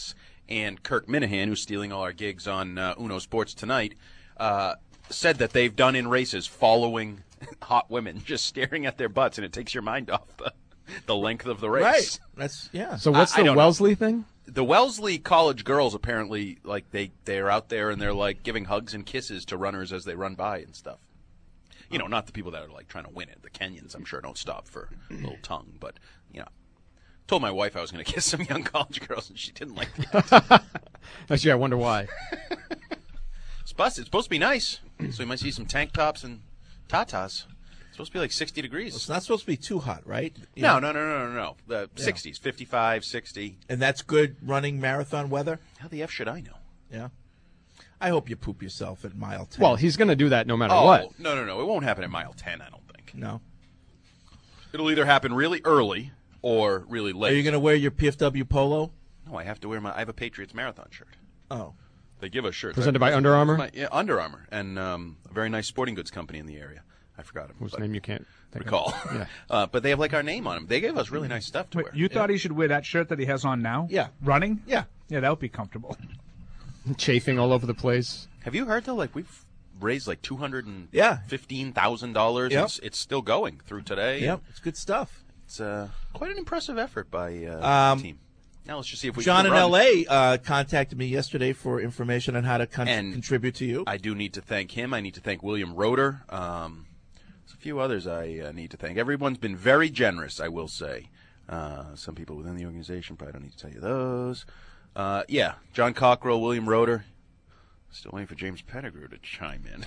and Kirk Minahan, who's stealing all our gigs on Uno Sports Tonight, said that they've done in races following hot women, just staring at their butts, and it takes your mind off the length of the race. Right. That's yeah. So what's the Wellesley thing? The Wellesley college girls apparently, like, they're out there and they're like giving hugs and kisses to runners as they run by and stuff. You know, not the people that are like trying to win it. The Kenyans, I'm sure, don't stop for a little tongue. But, you know, told my wife I was going to kiss some young college girls and she didn't like it. Actually, I wonder why. It's supposed to be nice, so you might see some tank tops and tatas. It's supposed to be like 60 degrees. It's not supposed to be too hot, right? No. The 60s, 55, 60. And that's good running marathon weather? How the F should I know? Yeah. I hope you poop yourself at mile 10. Well, he's going to do that no matter what. No. It won't happen at mile 10, I don't think. No. It'll either happen really early or really late. Are you going to wear your PFW polo? No, I have to wear I have a Patriots marathon shirt. Oh. They give us shirts. Presented by Under Armour? Yeah, Under Armour, and a very nice sporting goods company in the area. I forgot it. Whose name you can't recall. Yeah. But they have like our name on them. They gave us really nice stuff to Wait, wear. you thought he should wear that shirt that he has on now? Yeah. Running? Yeah. Yeah, that would be comfortable. Chafing all over the place. Have you heard though? Like we've raised like Yep. $215,000. It's still going through today. Yep, it's good stuff. It's quite an impressive effort by the team. Now let's just see if we John can in run. L.A. Contacted me yesterday for information on how to contribute to you. I do need to thank him. I need to thank William Roeder. There's a few others I need to thank. Everyone's been very generous, I will say. Some people within the organization, probably don't need to tell you those. Yeah, John Cockrell, William Roeder. Still waiting for James Pettigrew to chime in.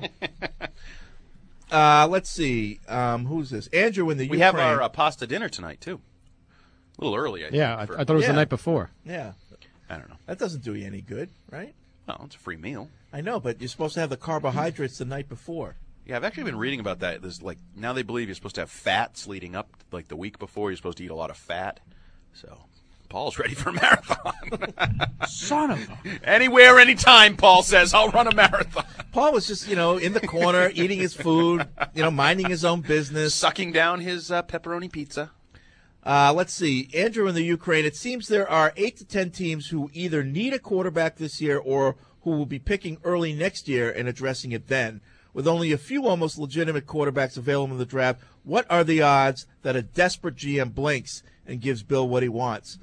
Well, let's see. Who's this? Andrew in the We Ukraine. have our pasta dinner tonight, too. A little early, I think. Yeah, I thought it was the night before. Yeah. I don't know. That doesn't do you any good, right? Well, it's a free meal. I know, but you're supposed to have the carbohydrates the night before. Yeah, I've actually been reading about that. There's now they believe you're supposed to have fats leading up, like the week before. You're supposed to eat a lot of fat. So, Paul's ready for a marathon. Son of a... Anywhere, anytime, Paul says, I'll run a marathon. Paul was just, in the corner, eating his food, minding his own business. Sucking down his pepperoni pizza. Let's see. Andrew in the Ukraine. It seems there are 8 to 10 teams who either need a quarterback this year or who will be picking early next year and addressing it then. With only a few almost legitimate quarterbacks available in the draft, what are the odds that a desperate GM blinks and gives Bill what he wants?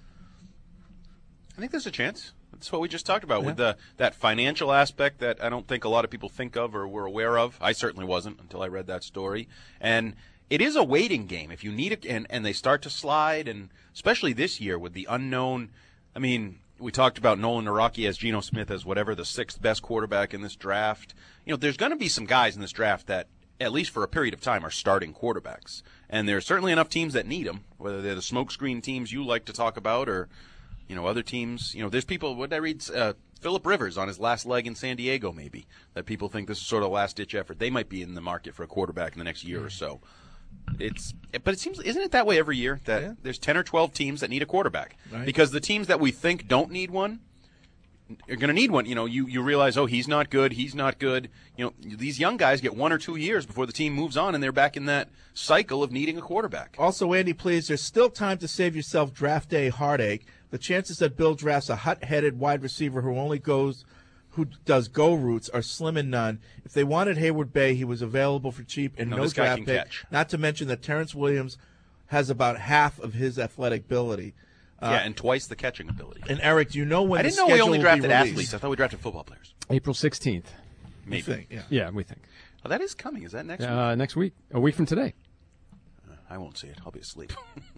I think there's a chance. That's what we just talked about with that financial aspect that I don't think a lot of people think of or were aware of. I certainly wasn't until I read that story. And it is a waiting game. If you need it, and they start to slide, and especially this year with the unknown. I mean, we talked about Nolan Naraki as Geno Smith as whatever the 6th best quarterback in this draft. There's going to be some guys in this draft that, at least for a period of time, are starting quarterbacks. And there's certainly enough teams that need them, whether they're the smokescreen teams you like to talk about or, other teams. There's people, what did I read? Phillip Rivers on his last leg in San Diego, maybe, that people think this is sort of a last-ditch effort. They might be in the market for a quarterback in the next year or so. But it seems, isn't it that way every year that there's 10 or 12 teams that need a quarterback? Right. Because the teams that we think don't need one are going to need one. You realize, he's not good, he's not good. These young guys get 1 or 2 years before the team moves on, and they're back in that cycle of needing a quarterback. Also, Andy, please, there's still time to save yourself draft day heartache. The chances that Bill drafts a hot-headed wide receiver who does go routes are slim and none. If they wanted Hayward Bay, he was available for cheap and no this guy draft can pick. catch. Not to mention that Terrence Williams has about half of his athletic ability. And twice the catching ability. And Eric, do you know when I the didn't know we schedule only will drafted be released? athletes. I thought we drafted football players. April 16th. Maybe. You think, yeah. Yeah, we think. Oh, that is coming. Is that next week? Next week. A week from today. I won't see it. I'll be asleep.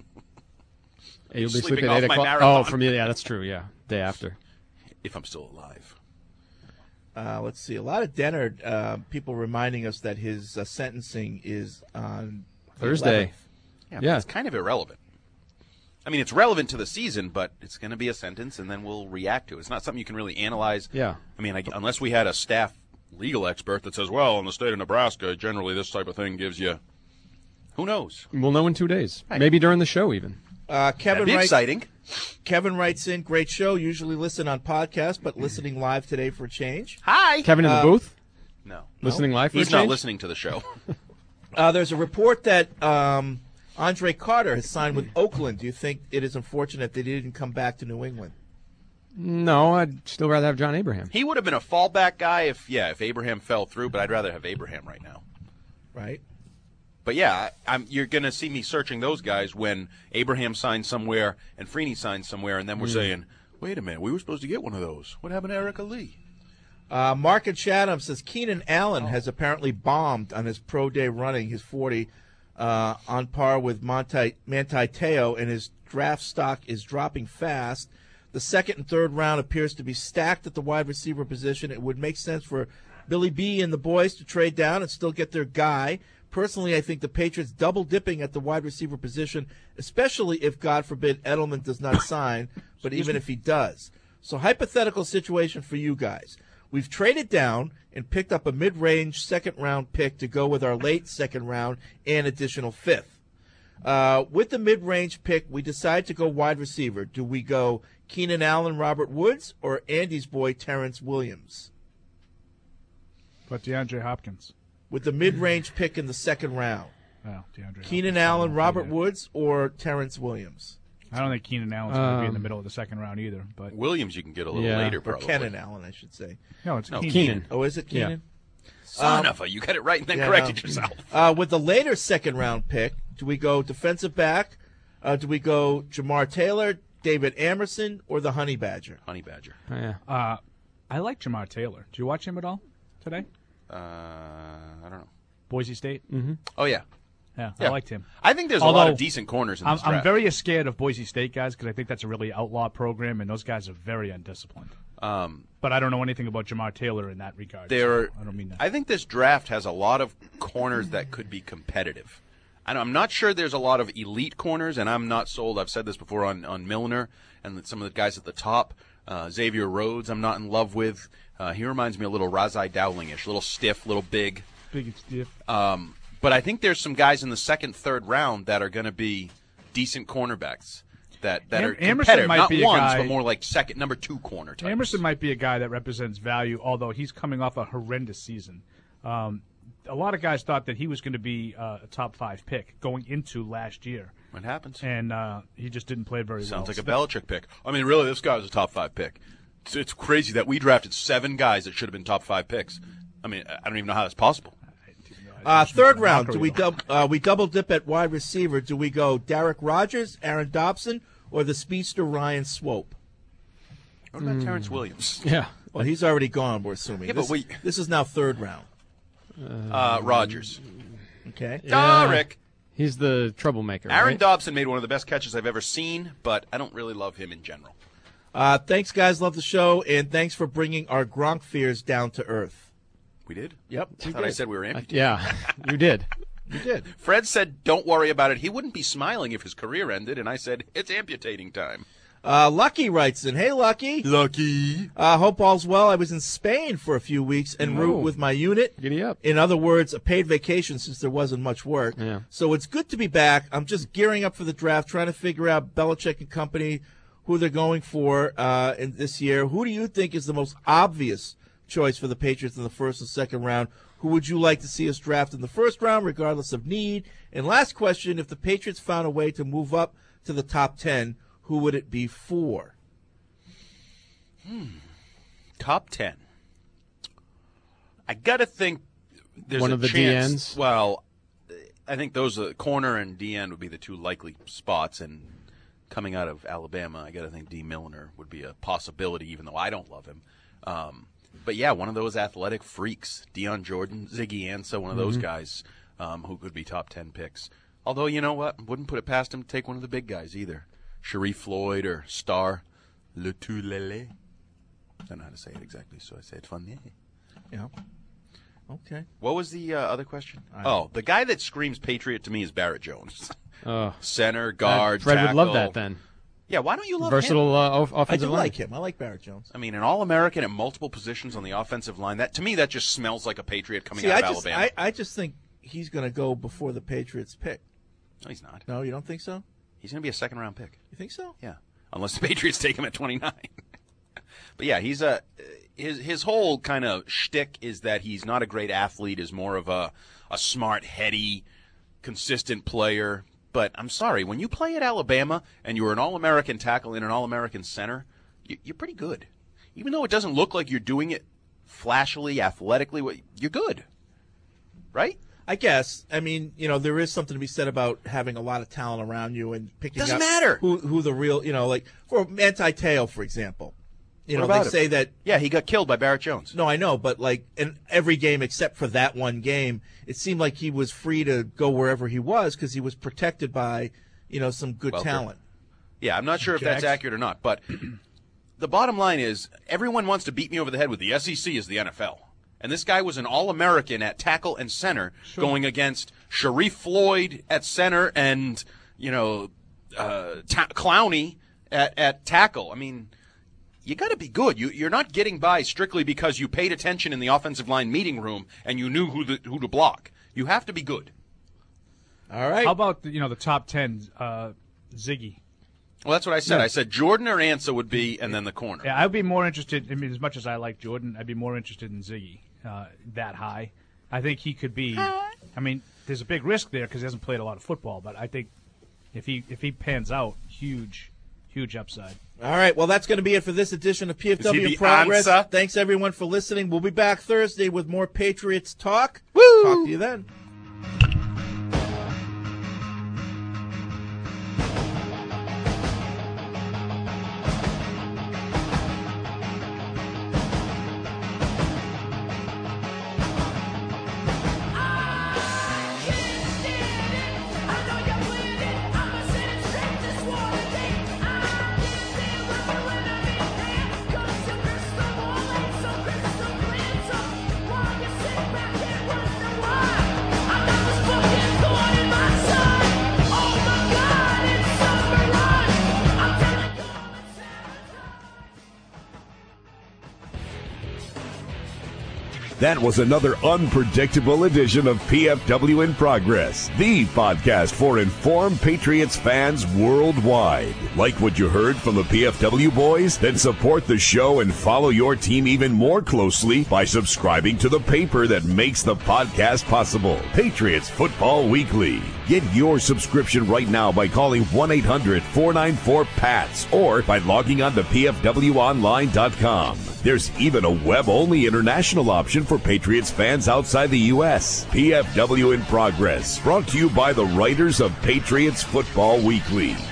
You'll be Sleeping sleeping off at 8 my o'clock. marathon. Yeah, that's true. Yeah, day after. If I'm still alive. Let's see. A lot of Dennard people reminding us that his sentencing is on Thursday. Yeah, but it's kind of irrelevant. I mean, it's relevant to the season, but it's going to be a sentence, and then we'll react to it. It's not something you can really analyze. Yeah. I mean, unless we had a staff legal expert that says, well, in the state of Nebraska, generally this type of thing gives you, who knows? We'll know in 2 days. Right. Maybe during the show even. Kevin That'd be exciting. Kevin writes in, great show. Usually listen on podcast, but listening live today for a change. Hi. Kevin in the booth? No. Listening live for He's a change? not listening to the show. There's a report that Andre Carter has signed with Oakland. Do you think it is unfortunate that he didn't come back to New England? No, I'd still rather have John Abraham. He would have been a fallback guy if Abraham fell through, but I'd rather have Abraham right now. Right. But yeah, you're going to see me searching those guys when Abraham signs somewhere and Freeney signs somewhere, and then we're saying, wait a minute, we were supposed to get one of those. What happened to Erica Lee? Mark and Chatham says Keenan Allen has apparently bombed on his pro day running, his 40, on par with Manti Te'o, and his draft stock is dropping fast. The second and third round appears to be stacked at the wide receiver position. It would make sense for Billy B and the boys to trade down and still get their guy. Personally, I think the Patriots double-dipping at the wide receiver position, especially if, God forbid, Edelman does not sign, but even if he does. So hypothetical situation for you guys. We've traded down and picked up a mid-range second-round pick to go with our late second round and additional fifth. With the mid-range pick, we decide to go wide receiver. Do we go Keenan Allen, Robert Woods, or Andy's boy, Terrence Williams? But DeAndre Hopkins. With the mid-range pick in the second round. Oh, DeAndre Keenan Allen, Robert Woods, or Terrence Williams? I don't think Keenan Allen's going to be in the middle of the second round either. But Williams you can get a little later, probably. Or Kenan Allen, I should say. No, it's Keenan. Oh, is it Keenan? Yeah. Son of a, you got it right and then corrected yourself. With the later second-round pick, do we go defensive back? Do we go Jamar Taylor, David Amerson, or the Honey Badger? Honey Badger. Oh, yeah. I like Jamar Taylor. Did you watch him at all today? I don't know. Boise State? Mm-hmm. Oh, yeah. Yeah, I liked him. I think there's a lot of decent corners in this draft. I'm very scared of Boise State guys because I think that's a really outlaw program, and those guys are very undisciplined. But I don't know anything about Jamar Taylor in that regard. I don't mean that. I think this draft has a lot of corners that could be competitive. I'm not sure there's a lot of elite corners, and I'm not sold. I've said this before on Milner and some of the guys at the top. Xavier Rhodes I'm not in love with. He reminds me a little Razai Dowling-ish, a little stiff, a little big. Big and stiff. But I think there's some guys in the second, third round that are going to be decent cornerbacks that are competitive. Might not be ones, guy, but more like second, number two corner types. Emerson might be a guy that represents value, although he's coming off a horrendous season. A lot of guys thought that he was going to be a top 5 pick going into last year. What happens? And he just didn't play very well. Sounds like a Belichick pick. I mean, really, this guy was a top 5 pick. It's crazy that we drafted 7 guys that should have been top 5 picks. I mean, I don't even know how that's possible. Third round, do we double dip at wide receiver? Do we go Derek Rogers, Aaron Dobson, or the speedster Ryan Swope? What about Terrence Williams? Yeah. Well, he's already gone, we're assuming. Yeah, but this is now third round. Rogers. Okay. Derek. He's the troublemaker. Aaron right? Dobson made one of the best catches I've ever seen, but I don't really love him in general. Thanks, guys. Love the show, and thanks for bringing our Gronk fears down to earth. We did? Yep. I thought I said we were amputated. Yeah, you did. You did. Fred said, don't worry about it. He wouldn't be smiling if his career ended, and I said, it's amputating time. Lucky writes in, hey, Lucky. Lucky. Hope all's well. I was in Spain for a few weeks en route with my unit. Giddy up. In other words, a paid vacation since there wasn't much work. Yeah. So it's good to be back. I'm just gearing up for the draft, trying to figure out Belichick and company, who they're going for in this year. Who do you think is the most obvious choice for the Patriots in the first and second round? Who would you like to see us draft in the first round, regardless of need? And last question, if the Patriots found a way to move up to the top 10, who would it be for? Top 10. I got to think there's one a of the chance. DNs? Well, I think those corner and DN would be the two likely spots, and coming out of Alabama, I got to think D. Milner would be a possibility, even though I don't love him. But yeah, one of those athletic freaks, Deion Jordan, Ziggy Ansah, one of those guys who could be top 10 picks. Although, you know what? Wouldn't put it past him to take one of the big guys either. Sharif Floyd or Star Lotulelei. I don't know how to say it exactly, so I say it funny. Yeah. Okay. What was the other question? The guy that screams Patriot to me is Barrett Jones. Center, guard, Fred tackle. would love that then. Yeah, why don't you love Versatile him? offensive line. I like him. I like Barrett Jones. I mean, an All-American at multiple positions on the offensive line. That to me, that just smells like a Patriot coming out of Alabama. I just think he's going to go before the Patriots pick. No, he's not. No, you don't think so? He's going to be a second-round pick. You think so? Yeah, unless the Patriots take him at 29. But yeah, he's his whole kind of shtick is that he's not a great athlete. Is more of a smart, heady, consistent player. But I'm sorry, when you play at Alabama and you're an All-American tackle and an All-American center, you're pretty good. Even though it doesn't look like you're doing it flashily, athletically, you're good. Right? I guess. I mean, there is something to be said about having a lot of talent around you and picking Doesn't up matter. who the real, like for Manti Te'o, for example. What about they say that. Yeah, he got killed by Barrett Jones. No, I know, but in every game except for that one game, it seemed like he was free to go wherever he was because he was protected by, some good talent. Yeah, I'm not sure if that's accurate or not, but the bottom line is everyone wants to beat me over the head with the SEC is the NFL. And this guy was an All-American at tackle and center going against Sharif Floyd at center and, Clowney at tackle. I mean, you got to be good. You're not getting by strictly because you paid attention in the offensive line meeting room and you knew who to block. You have to be good. All right. How about the top 10, Ziggy? Well, that's what I said. Yeah. I said Jordan or Ansah would be, and then the corner. Yeah, I'd be more interested. I mean, as much as I like Jordan, I'd be more interested in Ziggy that high. I think he could be. I mean, there's a big risk there because he hasn't played a lot of football, but I think if he pans out, huge upside. All right, well, that's going to be it for this edition of Is he PFW the in Progress. answer? Thanks, everyone, for listening. We'll be back Thursday with more Patriots talk. Woo! Talk to you then. That was another unpredictable edition of PFW in Progress, the podcast for informed Patriots fans worldwide. Like what you heard from the PFW boys? Then support the show and follow your team even more closely by subscribing to the paper that makes the podcast possible, Patriots Football Weekly. Get your subscription right now by calling 1-800-494-PATS or by logging on to pfwonline.com. There's even a web-only international option for Patriots fans outside the U.S. PFW in Progress, brought to you by the writers of Patriots Football Weekly.